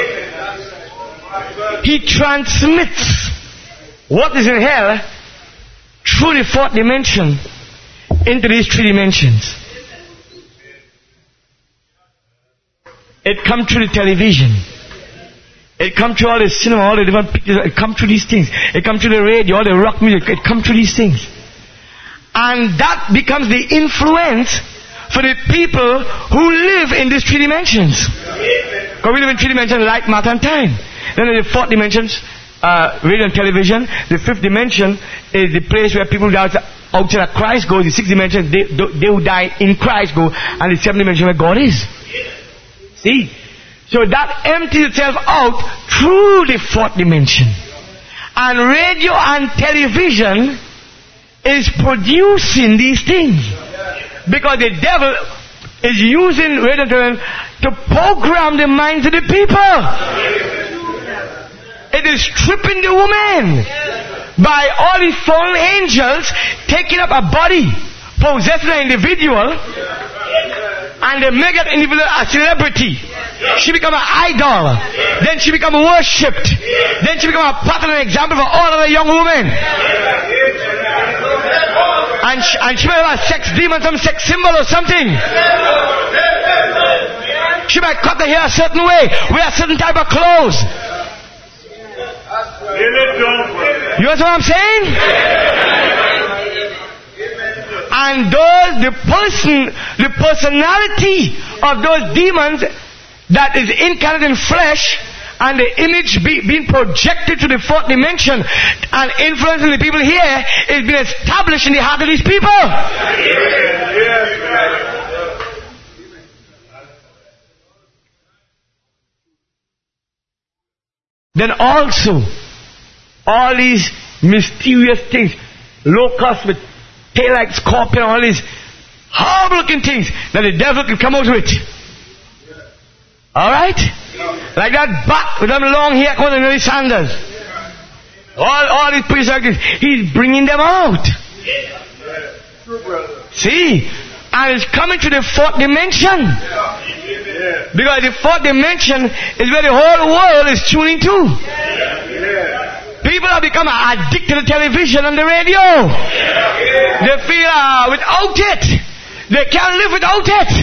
He transmits what is in hell through the fourth dimension into these three dimensions. It comes through the television. It comes through all the cinema, all the different pictures. It comes through these things. It comes through the radio, all the rock music. It comes through these things. And that becomes the influence for the people who live in these three dimensions. Because we live in three dimensions, light, matter, and time. Then there's the fourth dimensions, uh, radio and television. The fifth dimension is the place where people outside of Christ go. The sixth dimension, they, they who die in Christ go. And the seventh dimension where God is. See? So that empties itself out through the fourth dimension. And radio and television is producing these things. Because the devil is using radio and television to program the minds of the people. It is stripping the woman by all the fallen angels taking up a body, possessing an individual, and they make that individual a celebrity. She become an idol. Then she become worshipped. Then she become a pattern and example for all other young women. And she, and she might have a sex demon, some sex symbol or something. She might cut the hair a certain way, wear a certain type of clothes. You know what I'm saying? And those, the person, the personality of those demons that is incarnate in flesh, and the image be, being projected to the fourth dimension and influencing the people here is being established in the heart of these people. Then also, all these mysterious things, locusts with tail like scorpion, all these horrible looking things that the devil can come out with. Alright? Like that bat with them long hair coming in his sandals. All, all these priests like this, he's bringing them out. See? And it's coming to the fourth dimension. Because the fourth dimension is where the whole world is tuning to. People have become addicted to television and the radio. They feel uh, without it, they can't live without it.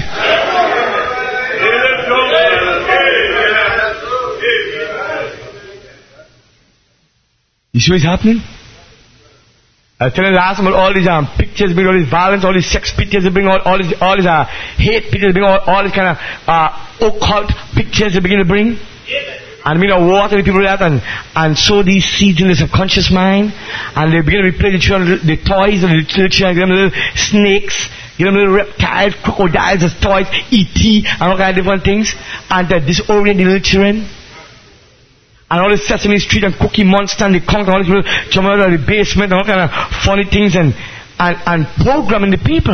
You see what's happening? I was telling last about all these um, pictures, bring all these violence, all these sex pictures, they bring all, all these, all these uh, hate pictures, bring all, all these kind of uh, occult pictures they begin to bring. And begin to water the people with that and, and sow these seeds in the subconscious mind. And they begin to replay the children, the toys of the little children, give them little snakes, give them little reptiles, crocodiles as toys, E T, and all kind of different things. And to disorient the little children. And all the Sesame Street and Cookie Monster and the Conk and all these little children in the basement and all kind of funny things and, and, and programming the people.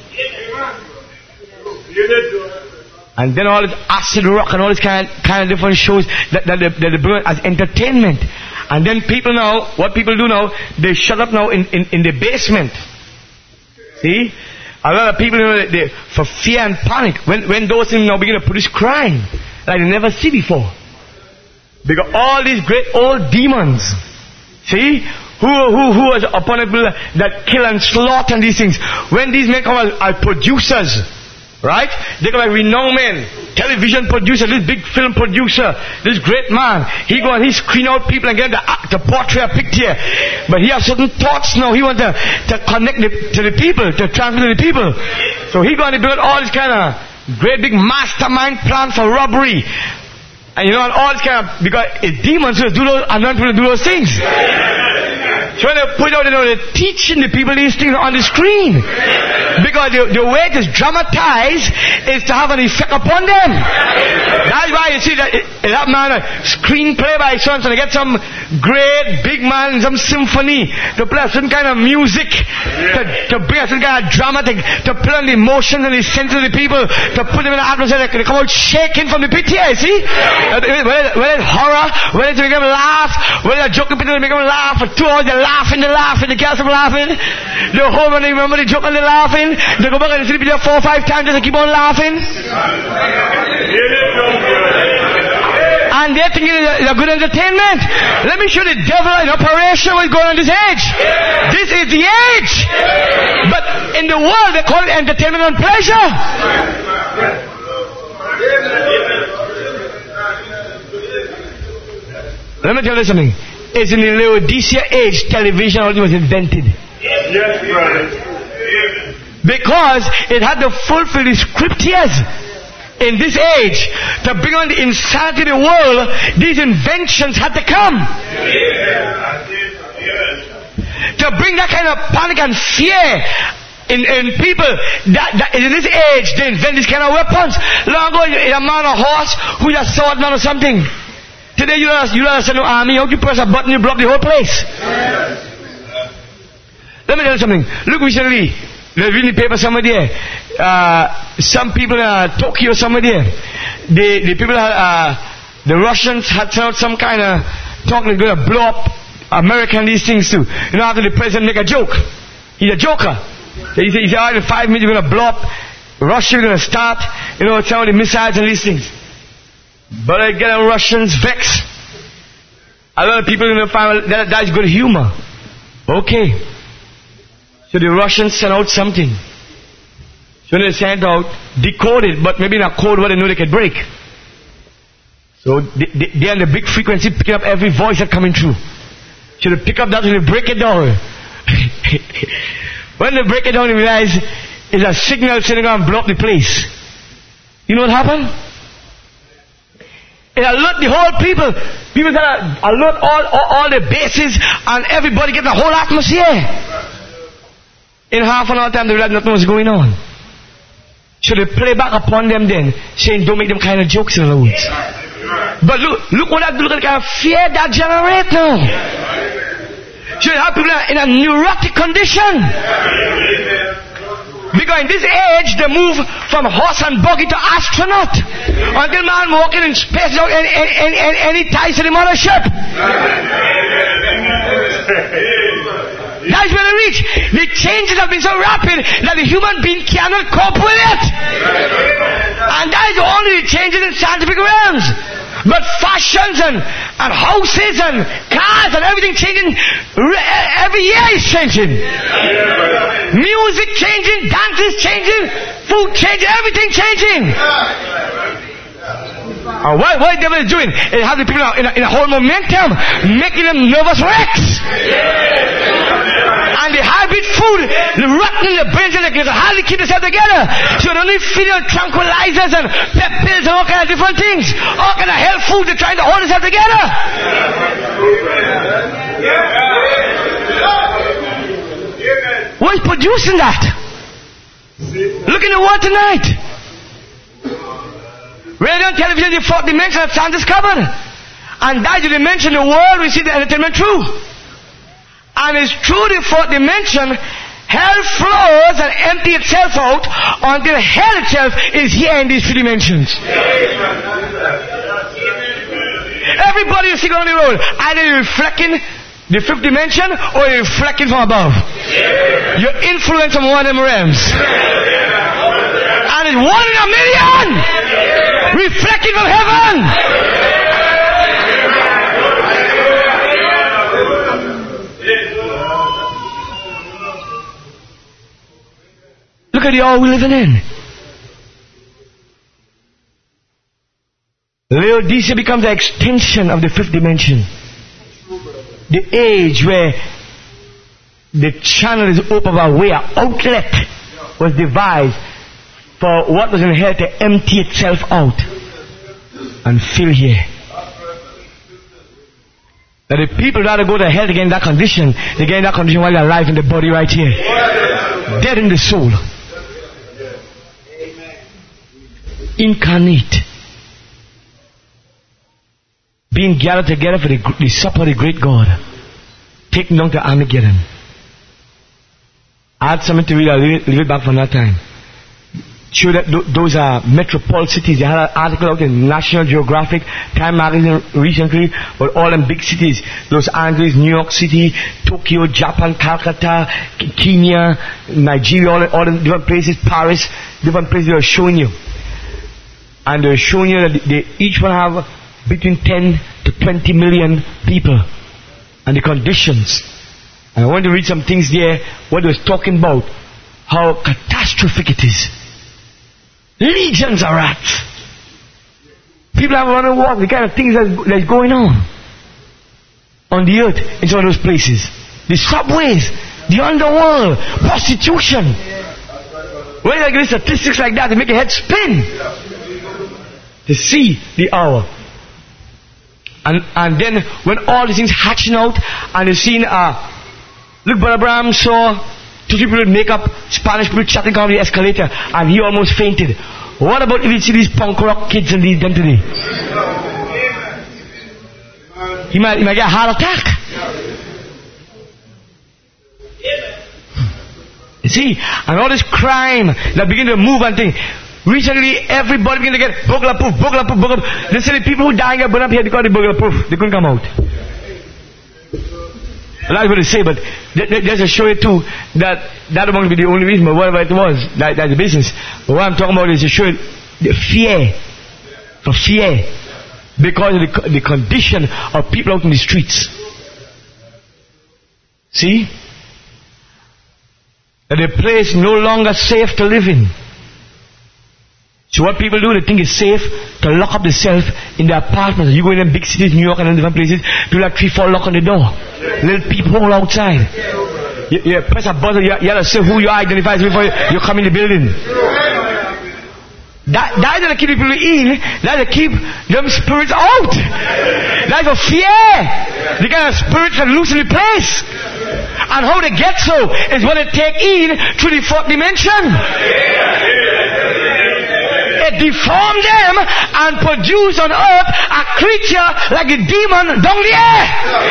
And then all this acid rock and all this kind of, kind of different shows that, that, they, that they bring as entertainment. And then people now, what people do now, they shut up now in, in, in the basement. See? A lot of people, you know, they, they, for fear and panic, when, when those things now begin to produce crime, like they never see before. Because all these great old demons, see, who who who was upon people that kill and slaughter and these things, when these men come as, as producers, right? They come like renowned men, television producer, this big film producer, this great man. He go and he screen out people and get them to, to portray a picture. But he has certain thoughts now. He wants to, to connect the, to the people, to transmit to the people. So he going to build all this kind of great big mastermind plan for robbery. And you know, and all this kind of, because it's demons who do those, and not people do those things. So when they put out, you know, they're teaching the people these things on the screen. Because the, the way it is dramatized is to have an effect upon them. That's why you see that, it, that man, a screenplay by son, so they get some great big man, some symphony, to play a certain kind of music, to, to bring a certain kind of drama, to, to play on the emotions and the sense of the people, to put them in an atmosphere that they come out shaking from the pit here, you see? Whether, whether it's horror, whether it's to make them laugh, whether it's joking people to make them laugh, for two hours they're laughing, they're laughing, they can't stop laughing. They home and they remember the joke and they're laughing. They go back and sleep there four or five times just to keep on laughing. And they're thinking it's a good entertainment. Let me show the devil in operation what's going on this age. This is the age. But in the world they call it entertainment and pleasure. Let me tell you something. It's in the Laodicea age television only was invented. Yes, brother. Because it had to fulfill the scriptures in this age to bring on the insanity of the world. These inventions had to come. To bring that kind of panic and fear in, in people that, that in this age they invent these kind of weapons. Long ago, a man on a horse who just saw it, man or something. Today you don't, you don't send no army. How you press a button, you block the whole place. Let me tell you something. Look recently, there's reading the paper somewhere there. Uh, some people in uh, Tokyo somewhere there. The, the people, uh, the Russians had sent out some kind of talk they're going to blow up America and these things too. You know, after the president make a joke. He's a joker. He said, he said, all right, in five minutes you're going to blow up Russia, you're going to start, you know, some of the missiles and these things. But I get the Russians vexed. A lot of people are going to find that that's good humor. Okay. So the Russians sent out something. So they sent out, decoded, but maybe not code what they know they could break. So they, they, they're on the big frequency picking up every voice that's coming through. Should have picked up that and break it down. When they break it down, you realize it's a signal sitting on and blow up the place. You know what happened? It alert the whole people. People that alert all, all, all the bases and everybody get the whole atmosphere. In half an hour time, they realized nothing was going on. Should they play back upon them then, saying don't make them kind of jokes in the woods. But look, look what that, look at the kind of fear that generates now. Should have people in a neurotic condition. Because in this age, they move from horse and buggy to astronaut. Until man walking in space without any, any, any, any ties to the mothership. That's where they reach. The changes have been so rapid that the human being cannot cope with it. And that is only the changes in scientific realms. But fashions and, and houses and cars and everything changing. Every year is changing. Music changing, dances changing, food changing, everything changing. And what, what the devil is doing is having the people in a, in a whole momentum, making them nervous wrecks. And the hybrid food, the rotten the brains, and they can hardly keep themselves together. So they only feed them tranquilizers and pep pills and all kinds of different things. All kind of health food, they're trying to hold themselves together. What is producing that? Look in the world tonight. Radio and television, the fourth dimension of science discovered. And that is the dimension the world we see the entertainment through. And it's through the fourth dimension, hell flows and empties itself out until hell itself is here in these three dimensions. Everybody is sitting on the road, either you're reflecting the fifth dimension or you're reflecting from above. You're influenced from one of them realms. And it's one in a million reflecting from heaven. Look at the hour we're living in. Laodicea becomes the extension of the fifth dimension. The age where the channel is open, where outlet was devised for what was in hell to empty itself out and fill here. That the people rather go to hell to get in that condition, they get in that condition while they're alive in the body right here. Dead in the soul. Incarnate. Being gathered together for the, the supper of the great God. Taken down to Armageddon. I had something to read, I'll leave it back from that time. Show that th- those are metropolitan cities. They had an article out in National Geographic, Time Magazine recently, about all them big cities. Los Angeles, New York City, Tokyo, Japan, Calcutta, Kenya, Nigeria, all, all the different places, Paris, different places they were showing you. And they were showing you that they each one have between ten to twenty million people. And the conditions. And I want to read some things there, what they was talking about, how catastrophic it is. Legions of rats. People have run and walk, the kind of things that, that's going on on the earth in some of those places. The subways, the underworld, prostitution. When I get statistics like that, they make your head spin. To see the hour. And and then when all these things hatching out, and you've seen, uh, look, Brother Abraham saw two people with makeup, Spanish people chatting on the escalator, and he almost fainted. What about if you see these punk rock kids and these them today? He might, he might get a heart attack. You see, and all this crime that begin to move and things. Recently, everybody began to get burglar proof, burglar proof, burglar proof. They say the people who died got burned up here because of the burglar proof. They couldn't come out. A lot of people say, but just to show you too that that won't be the only reason, but whatever it was, that, that's the business. But what I'm talking about is to show you the fear, for fear, because of the, the condition of people out in the streets. See? That the place no longer safe to live in. So what people do, they think it's safe to lock up themselves in their apartments. You go in them big cities, New York and in different places, do like three, four lock on the door. Little peephole outside. You, you press a button, you, you have to say who you identify before you, you come in the building. That, that doesn't keep people in, that to keep them spirits out. That's a fear. The kind of spirits that loose in the place. And how they get so is when they take in through the fourth dimension. It deformed them and produced on earth a creature like a demon down the air.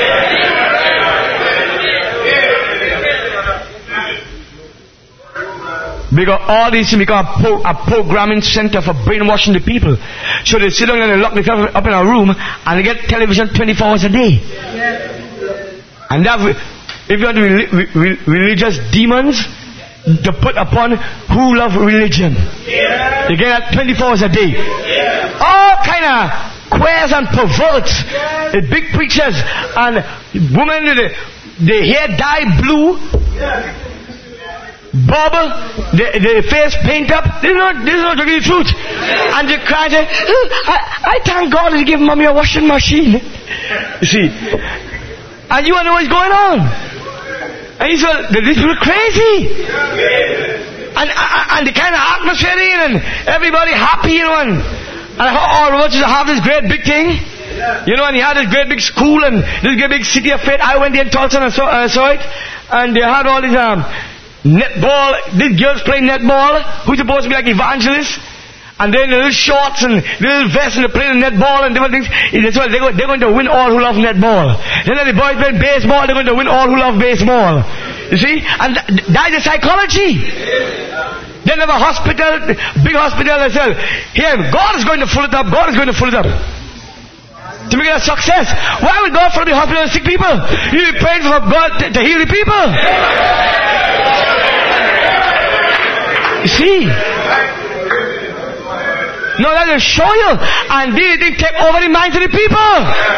Because all these things become a, pro- a programming center for brainwashing the people. So they sit down and they lock themselves up in a room and they get television twenty-four hours a day. And that, if you want re- re- religious demons to put upon who love religion, you get that twenty-four hours a day. All kind of queers and perverts, the big preachers and women with the, the hair dyed blue, bob, the, the face paint up. This is not, this is not really the truth. And you cry, say, oh, I, I thank God that He gave mommy a washing machine. You see, and you want to know what's going on. And you say, these people are crazy. And, and the kind of atmosphere in, and everybody happy, you know, and, and all roaches have this great big thing. You know, and he had this great big school and this great big city of faith. I went there in Tulsa and I saw, I saw it. And they had all these um, netball, these girls playing netball, who's supposed to be like evangelists. And then the little shorts and the little vests and they're playing netball and different things. That's why they're going to win all who love netball. Then the boys playing baseball, they're going to win all who love baseball. You see? And that is psychology. Then have a hospital, big hospital as well. Here, God is going to fill it up. God is going to fill it up. To make it a success. Why would God fill the hospital with sick people? You be praying for God to, to heal the people. You see? No, that will show you. And these things take over the minds of the people.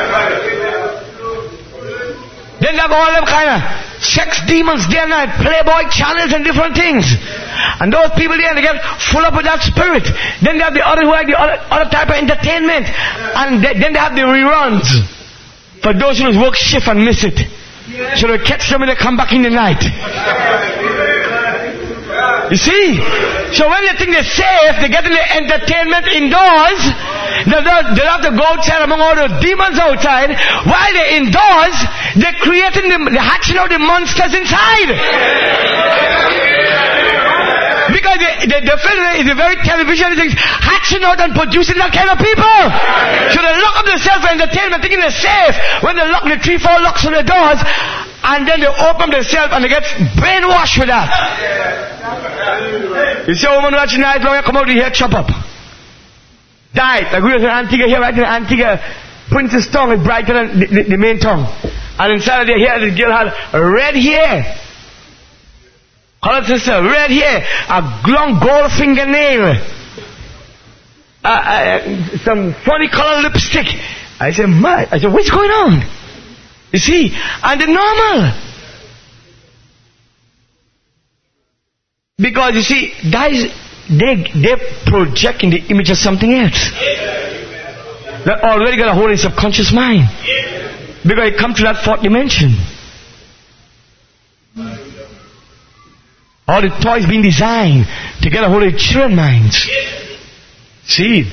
Then they have all them kind of sex demons there now, playboy channels and different things. And those people there, they get full up with that spirit. Then they have the other who have the other, other type of entertainment. And they, then they have the reruns. For those who work shift and miss it. So they catch them and they come back in the night. You see? So when they think they're safe, they get in the entertainment indoors. They don't have to go outside among all the demons outside. While they're indoors, they're creating them, they're hatching out the monsters inside. Because the, the, the film is the very television things hatching out and producing that kind of people. So they lock up themselves for entertainment thinking they're safe. When they lock the three, four locks on the doors, and then they open themselves and they get brainwashed with that. You see a woman watching night long, come out the hair chop up. Died. Like we was in Antigua here, right in Antigua. Princess tongue is brighter than the, the, the main tongue. And inside of the hair, this girl had red hair. Call it sister, red hair. A long gold fingernail. Uh, uh, some funny color lipstick. I said, my, I said, what's going on? You see? And the normal. Because you see, guys, they, they're projecting the image of something else. They already got a hold of his subconscious mind. Because it comes to that fourth dimension. All the toys being designed to get a hold of children's minds. See?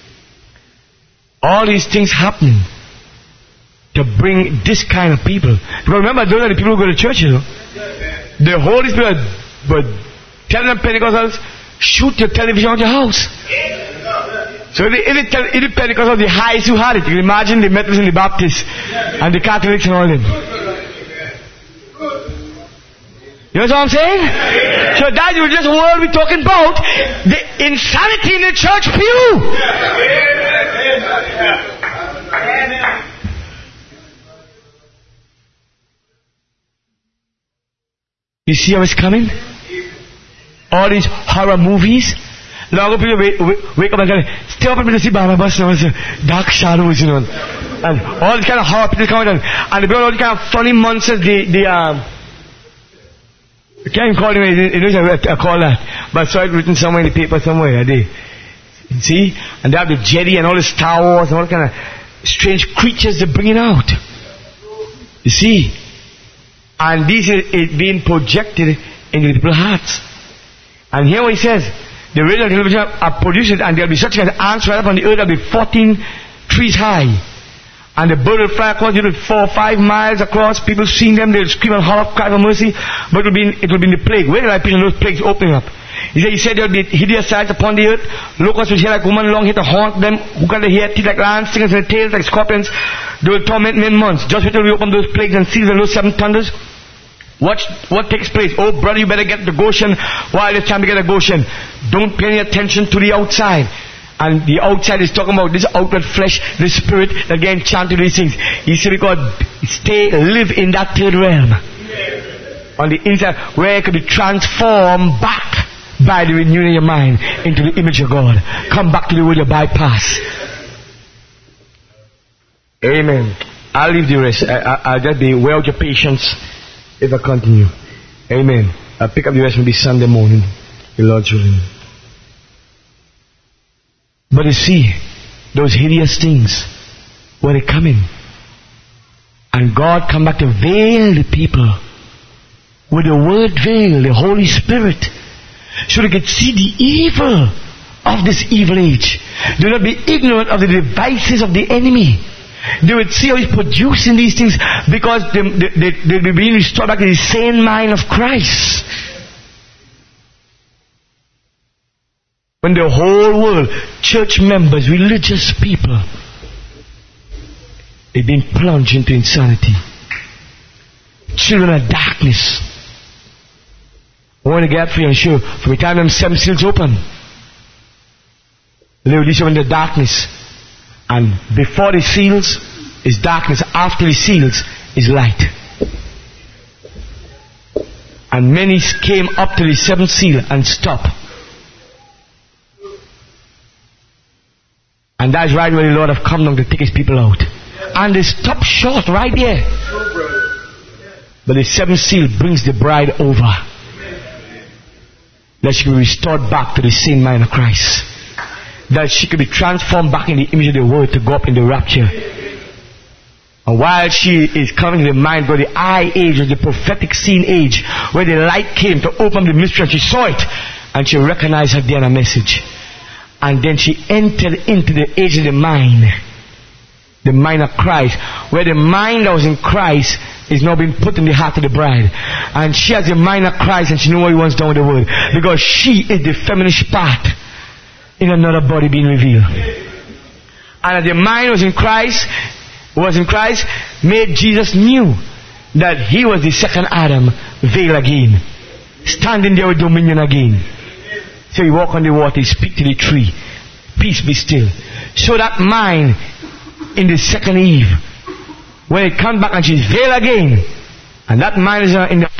All these things happening to bring this kind of people. Because remember, those are the people who go to church, you know. The Holy Spirit, but tell them Pentecostals, shoot your television out your house. So if the, if the, if the Pentecostals, the highest who had it, you can imagine the Methodists and the Baptists and the Catholics and all them. You know what I'm saying? So that is just what we're talking about. The insanity in the church pew. You see how it's coming? All these horror movies. Long people wake, wake up and say, stay up and see Barnabas now. Dark shadows, you know. And all these kind of horror people come out and, and they bring all these kind of funny monsters. The, the, um, I can't even call him, I don't know I call that. But I saw it written somewhere in the paper somewhere, I did. You see? And they have the Jedi and all the Star Wars and all kind of strange creatures they're bringing out. You see? And this is, is being projected into the people's hearts. And here what he says, the radio and television are produced and there will be such an ants right up on the earth that will be fourteen trees high. And the bird will fly across, it will be four or five miles across. People seeing them, they'll scream and holler, cry for mercy. But it will be in, it will be in the plague. Where did I preach on those plagues opening up? He said, he said there will be hideous sights upon the earth. Locusts will hear like woman long, here to haunt them. Who got the hair, teeth like lions, stingers in the tails like scorpions. They will torment men months. Just wait till we open those plagues and seals and those seven thunders. Watch what takes place. Oh brother, you better get to Goshen while it's time to get to Goshen. Don't pay any attention to the outside. And the outside is talking about this outward flesh, this spirit that get enchanted with these things. He said, because stay, live in that third realm. On the inside, where it could be transformed back by the renewing of your mind into the image of God. Come back to the world you bypass. Amen. I'll leave the rest. I, I, I'll just be well with your patience if I continue. Amen. I'll pick up the rest maybe Sunday morning. The Lord's willing. But you see, those hideous things, where they come in. And God come back to veil the people with the word veil, the Holy Spirit, so they could see the evil of this evil age. Do not be ignorant of the devices of the enemy. They would see how he's producing these things because they, they, they, they'll be being restored back to the sane mind of Christ. When the whole world, church members, religious people, they've been plunged into insanity. Children of darkness. I want to get for you and show, from the time them seven seals open, they release you in the darkness. And before the seals is darkness, after the seals is light. And many came up to the seventh seal and stopped. And that's right where the Lord have come down to take his people out. And they stop short right there. But the seventh seal brings the bride over. That she can be restored back to the same mind of Christ. That she can be transformed back in the image of the Word to go up in the rapture. And while she is coming to the mind, where the eye age was the prophetic scene age, where the light came to open the mystery, and she saw it, and she recognized her there in a message. And then she entered into the age of the mind. The mind of Christ. Where the mind that was in Christ is now being put in the heart of the bride. And she has the mind of Christ and she knows what he wants done with the word. Because she is the feminine part in another body being revealed. And as the mind was in Christ, was in Christ, made Jesus new. That he was the second Adam, veiled again. Standing there with dominion again. So he walk on the water, he speak to the tree. Peace be still. So that mind in the second Eve, when it comes back and she's veiled again, and that mind is in the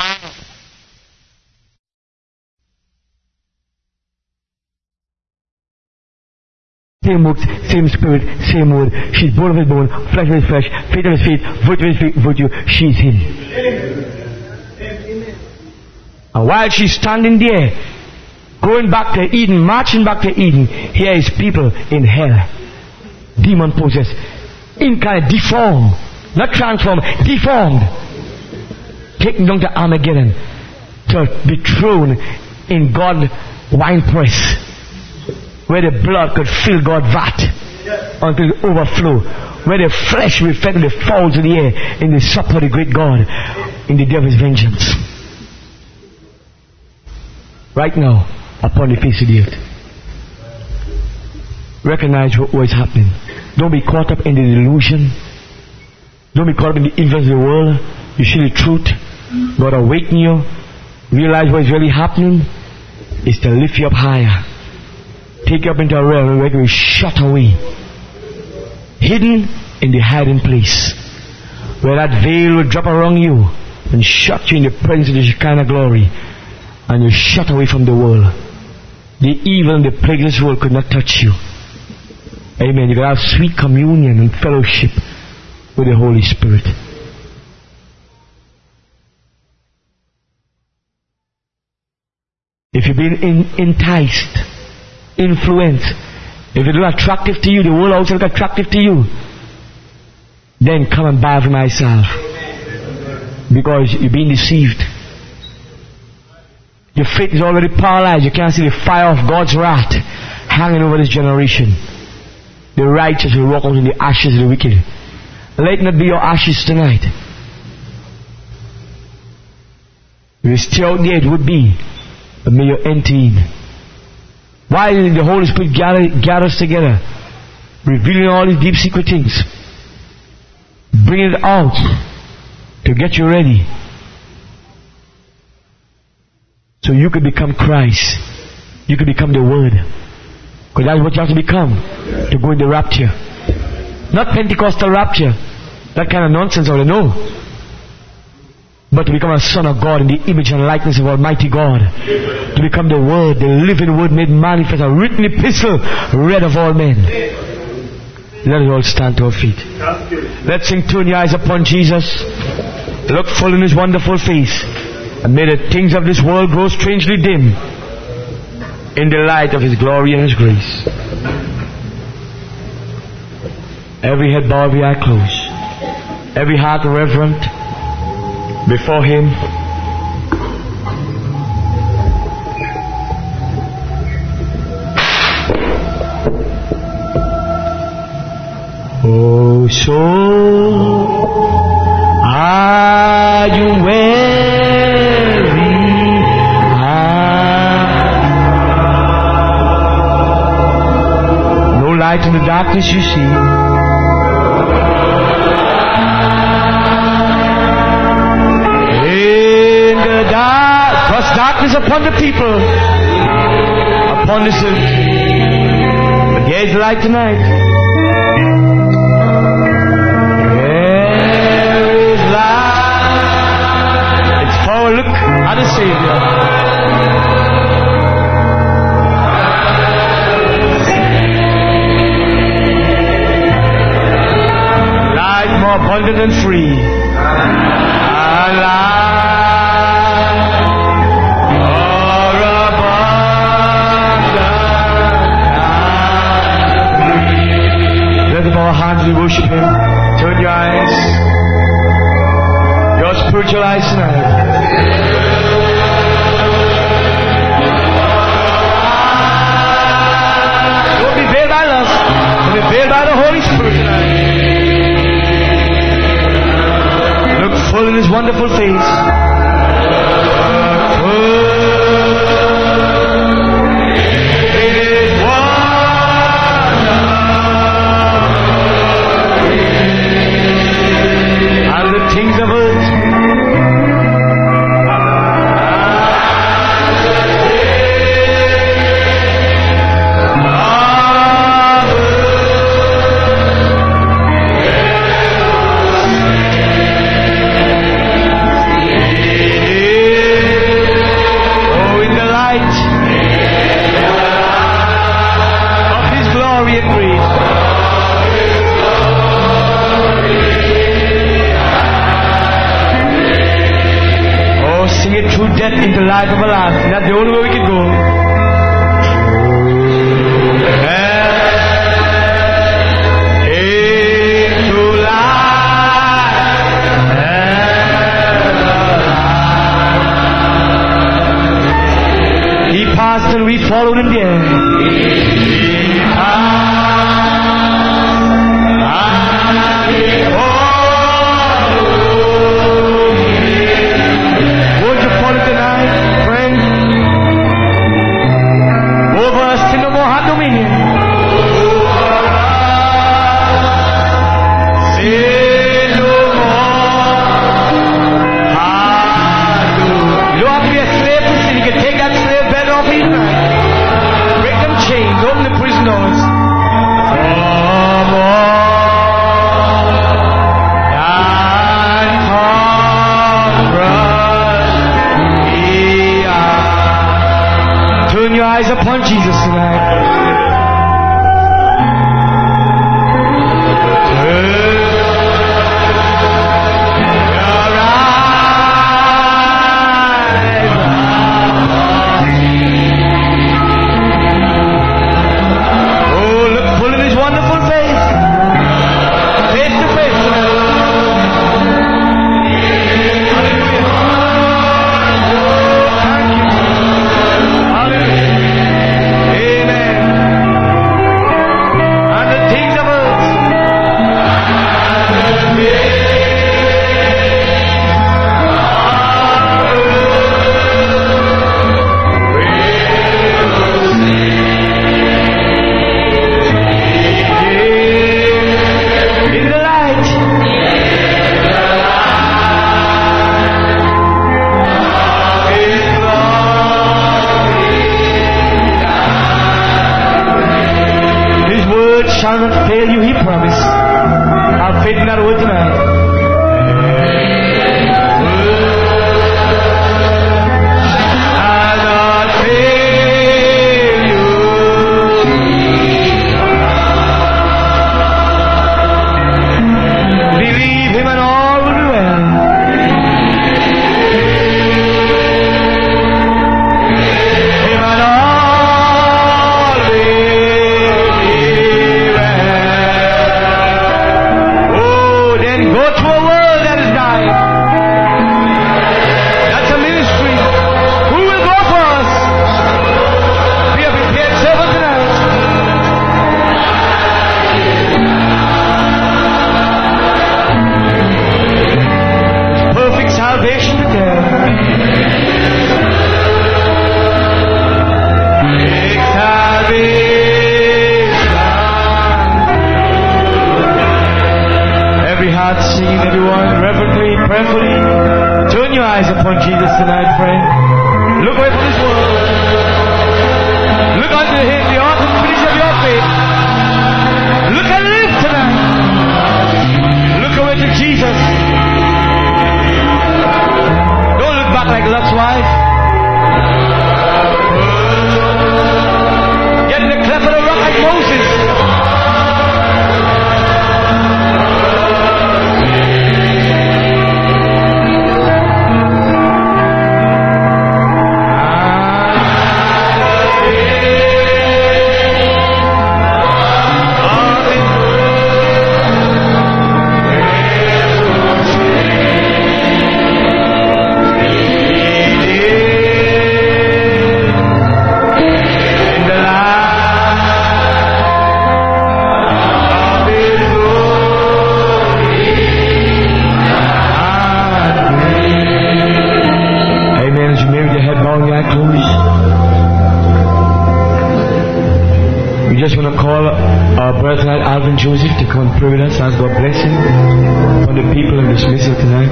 same works, same spirit, same word. She's bone of his bone, flesh of his flesh, faith of his faith, virtue of his virtue. She's him. And while she's standing there, going back to Eden, marching back to Eden, here is people in hell, demon possessed, incarnate, deformed, not transformed, deformed, taken down to Armageddon to be thrown in God's winepress, where the blood could fill God's vat until it overflow, where the flesh will fed the fowls of the air in the supper of the great God in the day of his vengeance. Right now, upon the face of the earth. Recognize what, what is happening. Don't be caught up in the delusion. Don't be caught up in the influence of the world. You see the truth. God awaken you. Realize what is really happening is to lift you up higher. Take you up into a realm where you can be shut away. Hidden in the hiding place. Where that veil will drop around you and shut you in the presence of the Shekinah glory. And you're shut away from the world. The evil and the plague of this world could not touch you. Amen. You can have sweet communion and fellowship with the Holy Spirit. If you've been in, enticed, influenced, If it look attractive to you, the world also look attractive to you, then come and buy for myself. Because you're being deceived. Your faith is already paralyzed. You can't see the fire of God's wrath hanging over this generation. The righteous will walk out in the ashes of the wicked. Let it not be your ashes tonight. If you stay out there, it would be. But may you enter in. Why did the Holy Spirit gather, gather us together? Revealing all these deep secret things. Bringing it out to get you ready. So you could become Christ. You could become the Word. Because that's what you have to become to go in the rapture. Not Pentecostal rapture. That kind of nonsense, I don't know. But to become a son of God in the image and likeness of Almighty God. To become the Word, the living Word made manifest, a written epistle read of all men. Let us all stand to our feet. Let's sing, turn your eyes upon Jesus. Look full in His wonderful face. And may the things of this world grow strangely dim in the light of His glory and His grace. Every head bowed, every eye closed. Every heart reverent before Him. Oh, soul, are you weary? Ah. No light in the darkness you see. In the dark, cause darkness upon the people, upon this earth. But there is light tonight. Look at the Savior. Life more abundant and free. Alive more abundant. Let them our hands we worship Him. Turn your eyes. Your spiritual eyes tonight. Don't be veiled by lust. Don't be veiled by the Holy Spirit tonight. Look full in His wonderful face. And the things of earth. Death into life everlasting. That's the only way we can go. Death into life everlasting. He passed and we followed Him there. He passed and we followed. Take that slave bed off him. reverently, prayerfully, turn your eyes upon Jesus tonight, friend. Look away from this world. Look unto Him, the author and finisher of your faith. Look and live tonight. Look away to Jesus. Don't look back like Lot's wife. Get in the cleft of the rock like Moses. Alvin Joseph to come pray with us. Ask God blessing on the people and dismissal tonight.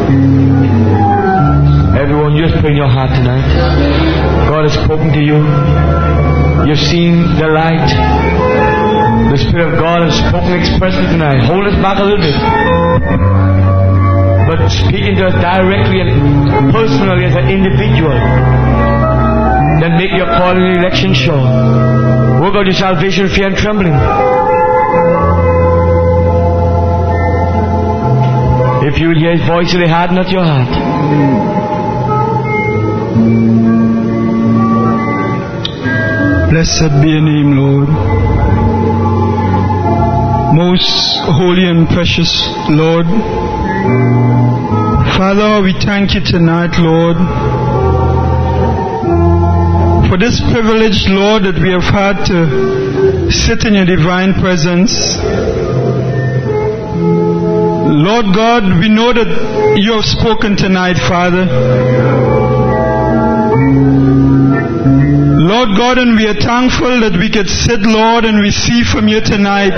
Everyone, just pray in your heart tonight. God has spoken to you. You've seen the light. The Spirit of God has spoken expressly tonight. Hold us back a little bit, but speaking to us directly and personally as an individual. Then make your call and election sure. Work out your salvation with fear and trembling. If you will hear His voice, they harden not your heart. Blessed be your name, Lord. Most holy and precious Lord. Father, we thank you tonight, Lord, for this privilege, Lord, that we have had to sit in your divine presence. Lord God, we know that you have spoken tonight, Father. Lord God, and we are thankful that we could sit, Lord, and receive from you tonight.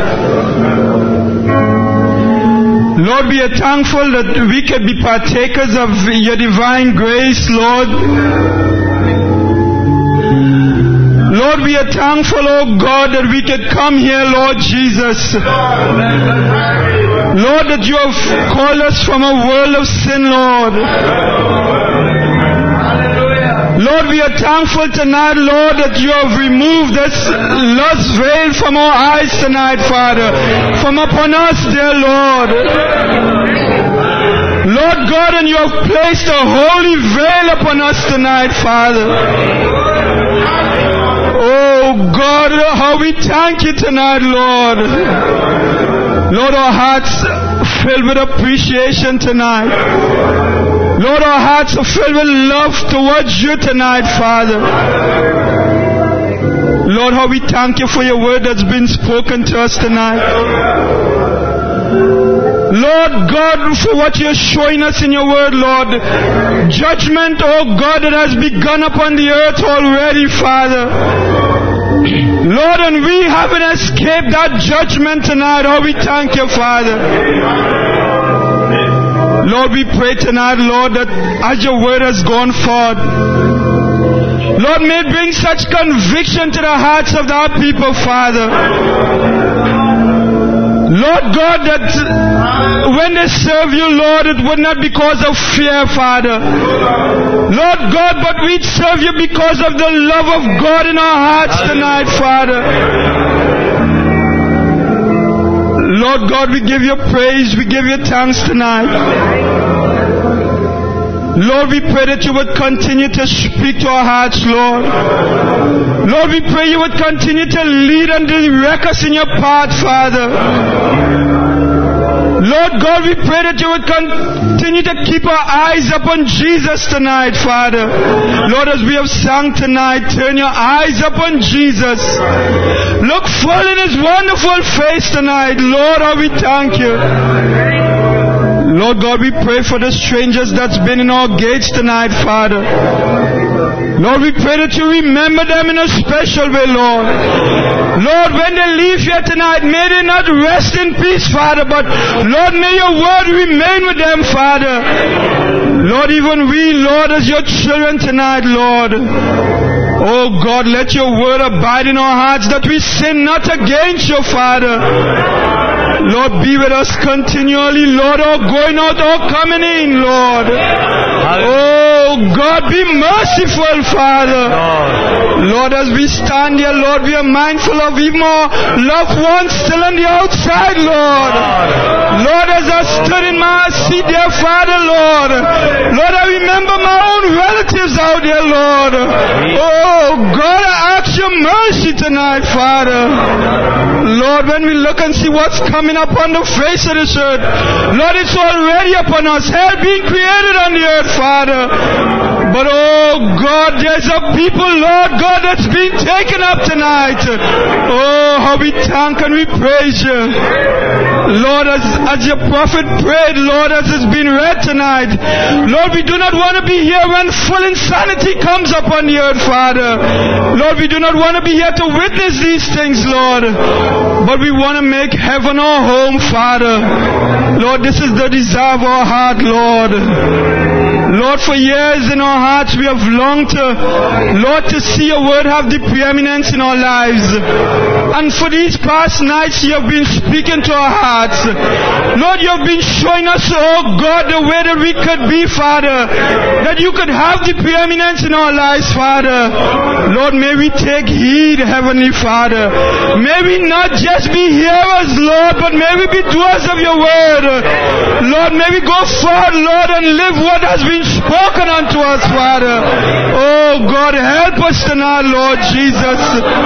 Lord, we are thankful that we could be partakers of your divine grace, Lord. Lord, we are thankful, oh God, that we could come here, Lord Jesus. Lord, that you have called us from a world of sin, Lord. Lord, we are thankful tonight, Lord, that you have removed this lust veil from our eyes tonight, Father. From upon us, dear Lord. Lord God, and you have placed a holy veil upon us tonight, Father. Oh God, how we thank you tonight, Lord. Lord, our hearts filled with appreciation tonight. Lord, our hearts are filled with love towards you tonight, Father. Lord, how we thank you for your word that's been spoken to us tonight. Lord God, for what you're showing us in your word, Lord. Judgment, oh God, that has begun upon the earth already, Father. Lord, and we haven't escaped that judgment tonight. Oh, we thank you, Father. Lord, we pray tonight, Lord, that as your word has gone forth, Lord, may it bring such conviction to the hearts of our people, Father. Lord God, that when they serve you, Lord, it would not be because of fear, Father. Lord God, but we'd serve you because of the love of God in our hearts tonight, Father. Lord God, we give you praise, we give you thanks tonight. Lord, we pray that you would continue to speak to our hearts, Lord. Lord, we pray you would continue to lead and direct us in your path, Father. Lord God, we pray that you would continue to keep our eyes upon Jesus tonight, Father. Lord, as we have sung tonight, turn your eyes upon Jesus. Look full in his wonderful face tonight. Lord, how we thank you. Lord God, we pray for the strangers that's been in our gates tonight, Father. Lord, we pray that you remember them in a special way, Lord. Lord, when they leave here tonight, may they not rest in peace, Father, but Lord, may your word remain with them, Father. Lord, even we, Lord, as your children tonight, Lord, oh God, let your word abide in our hearts that we sin not against you, Father. Lord, be with us continually, Lord, all going out, all coming in, Lord. Oh God, be merciful, Father. Lord, as we stand here, Lord, we are mindful of even our loved ones still on the outside, Lord. Lord, as I stood in my seat there, Father, Lord, Lord, I remember my own relatives out there, Lord. Oh God, I ask your mercy tonight, Father. Lord, when we look and see what's coming upon the face of this earth, Lord, it's already upon us. Hell being created on the earth, Father. But oh God, there's a people, Lord God, that's being taken up tonight. Oh, how we thank and we praise you. Lord, as, as your prophet prayed, Lord, as it's been read tonight, Lord, we do not want to be here when full insanity comes upon the earth, Father. Lord, we do not want to be here to witness these things, Lord, but we want to make heaven our home, Father. Lord, this is the desire of our heart, Lord. Lord, for years in our hearts we have longed to, Lord, to see your word have the preeminence in our lives. And for these past nights you have been speaking to our hearts. Lord, you have been showing us, oh God, the way that we could be, Father. That you could have the preeminence in our lives, Father. Lord, may we take heed, Heavenly Father. May we not just be hearers, Lord, but may we be doers of your word. Lord, may we go forward, Lord, and live what has been spoken unto us, Father. Oh God, help us tonight, Lord Jesus.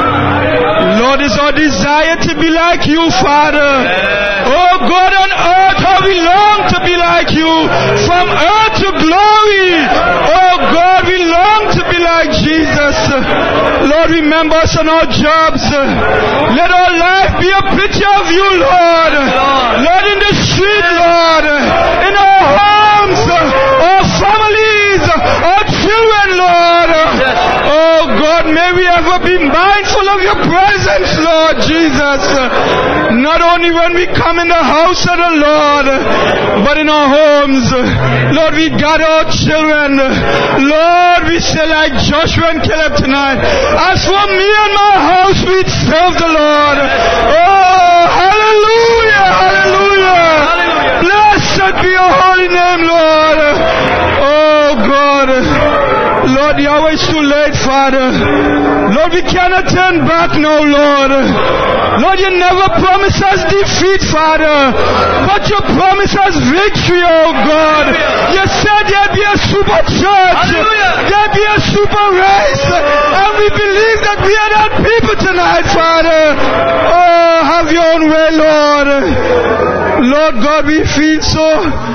Lord, it's our desire to be like you, Father. Oh God, on earth how we long to be like you. From earth to glory. Oh God, we long to be like Jesus. Lord, remember us on our jobs. Let our life be a picture of you, Lord. Lord, in the street, Lord. In our homes, our families, our children, Lord. Oh God, may we ever be mindful of your presence, Lord Jesus. Not only when we come in the house of the Lord, but in our homes. Lord, we gather our children. Lord, we say like Joshua and Caleb tonight, as for me and my house, we serve the Lord. Oh, hallelujah, hallelujah. Blessed be your holy name, Lord. Oh God. Lord, the hour is too late, Father. Lord, we cannot turn back now, Lord. Lord, you never promised us defeat, Father, but you promised us victory, oh God. You said there'd be a super church, there'd be a super race, and we believe that we are that people tonight, Father. Oh, have your own way, Lord. Lord God, we feel so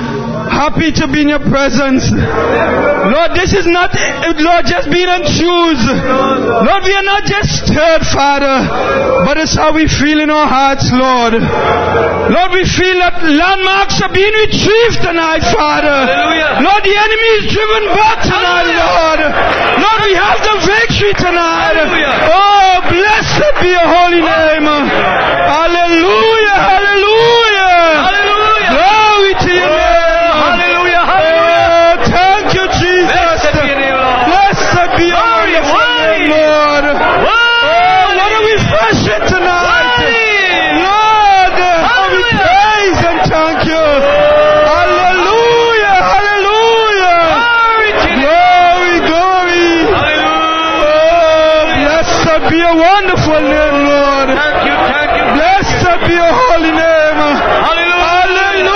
happy to be in your presence. Lord, this is not, Lord, just being on shoes. Lord, we are not just stirred, Father, but it's how we feel in our hearts, Lord. Lord, we feel that landmarks are being retrieved tonight, Father. Hallelujah. Lord, the enemy is driven back tonight, Lord. Lord, we have the victory tonight. Hallelujah. Oh, blessed be your holy name. Hallelujah, hallelujah. Hallelujah. Glory to your name. Wonderful name, Lord. Thank you, thank you. Blessed be your holy name. Hallelujah.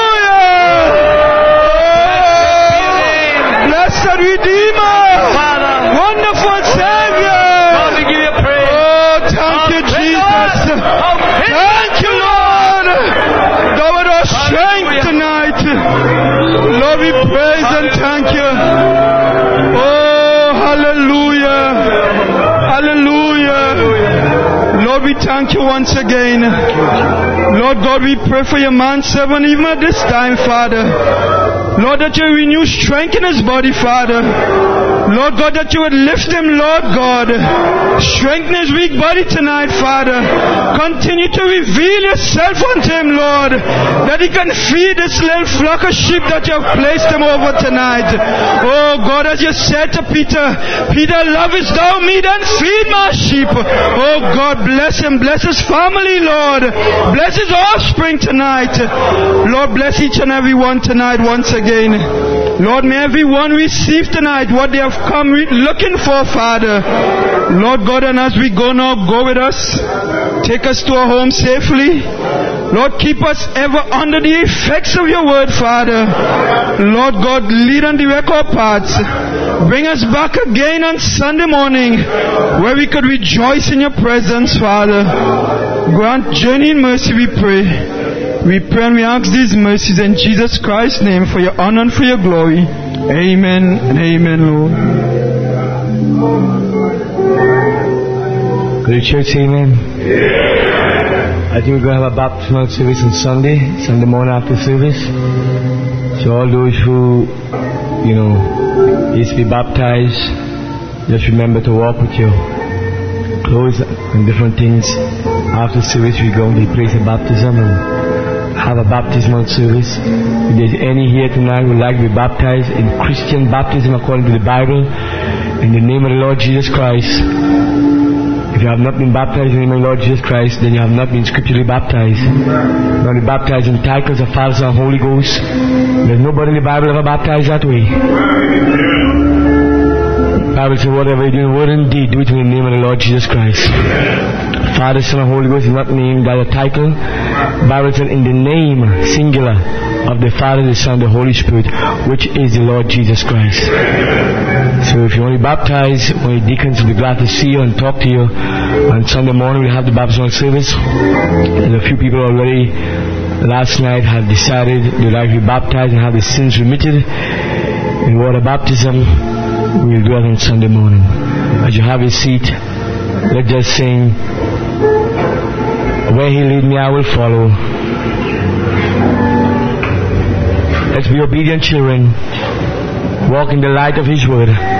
Hallelujah. Blessed Redeemer. Wonderful Savior. Lord, we give you praise. Oh, thank you, Jesus. Thank you, Lord. Thou art our strength tonight. Lord, we praise and thank you. Oh, hallelujah. Hallelujah. Lord, we thank you once again. Lord God, we pray for your manservant even at this time, Father. Lord, that you renew strength in his body, Father. Lord God, that you would lift him, Lord God. Strengthen his weak body tonight, Father. Continue to reveal yourself unto him, Lord, that he can feed this little flock of sheep that you have placed him over tonight. Oh God, as you said to Peter, Peter, lovest thou me, then feed my sheep. Oh God, bless him, bless his family, Lord. Bless his offspring tonight. Lord, bless each and every one tonight once again. Lord, may everyone receive tonight what they have come re- looking for, Father. Lord God, and as we go now, go with us. Take us to our home safely. Lord, keep us ever under the effects of your word, Father. Lord God, lead and direct our paths. Bring us back again on Sunday morning, where we could rejoice in your presence, Father. Grant journey in mercy, we pray. We pray and we ask these mercies in Jesus Christ's name, for your honor and for your glory. Amen and amen, Lord. Could the church say amen? I think we're going to have a baptismal service on Sunday, Sunday morning after service. So all those who, you know, used to be baptized, just remember to walk with your clothes and different things. After service, we go to the place of baptism and have a baptismal service. If there's any here tonight who would like to be baptized in Christian baptism according to the Bible, in the name of the Lord Jesus Christ. If you have not been baptized in the name of the Lord Jesus Christ, then you have not been scripturally baptized. You want to be baptized in titles of Father, Son, and Holy Ghost. There's nobody in the Bible ever baptized that way. The Bible says, whatever you do in word and deed, do it in the name of the Lord Jesus Christ. Father, Son, and Holy Ghost is not named by a title. The Bible says, in the name, singular, of the Father, the Son, the Holy Spirit, which is the Lord Jesus Christ. So if you want to be baptized, one of the deacons will be glad to see you and talk to you. On Sunday morning we'll have the baptismal service. And a few people already last night have decided they'd like to be baptized and have the sins remitted in water baptism. We'll do that on Sunday morning. As you have your seat, let's just sing, where he lead me I will follow. Let's be obedient children. Walk in the light of his word.